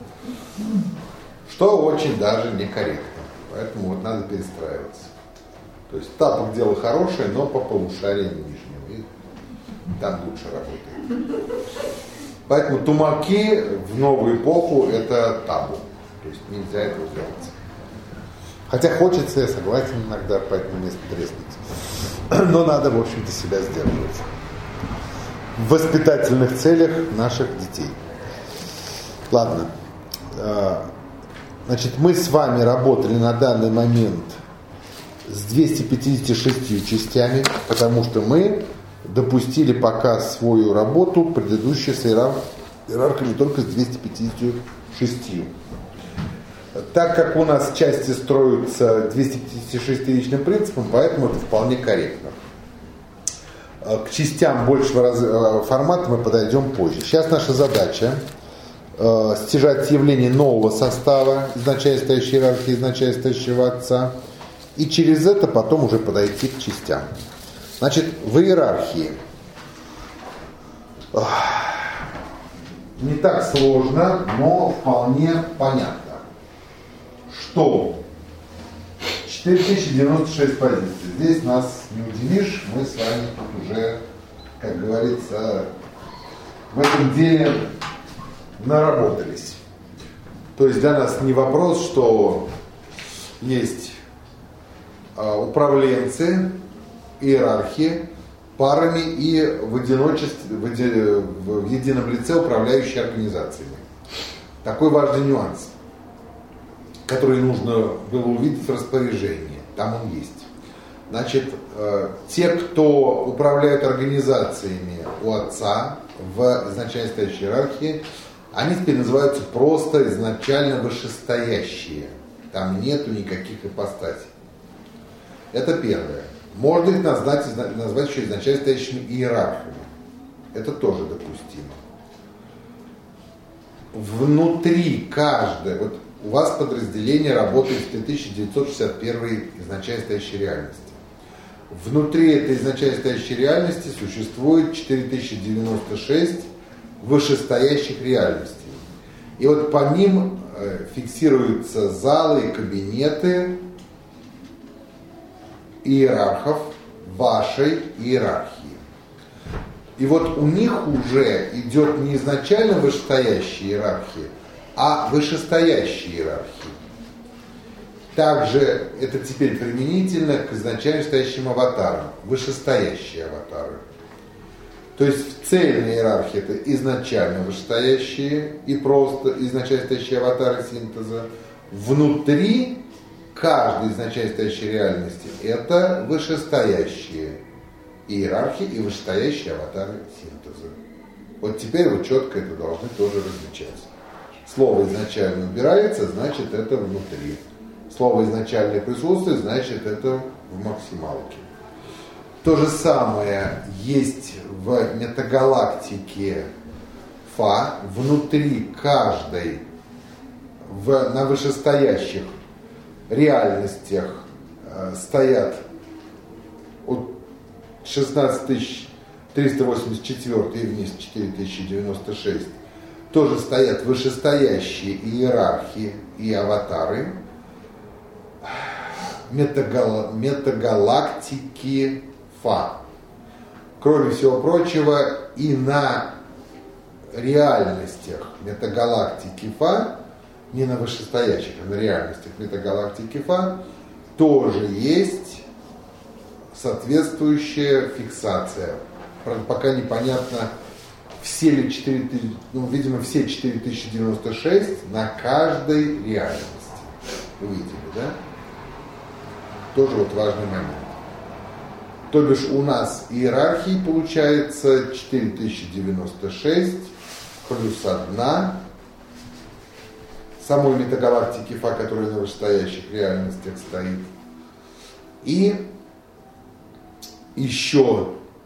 что очень даже некорректно. Поэтому вот надо перестраиваться. То есть тапок дело хорошее, но по полушариям нижнего. И там лучше работает. Поэтому тумаки в новую эпоху это табу. То есть нельзя этого делать. Хотя хочется, я согласен иногда, поэтому место треснуть. Но надо, в общем-то, себя сдерживать. В воспитательных целях наших детей. Ладно. Значит, мы с вами работали на данный момент с двумястами пятьюдесятью шестью частями, потому что мы допустили пока свою работу предыдущую с иерархами только с двумястами пятьюдесятью шестью. Так как у нас части строятся двести пятьдесят шестичным принципом, поэтому это вполне корректно. К частям большего формата мы подойдем позже. Сейчас наша задача э, стяжать явление нового состава из начальной стоящей иерархии, из начальной стоящего отца, и через это потом уже подойти к частям. Значит, в иерархии не так сложно, но вполне понятно, что четыре тысячи девяносто шесть позиций. Здесь нас не удивишь, мы с вами тут уже, как говорится, в этом деле наработались. То есть для нас не вопрос, что есть управленцы, иерархии, парами и в одиночестве, в, еди, в едином лице управляющие организациями. Такой важный нюанс, который нужно было увидеть в распоряжении. Там он есть. Значит, э, те, кто управляют организациями у отца в изначально стоящей иерархии, они теперь называются просто изначально вышестоящие. Там нету никаких ипостасей. Это первое. Можно их назвать, назвать еще изначально стоящими иерархами. Это тоже допустимо. Внутри каждой, вот у вас подразделение работает в тысяча девятьсот шестьдесят первой изначально стоящей реальности. Внутри этой изначально стоящей реальности существует четыре тысячи девяносто шесть вышестоящих реальностей. И вот по ним э, фиксируются залы и кабинеты иерархов вашей иерархии. И вот у них уже идет не изначально вышестоящая иерархия, а вышестоящие иерархии. Также это теперь применительно к изначально стоящим аватарам, вышестоящие аватары. То есть в цельной иерархии это изначально вышестоящие и просто изначально стоящие аватары синтеза. Внутри каждой изначально стоящей реальности это вышестоящие иерархии и вышестоящие аватары синтеза. Вот теперь вы четко это должны тоже различать. Слово изначально убирается, значит это внутри. Слово изначальное присутствует, значит это в максималке. То же самое есть в метагалактике Фа. Внутри каждой в, на вышестоящих реальностях э, стоят от шестнадцать тысяч триста восемьдесят четыре и вниз четыре тысячи девяносто шесть. Тоже стоят вышестоящие иерархии и аватары метагал, метагалактики Фа. Кроме всего прочего, и на реальностях метагалактики Фа, не на вышестоящих, а на реальностях метагалактики Фа, тоже есть соответствующая фиксация. Правда, пока непонятно, все ли четыре тысячи, ну, видимо, все четыре тысячи девяносто шесть на каждой реальности. Вы видели, да? Тоже вот важный момент. То бишь у нас иерархии получается четыре тысячи девяносто шесть плюс одна самой метагалактики Фа, которая на вышестоящих реальностях стоит. И еще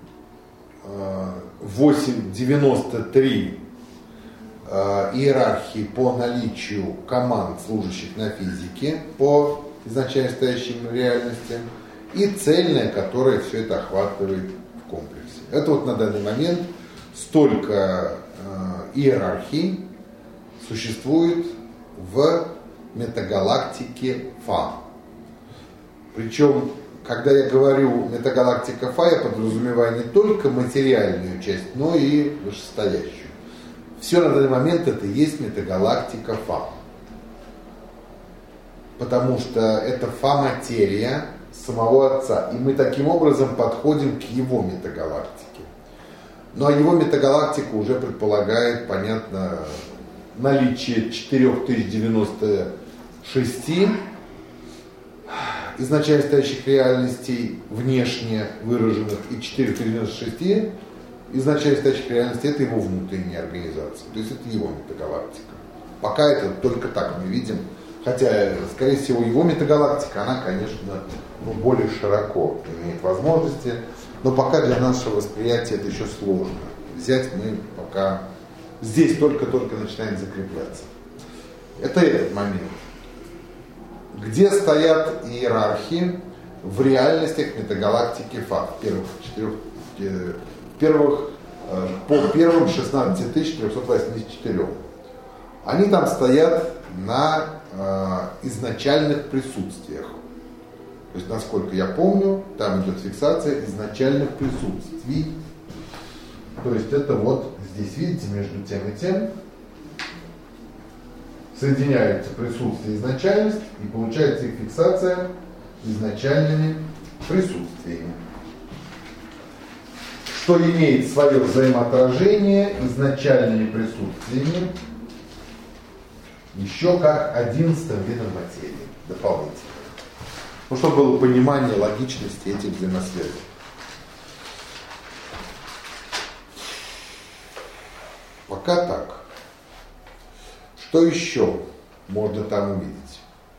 восемь девяносто три э, иерархии по наличию команд, служащих на физике, по изначально стоящим реальностям, и цельная, которая все это охватывает в комплексе. Это вот на данный момент столько э, иерархий существует в метагалактике Фа. Причем, когда я говорю метагалактика Фа, я подразумеваю не только материальную часть, но и вышестоящую. Все на данный момент это и есть метагалактика Фа. Потому что это Фа-материя самого Отца. И мы таким образом подходим к его метагалактике. Ну а его метагалактика уже предполагает, понятно, наличие четыре тысячи девяносто шесть изначально стоящих реальностей внешне выраженных и четыре тысячи девяносто шесть изначально стоящих реальностей, это его внутренняя организация. То есть это его метагалактика. Пока это только так мы видим, Хотя, скорее всего, его метагалактика, она, конечно, ну, более широко имеет возможности, но пока для нашего восприятия это еще сложно. Взять мы пока здесь только-только начинаем закрепляться. Это этот момент. Где стоят иерархии в реальностях метагалактики Фа, в первых четырех, в первых, по первым шестнадцати тысяч трехсот восьмидесяти четырем. Они там стоят на э, изначальных присутствиях. То есть, насколько я помню, там идет фиксация изначальных присутствий. То есть это вот здесь, видите, между тем и тем соединяются присутствие и изначальность, и получается их фиксация изначальными присутствиями, что имеет свое взаимоотражение изначальными присутствиями еще как одиннадцатым видом материи дополнительно. Ну, чтобы было понимание логичности этих взаимосвязей. Пока так. Что еще можно там увидеть?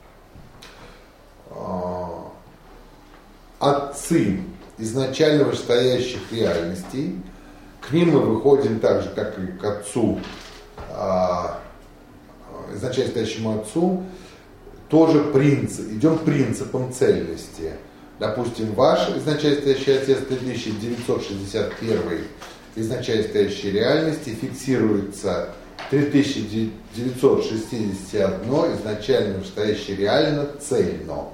Отцы изначально вышестоящих реальностей, к ним мы выходим так же, как и к отцу, изначально стоящему отцу, тоже принцип, идем принципом цельности. Допустим, ваш изначально стоящий отец три тысячи девятьсот шестьдесят первый изначально стоящей реальности фиксируется три тысячи девятьсот шестьдесят один изначально стоящей реально цельно.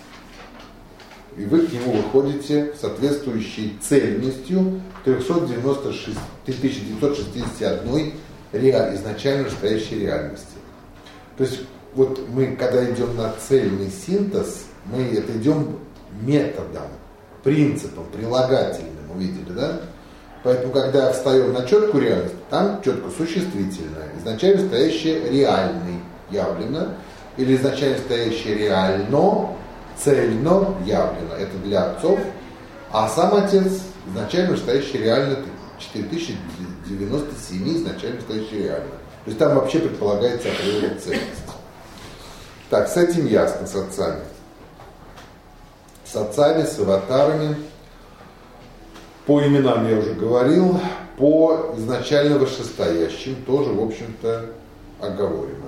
И вы к нему выходите соответствующей цельностью три тысячи девятьсот шестьдесят один реаль, изначально стоящей реальности. То есть вот мы, когда идем на цельный синтез, мы это идем методом, принципом, прилагательным, увидели, да? Поэтому, когда встаем на четкую реальность, там четко существительное, изначально стоящее реальный явлено, или изначально стоящее реально, цельно явлено. Это для отцов. А сам отец изначально стоящий реально четыре тысячи девяносто семь изначально стоящий реально. То есть там вообще предполагается определенная цельность. Так, с этим ясно, с отцами. С отцами, с аватарами. По именам я уже говорил. По изначально вышестоящим тоже, в общем-то, оговорено.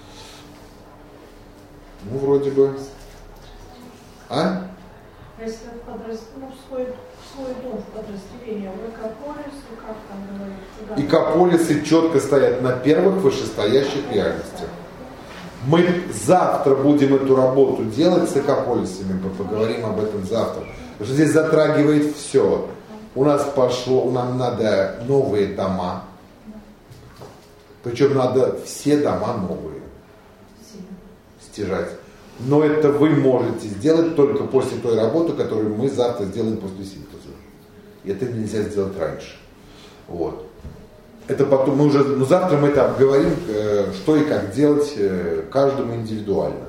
Ну, вроде бы. А? Если подраз... ну, свой, свой дом в подразделении, Икополис, как там говорится? Да. Икополисы четко стоят на первых вышестоящих реальностях. Мы завтра будем эту работу делать с икополисами, мы поговорим об этом завтра. Потому что здесь затрагивает все. У нас пошло, нам надо новые дома. Причем надо все дома новые стяжать. Но это вы можете сделать только после той работы, которую мы завтра сделаем после синтеза. И это нельзя сделать раньше. Вот. Это потом, мы уже, ну завтра мы это обговорим, э, что и как делать э, каждому индивидуально.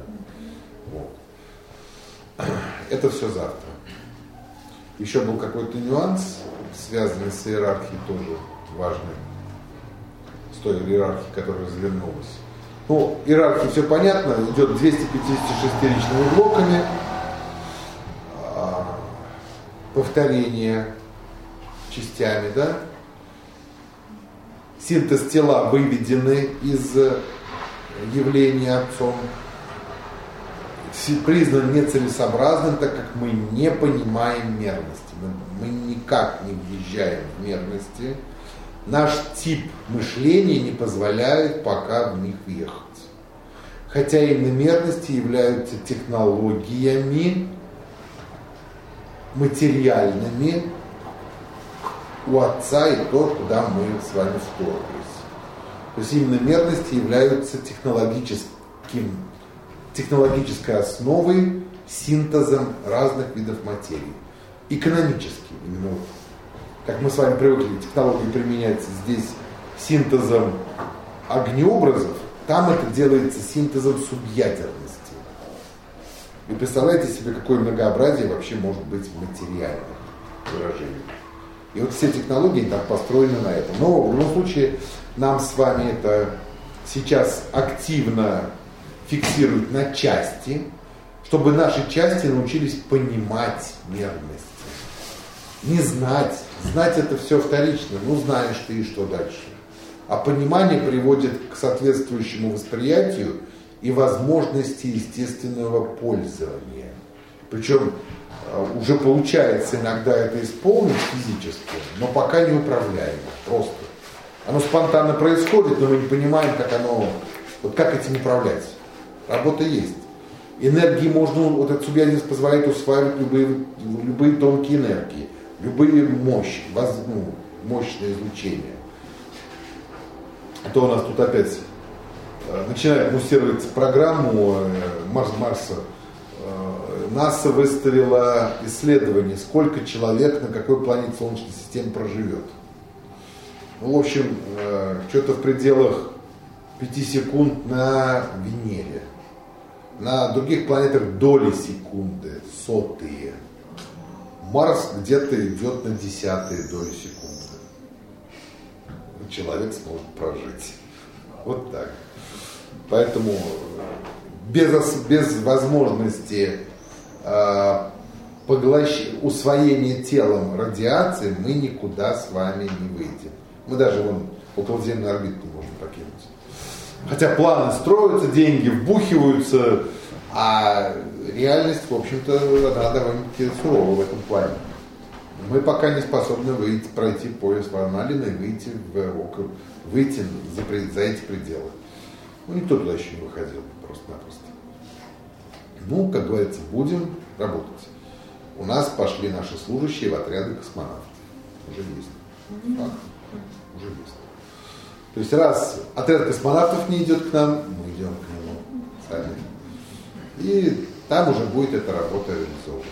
Вот. Это все завтра. Еще был какой-то нюанс, связанный с иерархией, тоже важный. С той иерархией, которая развернулась. Ну, иерархия все понятно, идет двести пятьдесят шесть личными блоками, а, повторение частями, да? Синтез тела выведены из явления отцом, признан нецелесообразным, так как мы не понимаем мерности, мы, мы никак не въезжаем в мерности. Наш тип мышления не позволяет пока в них въехать. Хотя иномерности являются технологиями материальными у Отца и то, куда мы с вами вторглись. То есть иномерности являются технологическим, технологической основой, синтезом разных видов материи. Экономическим, именно вот. Как мы с вами привыкли, технология применяется здесь синтезом огнеобразов, там это делается синтезом субъядерности. Вы представляете себе, какое многообразие вообще может быть в материальных выражениях. И вот все технологии так построены на этом. Но в любом случае нам с вами это сейчас активно фиксирует на части, чтобы наши части научились понимать мерности. Не знать. Знать это все вторично. Ну, знаешь ты и что дальше. А понимание приводит к соответствующему восприятию и возможности естественного пользования. Причем уже получается иногда это исполнить физически, но пока не управляемо. Просто. Оно спонтанно происходит, но мы не понимаем, как оно, вот как этим управлять. Работа есть. Энергии можно, вот этот субъязис позволяет усваивать любые, любые тонкие энергии, любые мощи, воз, ну, мощное излучение. Это у нас тут опять э, начинает муссировать программу э, Марс Марса. Э, НАСА выставила исследование, сколько человек на какой планете Солнечной системы проживет. Ну, в общем, э, что-то в пределах пяти секунд на Венере. На других планетах доли секунды, сотые. Марс где-то идет на десятые доли секунды. Человек сможет прожить. Вот так. Поэтому без, без возможности э, поглощ... усвоения телом радиации мы никуда с вами не выйдем. Мы даже вон околоземную орбиту не можем покинуть. Хотя планы строятся, деньги вбухиваются, а реальность, в общем-то, она довольно-таки сурова в этом плане. Мы пока не способны выйти, пройти пояс Ван Аллена и выйти, в, выйти за, за эти пределы. Ну, никто туда еще не выходил, просто-напросто. Ну, как говорится, будем работать. У нас пошли наши служащие в отряды космонавтов. Уже есть. Факт. Уже есть. То есть, раз отряд космонавтов не идет к нам, мы идем к нему сами. И там уже будет эта работа реализовываться.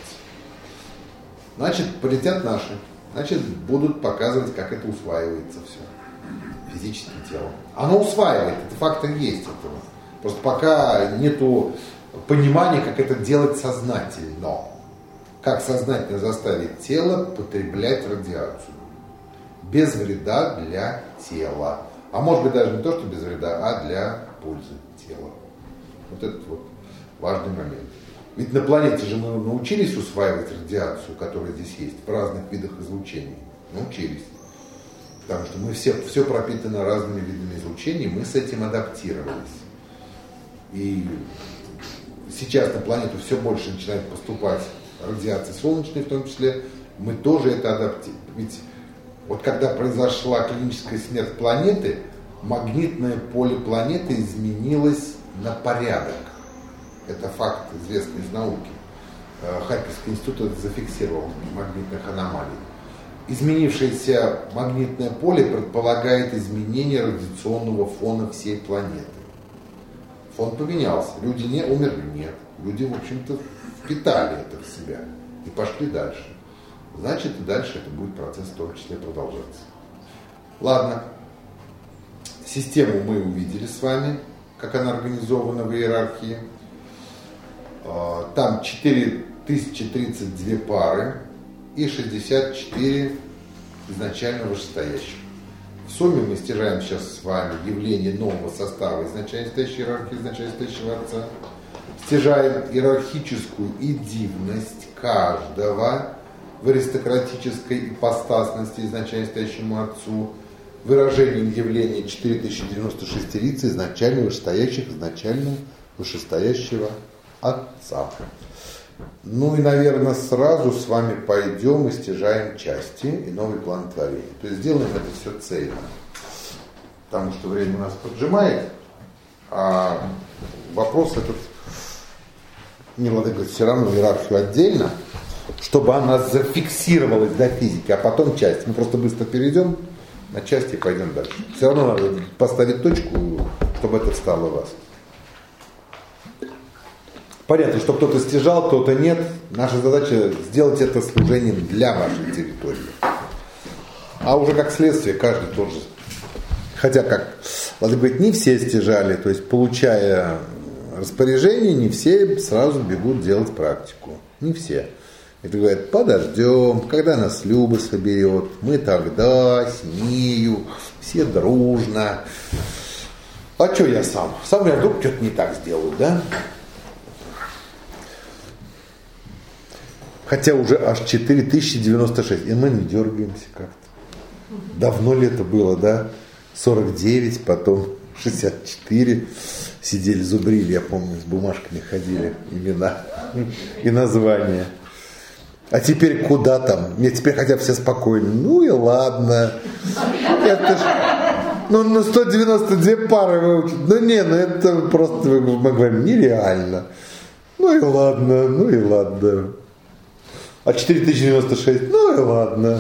Значит, полетят наши. Значит, будут показывать, как это усваивается все физическим телом. Оно усваивает, это факт есть этого. Просто пока нету понимания, как это делать сознательно. Как сознательно заставить тело потреблять радиацию. Без вреда для тела. А может быть даже не то, что без вреда, а для пользы тела. Вот этот вот важный момент. Ведь на планете же мы научились усваивать радиацию, которая здесь есть, в разных видах излучений. Научились. Потому что мы все, все пропитано разными видами излучений, мы с этим адаптировались. И сейчас на планету все больше начинает поступать радиация солнечная, в том числе, мы тоже это адаптируем. Ведь вот когда произошла клиническая смерть планеты, магнитное поле планеты изменилось на порядок. Это факт, известный из науки. Харьковский институт это зафиксировал, магнитных аномалий. Изменившееся магнитное поле предполагает изменение радиационного фона всей планеты. Фон поменялся. Люди не умерли, нет. Люди, в общем-то, впитали это в себя и пошли дальше. Значит, и дальше это будет процесс в том числе продолжаться. Ладно. Систему мы увидели с вами, как она организована в иерархии. Там четыре тысячи тридцать две пары и шестьдесят четыре изначально вышестоящих. В сумме мы стяжаем сейчас с вами явление нового состава изначально стоящей иерархии, изначально стоящего Отца. Стяжаем иерархическую эдивность каждого в аристократической ипостасности изначально стоящему Отцу, выражением явления четыре тысячи девяносто шесть лиц изначально вышестоящих, изначально вышестоящего Отца. Ну и, наверное, сразу с вами пойдем и стяжаем части и новый план творения. То есть сделаем это все цельно. Потому что время у нас поджимает, а вопрос этот, не надо говорить, все равно иерархию отдельно, чтобы она зафиксировалась до физики, а потом часть. Мы просто быстро перейдем на части и пойдем дальше. Все равно надо поставить точку, чтобы это встало у вас. Понятно, что кто-то стяжал, кто-то нет. Наша задача сделать это служением для вашей территории. А уже как следствие каждый тоже. Хотя как, надо говорить, не все стяжали, то есть получая распоряжение, не все сразу бегут делать практику. Не все. Это говорят, подождем, когда нас Люба соберет, мы тогда с нею, все дружно. А что я сам? Сам я вдруг что-то не так сделаю, да? Хотя уже аж четыре тысячи девяносто шесть. И мы не дергаемся как-то. Давно ли это было, да? сорок девять, потом шестьдесят четыре. Сидели, зубрили, я помню, с бумажками ходили, имена и названия. А теперь куда там? Мне теперь хотя бы все спокойны. Ну и ладно. Это ж, ну на сто девяносто две пары выучить. Ну не, ну это просто, мы говорим, нереально. Ну и ладно, ну и ладно. А четыре тысячи девяносто шесть, ну и ладно.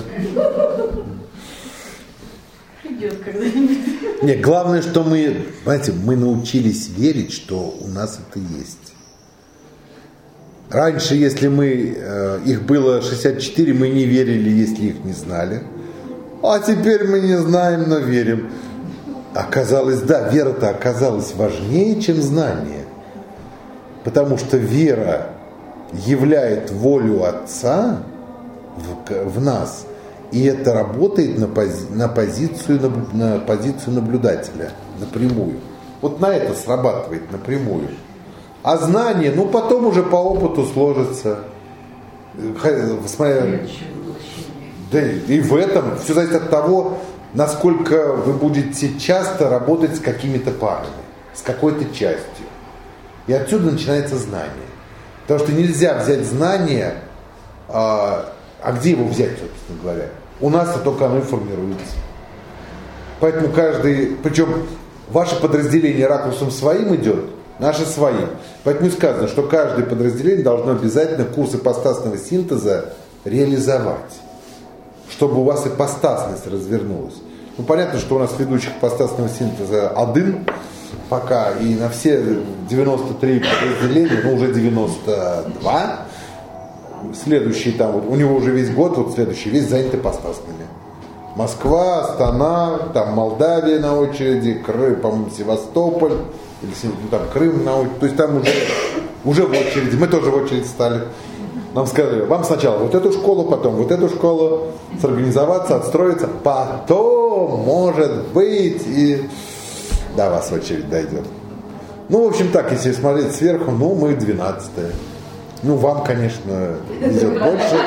Придет когда-нибудь. Не, главное, что мы, знаете, мы научились верить, что у нас это есть. Раньше, если мы, э, их было шестьдесят четыре, мы не верили, если их не знали. А теперь мы не знаем, но верим. Оказалось, да, вера-то оказалась важнее, чем знание. Потому что вера являет волю Отца в, в нас. И это работает на, пози, на, позицию, на, на позицию наблюдателя напрямую. Вот на это срабатывает напрямую. А знание, ну потом уже по опыту сложится. Смотря, да и в этом все зависит от того, насколько вы будете часто работать с какими-то парами, с какой-то частью. И отсюда начинается знание. Потому что нельзя взять знание, а, а где его взять, собственно говоря? У нас только оно и формируется. Поэтому каждый, причем ваше подразделение ракурсом своим идет, наше своим. Поэтому и сказано, что каждое подразделение должно обязательно курс ипостасного синтеза реализовать, чтобы у вас ипостасность развернулась. Ну, понятно, что у нас ведущих ипостасного синтеза один пока, и на все девяносто три подразделения, ну, уже девяносто два, следующий там, вот, у него уже весь год, вот следующий, весь занят ипостасными. Москва, Астана, там Молдавия на очереди, Крым, по-моему, Севастополь, или ну, там Крым на очереди, то есть там уже, уже в очереди, мы тоже в очередь стали. Нам сказали, вам сначала вот эту школу, потом вот эту школу, сорганизоваться, отстроиться, потом, может быть, и до вас очередь дойдет. Ну, в общем так, если смотреть сверху, ну, мы двенадцатые. Ну, вам, конечно, везет больше.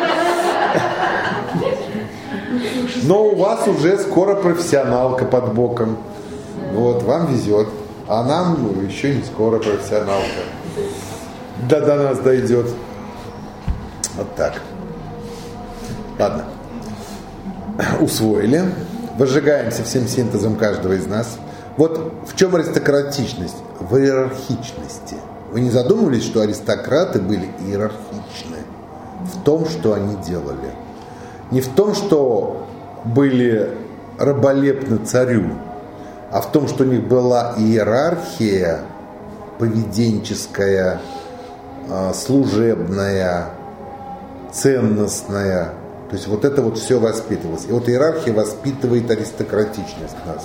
Но у вас уже скоро профессионалка под боком. Вот, вам везет. А нам еще не скоро профессионалка. Да до нас дойдет. Вот так. Ладно. Усвоили. Возжигаемся всем синтезом каждого из нас. Вот в чем аристократичность? В иерархичности. Вы не задумывались, что аристократы были иерархичны в том, что они делали? Не в том, что были раболепны царю, а в том, что у них была иерархия поведенческая, служебная, ценностная. То есть вот это вот все воспитывалось. И вот иерархия воспитывает аристократичность нас.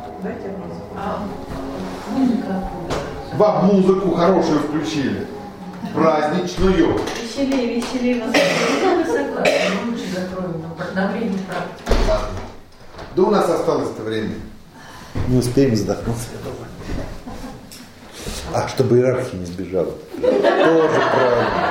Вам музыку хорошую включили. Праздничную. Веселее, веселее вас. Я согласна, лучше закроем на время практики. Ладно. Да у нас осталось-то время. Не успеем задохнуться, я думаю. А, чтобы иерархия не сбежала. Тоже правильно.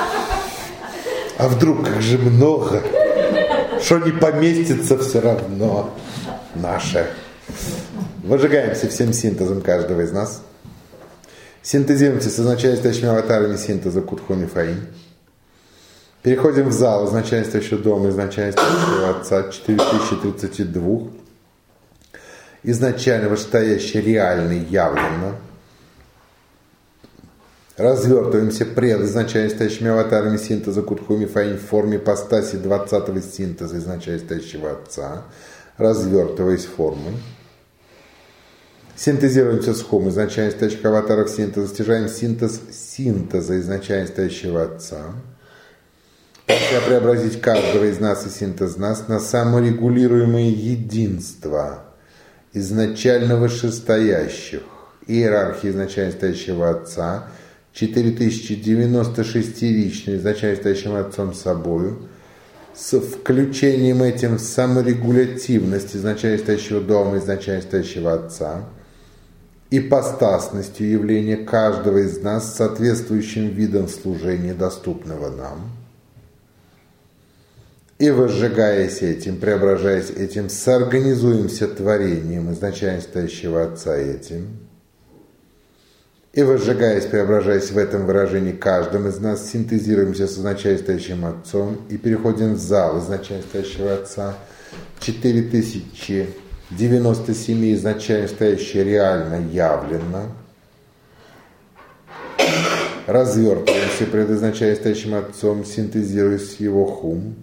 А вдруг как же много, что не поместится все равно наше. Выжигаемся всем синтезом каждого из нас. Синтезируемся с означающими аватарами синтеза Кутхуми Фаин. Переходим в зал означающего дома, означающего отца четыре тысячи тридцать два. Изначально вышестоящий реальный явленно. Развертываемся пред означающими аватарами синтеза Кутхуми Фаин в форме ипостаси двадцатого синтеза изначающего отца, развертываясь формой. Синтезируемся с хом, изначально стоящих аватаров синтеза, стяжаем синтез синтеза, изначально стоящего отца. Хотя преобразить каждого из нас и синтез нас на саморегулируемое единство изначально вышестоящих, иерархии изначально стоящего отца, четыре тысячи девяносто шестиричной изначально стоящим отцом собою, с включением этим в саморегулятивность изначально стоящего дома, изначально стоящего отца, ипостасностью явления каждого из нас соответствующим видом служения, доступного нам. И возжигаясь этим, преображаясь этим, соорганизуемся творением изначально стоящего Отца этим. И возжигаясь, преображаясь в этом выражении каждым из нас, синтезируемся с изначально стоящим Отцом и переходим в зал изначально стоящего Отца. четыре тысячи девяносто семь изначально стоящее реально явлено. Развертываемся пред изначально стоящим Отцом, синтезируясь его хум.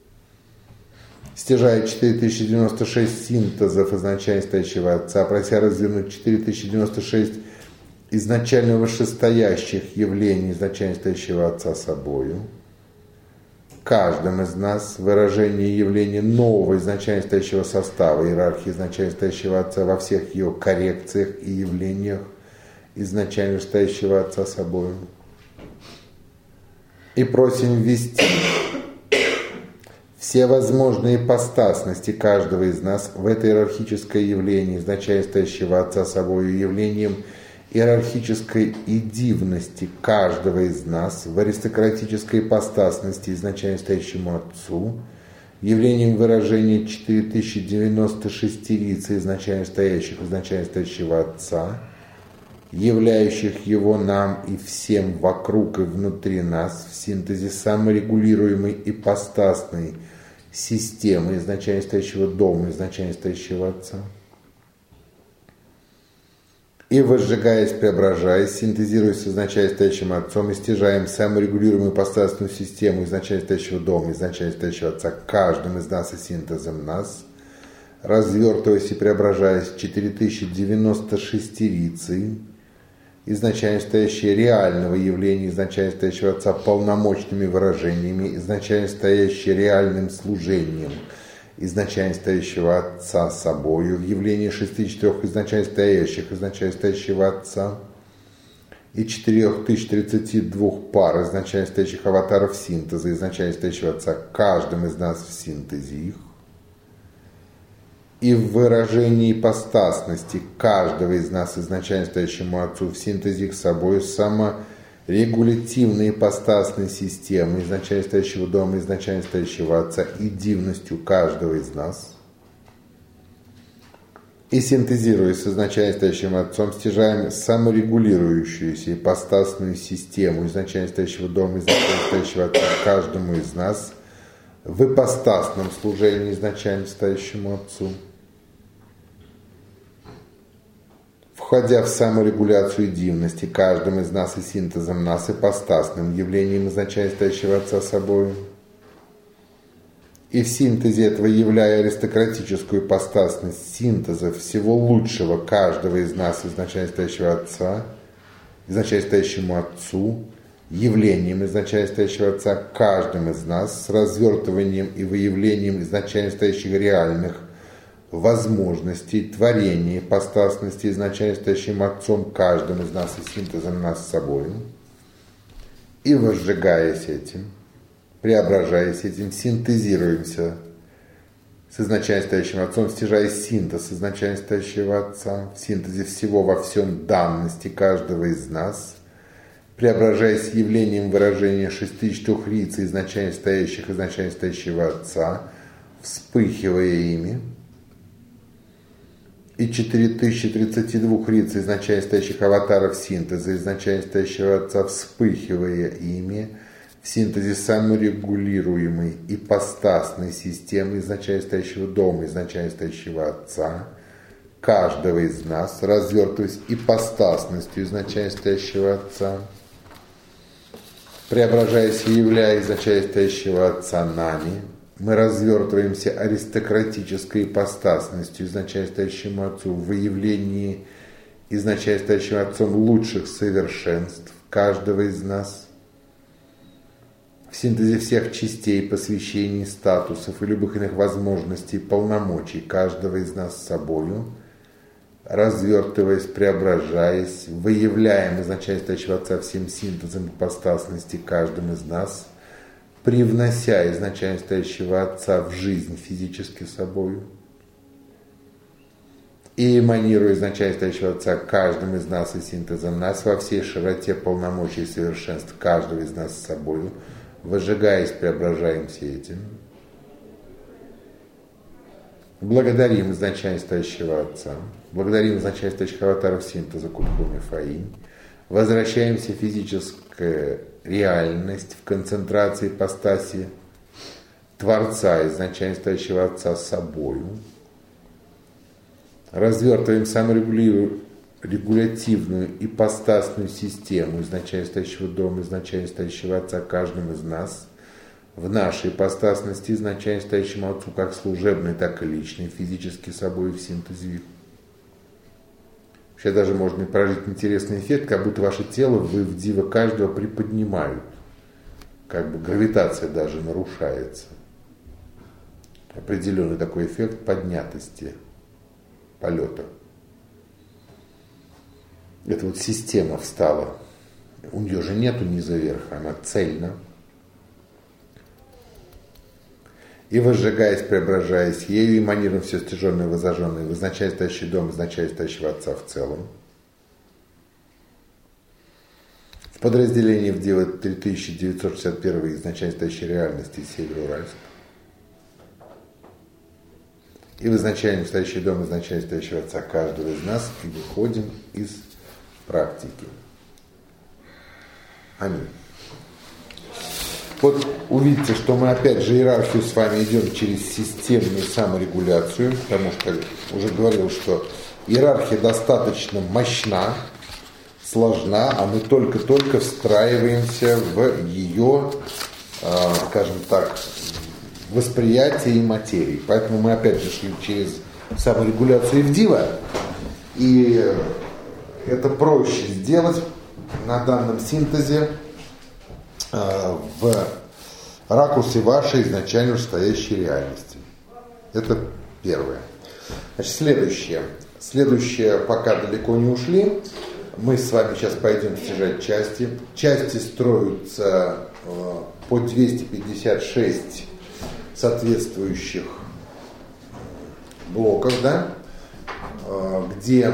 Стяжая четыре тысячи девяносто шесть синтезов изначально стоящего Отца, прося развернуть четыре тысячи девяносто шесть изначально вышестоящих явлений изначально стоящего Отца собою. Каждым из нас выражение явления нового изначально стоящего состава иерархии изначально стоящего Отца во всех ее коррекциях и явлениях изначально стоящего Отца собою. И просим ввести все возможные ипостасности каждого из нас в это иерархическое явление изначально стоящего Отца собою явлением иерархической и дивности каждого из нас в аристократической ипостасности изначально стоящему Отцу, явлением выражения четыре тысячи девяносто шесть лиц изначально стоящих изначально стоящего Отца, являющих его нам и всем вокруг и внутри нас в синтезе саморегулируемой ипостасной системы изначально стоящего дома изначально стоящего Отца. И возжигаясь, преображаясь, синтезируясь с изначально стоящим Отцом и стяжаем саморегулируемую ипостасную систему изначально стоящего дома, изначально стоящего Отца, каждым из нас и синтезом нас, развертываясь и преображаясь четыре тысячи девяносто шестирицей, изначально стоящие реального явления, изначально стоящего Отца полномочными выражениями, изначально стоящие реальным служением, изначально стоящего Отца собою, в явлении шести четырех изначально стоящих, изначально стоящего Отца, и четырех тысяч тридцати двух пар изначально стоящих аватаров синтеза, изначально стоящего Отца, каждым из нас в синтезе их, и в выражении ипостасности каждого из нас изначально стоящему Отцу в синтезе их собою саморегулятивной ипостасной системы изначально стоящего дома, изначально стоящего Отца и дивностью каждого из нас. И синтезируясь с изначально стоящим Отцом, стяжаем саморегулирующуюся ипостасную систему изначально стоящего дома, изначально стоящего Отца каждому из нас в ипостасном служении изначально стоящему Отцу. Входя в саморегуляцию дивности каждым из нас и синтезом нас ипостасным явлением изначально стоящего Отца собою, и в синтезе этого являя аристократическую ипостасность синтеза всего лучшего каждого из нас изначально стоящего Отца, изначально стоящему Отцу, явлением изначально стоящего Отца каждым из нас с развертыванием и выявлением изначально стоящих реальных возможностей, творения, ипостасности изначально стоящим Отцом каждым из нас и синтезом нас с собой, и возжигаясь этим, преображаясь этим, синтезируемся с изначально стоящим Отцом, стяжая синтез изначально стоящего Отца, в синтезе всего во всем данности каждого из нас, преображаясь явлением выражения шести четырех лиц изначально стоящих изначально стоящего Отца, вспыхивая ими, и четыре тысячи тридцати двух лиц изначально стоящих аватаров синтеза изначально стоящего Отца, вспыхивая ими в синтезе саморегулируемой ипостасной системы изначально стоящего дома, изначально стоящего Отца, каждого из нас, развертываясь ипостасностью изначально стоящего Отца, преображаясь и являя изначально стоящего Отца нами, мы развертываемся аристократической ипостасностью изначально стоящему Отцу в выявлении изначально стоящим Отцом лучших совершенств каждого из нас, в синтезе всех частей, посвящений, статусов и любых иных возможностей, полномочий каждого из нас с собою, развертываясь, преображаясь, выявляем изначально стоящего Отца всем синтезом ипостасности каждым из нас, привнося изначально стоящего Отца в жизнь физически собою, и эманируя из начала стоящего Отца каждым из нас и синтезом нас во всей широте полномочий и совершенств каждого из нас с собою, возжигаясь, преображаемся этим. Благодарим изначально стоящего Отца, благодарим изначально стоящих аватаров синтеза Кутхуми Фаинь, возвращаемся в физическую реальность, в концентрации ипостаси Творца, изначально стоящего Отца с собою, развертываем саморегулятивную ипостасную систему изначально стоящего дома, изначально стоящего Отца каждым из нас, в нашей ипостасности, изначально стоящему Отцу, как служебной, так и личной, физически собой в синтезе. Вообще даже можно прожить интересный эффект, как будто ваше тело вы в диво каждого приподнимают. Как бы гравитация даже нарушается. Определенный такой эффект поднятости, полета. Это вот система встала. У нее же нету низа верха, она цельна. И возжигаясь, преображаясь ею, эманируем все стяженное и возожженное в изначально стоящий дом, изначально стоящего Отца в целом. В подразделении в дело три тысячи девятьсот шестьдесят один изначально стоящей реальности Североуральск. И в изначально стоящий дом, изначально стоящего Отца каждого из нас, и выходим из практики. Аминь. Вот увидите, что мы опять же иерархию с вами идем через системную саморегуляцию, потому что уже говорил, что иерархия достаточно мощна, сложна, а мы только-только встраиваемся в ее, скажем так, восприятие и материи. Поэтому мы опять же шли через саморегуляцию в дива, и это проще сделать на данном синтезе в ракурсе вашей изначально стоящей реальности. Это первое. Значит, следующее. Следующее, пока далеко не ушли, мы с вами сейчас пойдем стяжать части. Части строятся по двести пятьдесят шесть соответствующих блоков, да, где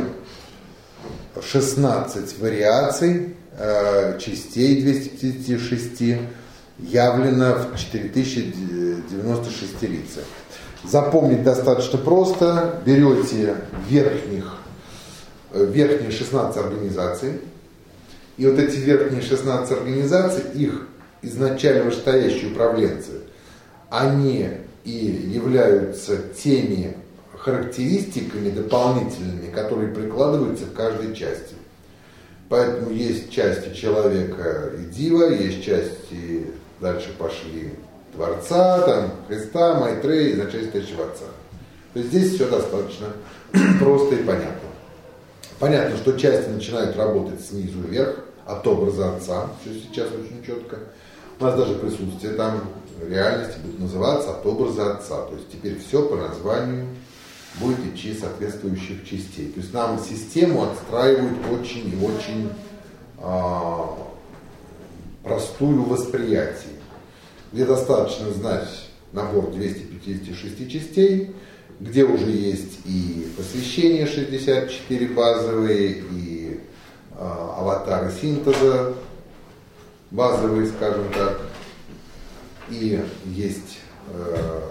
шестнадцать вариаций частей двухсот пятидесяти шести явлено в четыре тысячи девяносто шесть лицах. Запомнить достаточно просто. Берете верхних, верхние шестнадцать организаций, и вот эти верхние шестнадцать организаций, их изначально вышестоящие управленцы, они и являются теми характеристиками дополнительными, которые прикладываются к каждой части. Поэтому есть части человека и дива, есть части, дальше пошли Творца, там, Христа, Майтрея, изначально стоящего Отца. То есть здесь все достаточно просто и понятно. Понятно, что части начинают работать снизу вверх, от образа Отца, все сейчас очень четко. У нас даже присутствие там реальности будет называться от образа Отца. То есть теперь все по названию будет идти соответствующих частей. То есть нам систему отстраивают очень и очень а, простую восприятие, где достаточно знать набор двухсот пятидесяти шести частей, где уже есть и посвящение шестьдесят четыре базовые, и а, аватары синтеза базовые, скажем так, и есть э,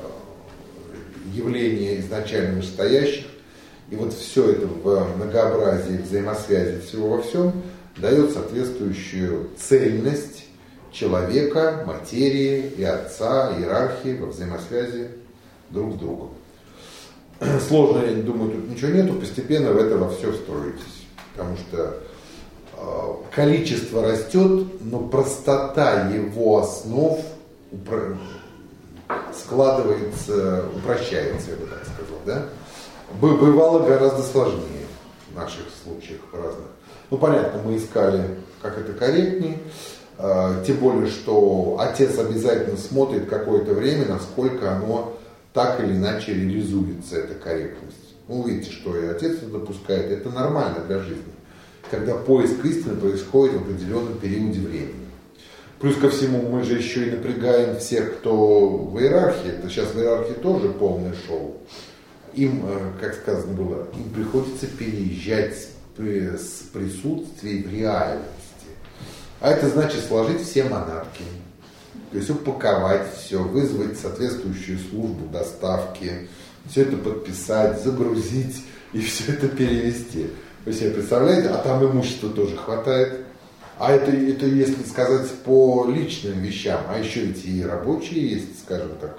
явления изначально настоящих, и вот все это в многообразии взаимосвязи всего во всем дает соответствующую цельность человека, материи и Отца, иерархии во взаимосвязи друг с другом. Сложно, я не думаю, тут ничего нету, постепенно в это во все встроитесь, потому что э, количество растет, но простота его основ упро- складывается, упрощается, я бы так сказал, да? Бывало гораздо сложнее в наших случаях разных. Ну, понятно, мы искали, как это корректнее, э, тем более, что отец обязательно смотрит какое-то время, насколько оно так или иначе реализуется, эта корректность. Вы увидите, что и отец это допускает, это нормально для жизни, когда поиск истины происходит в определенном периоде времени. Плюс ко всему, мы же еще и напрягаем всех, кто в иерархии. Это сейчас в иерархии тоже полное шоу. им, как сказано было, им приходится переезжать с присутствия в реальности. А это значит сложить все манатки, то есть упаковать все, вызвать соответствующую службу доставки, все это подписать, загрузить и все это перевести. Вы себе представляете, а там имущества тоже хватает. А это, это если сказать по личным вещам, а еще ведь и рабочие есть, скажем так,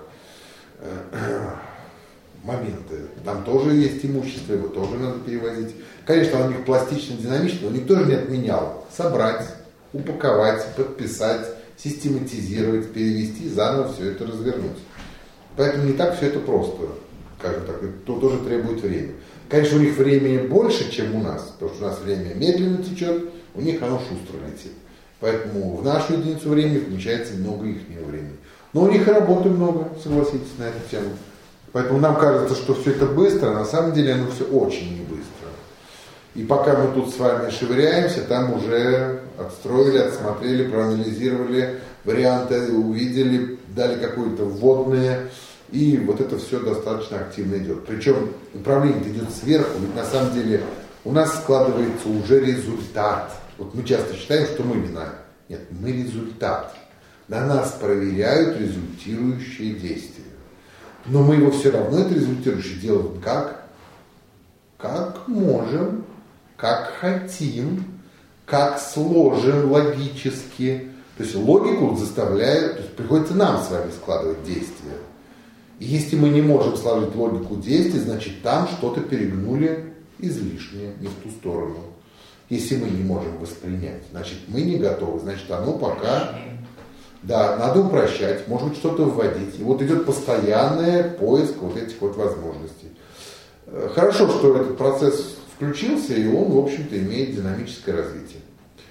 моменты. Там тоже есть имущество, его тоже надо перевозить. Конечно, он у них пластично, динамично, но никто же не отменял. Собрать, упаковать, подписать, систематизировать, перевести, заново все это развернуть. Поэтому не так все это просто, скажем так, это тоже требует времени. Конечно, у них времени больше, чем у нас, потому что у нас время медленно течет, у них оно шустро летит. Поэтому в нашу единицу времени включается много их времени. Но у них и работы много, согласитесь, на эту тему. Поэтому нам кажется, что все это быстро, а на самом деле оно все очень не быстро. И пока мы тут с вами шевыряемся, там уже отстроили, отсмотрели, проанализировали варианты, увидели, дали какое-то вводное. И вот это все достаточно активно идет. Причем управление идет сверху, ведь на самом деле у нас складывается уже результат. Вот мы часто считаем, что мы вина. Нет, мы результат. На нас проверяют результирующие действия. Но мы его все равно, это результирующее, делаем как? Как можем, как хотим, как сложим логически. То есть логику заставляет, то есть приходится нам с вами складывать действия. И если мы не можем сложить логику действий, значит там что-то перегнули излишнее, не в ту сторону. Если мы не можем воспринять, значит мы не готовы, значит оно пока... Да, надо упрощать, может быть что-то вводить. И вот идет постоянный поиск вот этих вот возможностей. Хорошо, что этот процесс включился, и он, в общем-то, имеет динамическое развитие.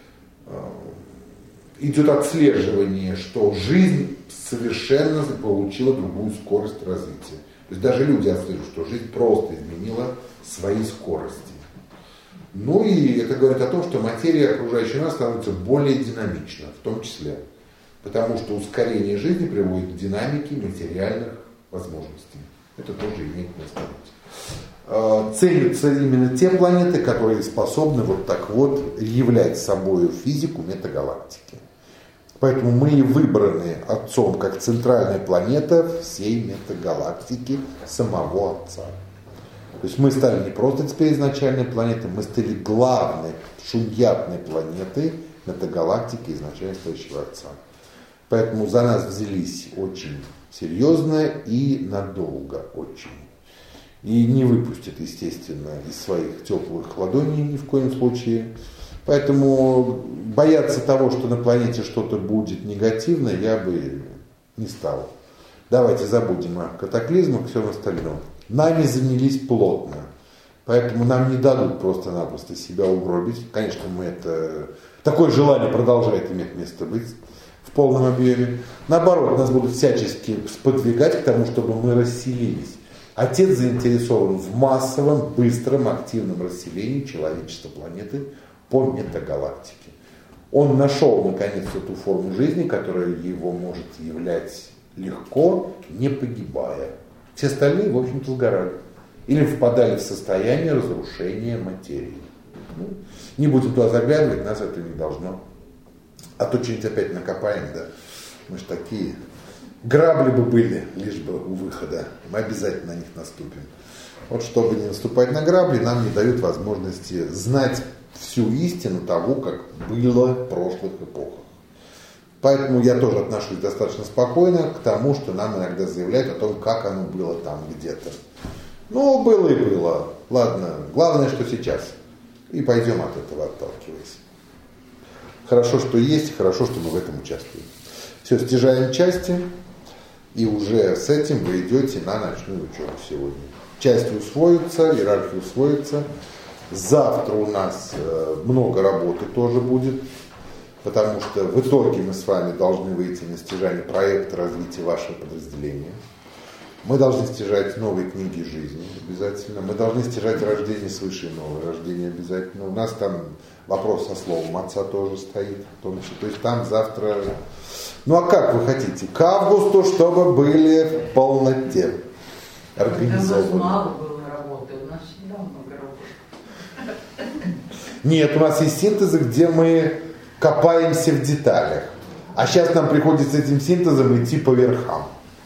Идет отслеживание, что жизнь совершенно получила другую скорость развития. То есть даже люди отслеживают, что жизнь просто изменила свои скорости. Ну и это говорит о том, что материя окружающая нас становится более динамична, в том числе. Потому что ускорение жизни приводит к динамике материальных возможностей. Это тоже имеет место быть. Ценятся именно те планеты, которые способны вот так вот являть собой физику метагалактики. Поэтому мы и выбраны Отцом как центральная планета всей метагалактики самого Отца. То есть мы стали не просто теперь изначальной планетой, мы стали главной шуньятной планетой метагалактики изначально стоящего Отца. Поэтому за нас взялись очень серьезно и надолго очень. И не выпустят, естественно, из своих теплых ладоней ни в коем случае. Поэтому бояться того, что на планете что-то будет негативно, я бы не стал. Давайте забудем о катаклизмах и всем остальном. Нами занялись плотно. Поэтому нам не дадут просто-напросто себя угробить. Конечно, мы это... Такое желание продолжает иметь место быть в полном объеме. Наоборот, нас будут всячески сподвигать к тому, чтобы мы расселились. Отец заинтересован в массовом, быстром, активном расселении человечества планеты по метагалактике. Он нашел, наконец, эту форму жизни, которая его может являть легко, не погибая. Все остальные, в общем-то, сгорали. Или впадали в состояние разрушения материи. Ну, не будем туда заглядывать, нас это не должно. А то что-нибудь опять накопаем, да. Мы же такие. Грабли бы были, лишь бы у выхода. Мы обязательно на них наступим. Вот чтобы не наступать на грабли, нам не дают возможности знать всю истину того, как было в прошлых эпохах. Поэтому я тоже отношусь достаточно спокойно к тому, что нам иногда заявляют о том, как оно было там где-то. Ну, было и было. Ладно, главное, что сейчас. И пойдем от этого отталкиваясь. Хорошо, что есть, хорошо, что мы в этом участвуем. Все, стяжаем части, и уже с этим вы идете на ночную учебу сегодня. Части усвоятся, иерархия усвоится. Завтра у нас много работы тоже будет, потому что в итоге мы с вами должны выйти на стяжание проекта развития вашего подразделения. Мы должны стяжать новые книги жизни обязательно. Мы должны стяжать рождение свыше, новое рождение обязательно. У нас там вопрос со словом отца тоже стоит. В том числе. То есть там завтра... Ну а как вы хотите? К августу, чтобы были в полноте организованы. Мало было. работу. Нет, у нас есть синтезы, где мы копаемся в деталях. А сейчас нам приходится этим синтезом идти по верхам.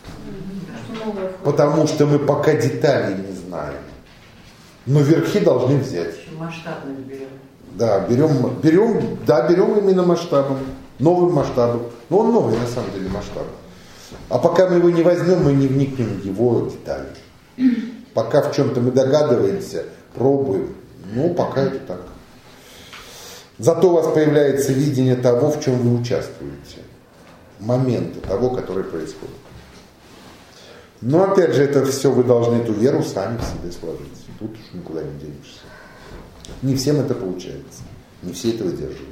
Потому что мы пока деталей не знаем. Но верхи должны взять. Масштабно берем. Да, берем, берем, да, берем именно масштабом, новым масштабом. Но он новый на самом деле масштаб. А пока мы его не возьмем, мы не вникнем в его детали. Пока в чем-то мы догадываемся, пробуем. Ну, пока это так. Зато у вас появляется видение того, в чем вы участвуете. Момента того, который происходит. Но опять же, это все вы должны эту веру сами в себе сложить. Тут уж никуда не денешься. Не всем это получается. Не все это выдерживают.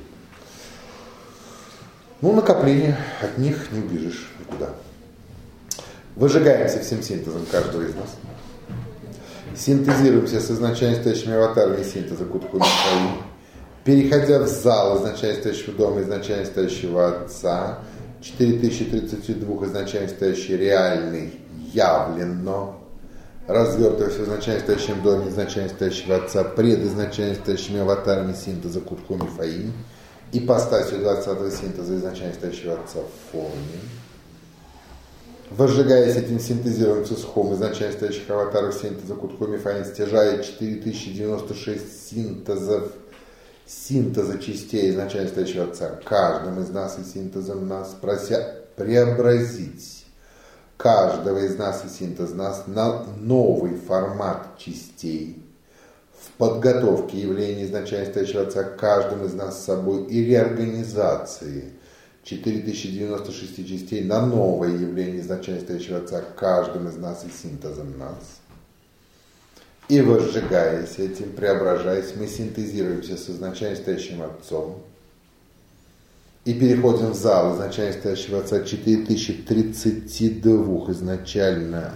Ну, накопление, от них не убежишь никуда. Выжигаемся всем синтезом каждого из нас. Синтезируемся с изначально стоящими аватарами синтеза Кутху Михаил. Переходя в зал изначально стоящего дома, изначально стоящего Отца, четыре тысячи тридцать два изначально стоящий реальный, явленно, развертываясь в изначально стоящем доме изначально стоящего Отца, пред изначально стоящими аватарами синтеза Кутху Мифаим, ипостасью двадцатого синтеза изначально стоящего Отца в форме. Возжигаясь этим синтезируем сусхом изначально стоящих аватаров синтеза Кутху Мифаим, стяжая четыре тысячи девяносто шесть синтезов, синтеза частей изначально стоящего Отца, каждым из нас и синтезом нас, прося преобразить каждого из нас и синтез нас на новый формат частей в подготовке явления изначально стоящего Отца каждым из нас с собой и реорганизации четыре тысячи девяносто шесть частей на новое явление изначально стоящего Отца каждым из нас и синтезом нас. И возжигаясь этим, преображаясь, мы синтезируемся с изначально стоящим Отцом и переходим в зал изначально стоящего Отца четыре тысячи тридцать два изначально,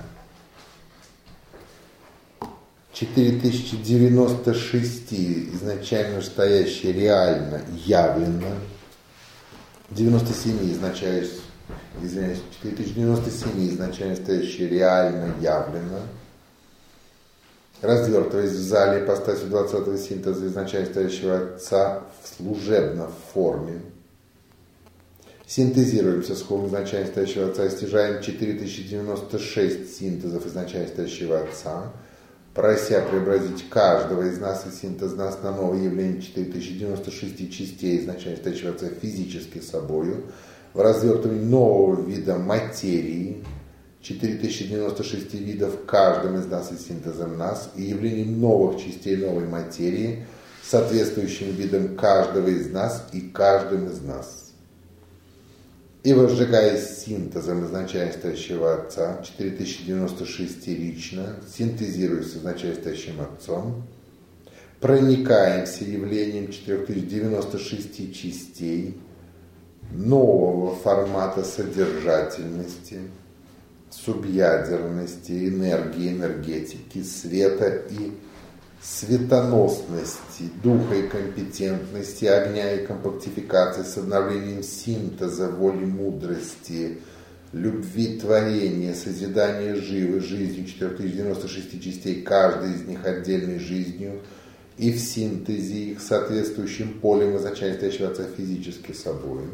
четыре тысячи девяносто шесть изначально стоящие реально, явленно, девяносто семь изначально, извиняюсь, четыре тысячи девяносто семь изначально стоящие реально, явленно, развертываясь в зале ипостасью двадцатого синтеза изначально стоящего Отца в служебной форме. Синтезируемся с хом изначально стоящего Отца и стяжаем четыре тысячи девяносто шесть синтезов изначально стоящего Отца, прося преобразить каждого из нас и синтез нас на новое явление четыре тысячи девяносто шесть частей изначально стоящего Отца физически собою, в развертывании нового вида материи, четыре тысячи девяносто шесть видов каждым из нас и синтезом нас, и явлением новых частей новой материи, соответствующим видам каждого из нас и каждым из нас. И возжигаясь синтезом изначально стоящего Отца, четыре тысячи девяносто шесть лично, синтезируясь с изначально стоящим Отцом, проникаемся явлением четыре тысячи девяносто шесть частей нового формата содержательности, субъядерности, энергии, энергетики, света и светоносности, духа и компетентности, огня и компактификации с обновлением синтеза, воли, мудрости, любви, творения, созидания живы, жизнью четыре тысячи девяносто шесть частей, каждой из них отдельной жизнью, и в синтезе их соответствующим полем изначально стоящего Отца физически собой.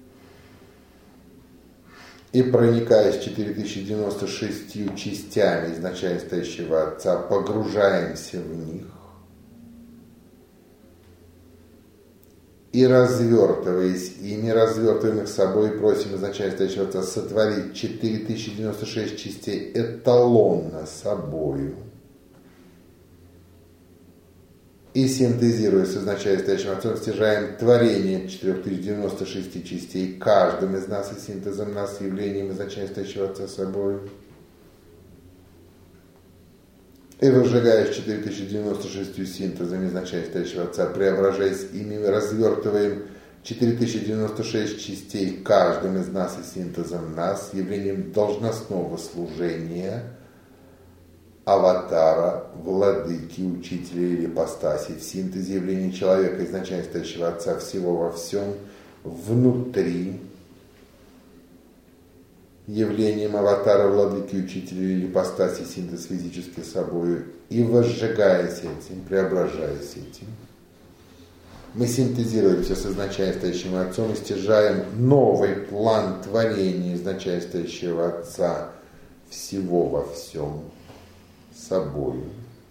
И проникаясь четыре тысячи девяносто шесть частями изначально стоящего Отца, погружаемся в них и развертываясь ими, развертываем их собой, и просим изначально стоящего Отца сотворить четыре тысячи девяносто шесть частей эталонно собою. И синтезируя с изначально стоящим Отцом, стяжаем творение четыре тысячи девяносто шесть частей, каждым из нас и синтезом нас, явлением изначально стоящего Отца собой. И возжигая четыре тысячи девяносто шесть синтезами изначально стоящего Отца, преображаясь ими, развертываем четыре тысячи девяносто шесть частей, каждым из нас и синтезом нас, явлением должностного служения, аватара, владыки, учителя или ипостаси, в синтезе явления человека, изначально стоящего Отца всего во всем, внутри, явлением аватара, владыки, учителя или ипостаси, синтез физически собою, и возжигаясь этим, преображаясь этим, мы синтезируем все с изначально стоящим Отцом и стяжаем новый план творения изначально стоящего Отца всего во всем собою,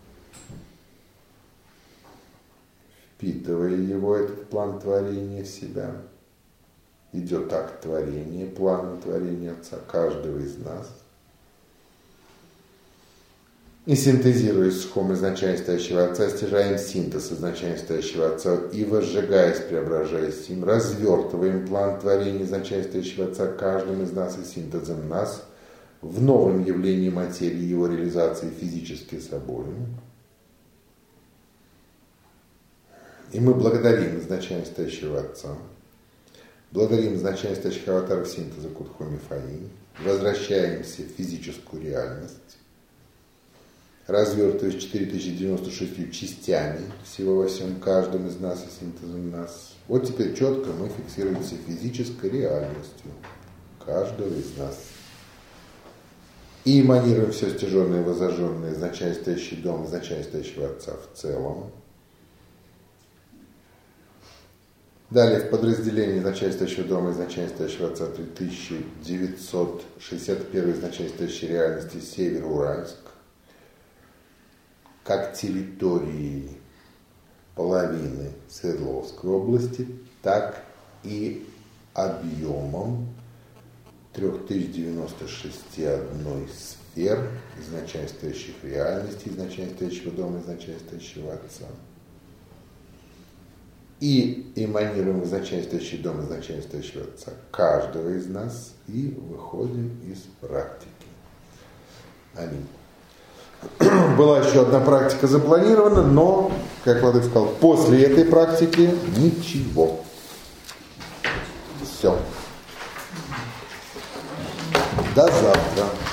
впитывая его, этот план творения в себя. Идет акт творения, план творения Отца каждого из нас. И синтезируя сухом изначально стоящего Отца, стяжаем синтез изначально стоящего Отца и, возжигаясь, преображаясь им, развертываем план творения изначально стоящего Отца каждым из нас и синтезом нас в новом явлении материи и его реализации физически собой. И мы благодарим изначально стоящего Отца, благодарим изначально стоящих аватаров синтеза Кудхоми Фаи, возвращаемся в физическую реальность, развертываясь четыре тысячи девяносто шестью частями всего во всем, каждым из нас и синтезом нас. Вот теперь четко мы фиксируемся физической реальностью каждого из нас. И эманируем все стяженное и возожженное, изначально стоящий дом, изначально стоящего Отца в целом. Далее в подразделении изначально стоящего дома, изначально стоящего Отца три тысячи девятьсот шестьдесят один изначально стоящей реальности Северо-Уральск, как территории половины Свердловской области, так и объемом три тысячи девяносто шесть одной сфер изначально стоящих реальностей, изначально стоящего дома, изначально стоящего Отца. И эманируем изначально стоящий дом, изначально стоящего Отца каждого из нас и выходим из практики. Аминь. Была еще одна практика запланирована, но, как Владыка сказал, после этой практики ничего. Все. До завтра.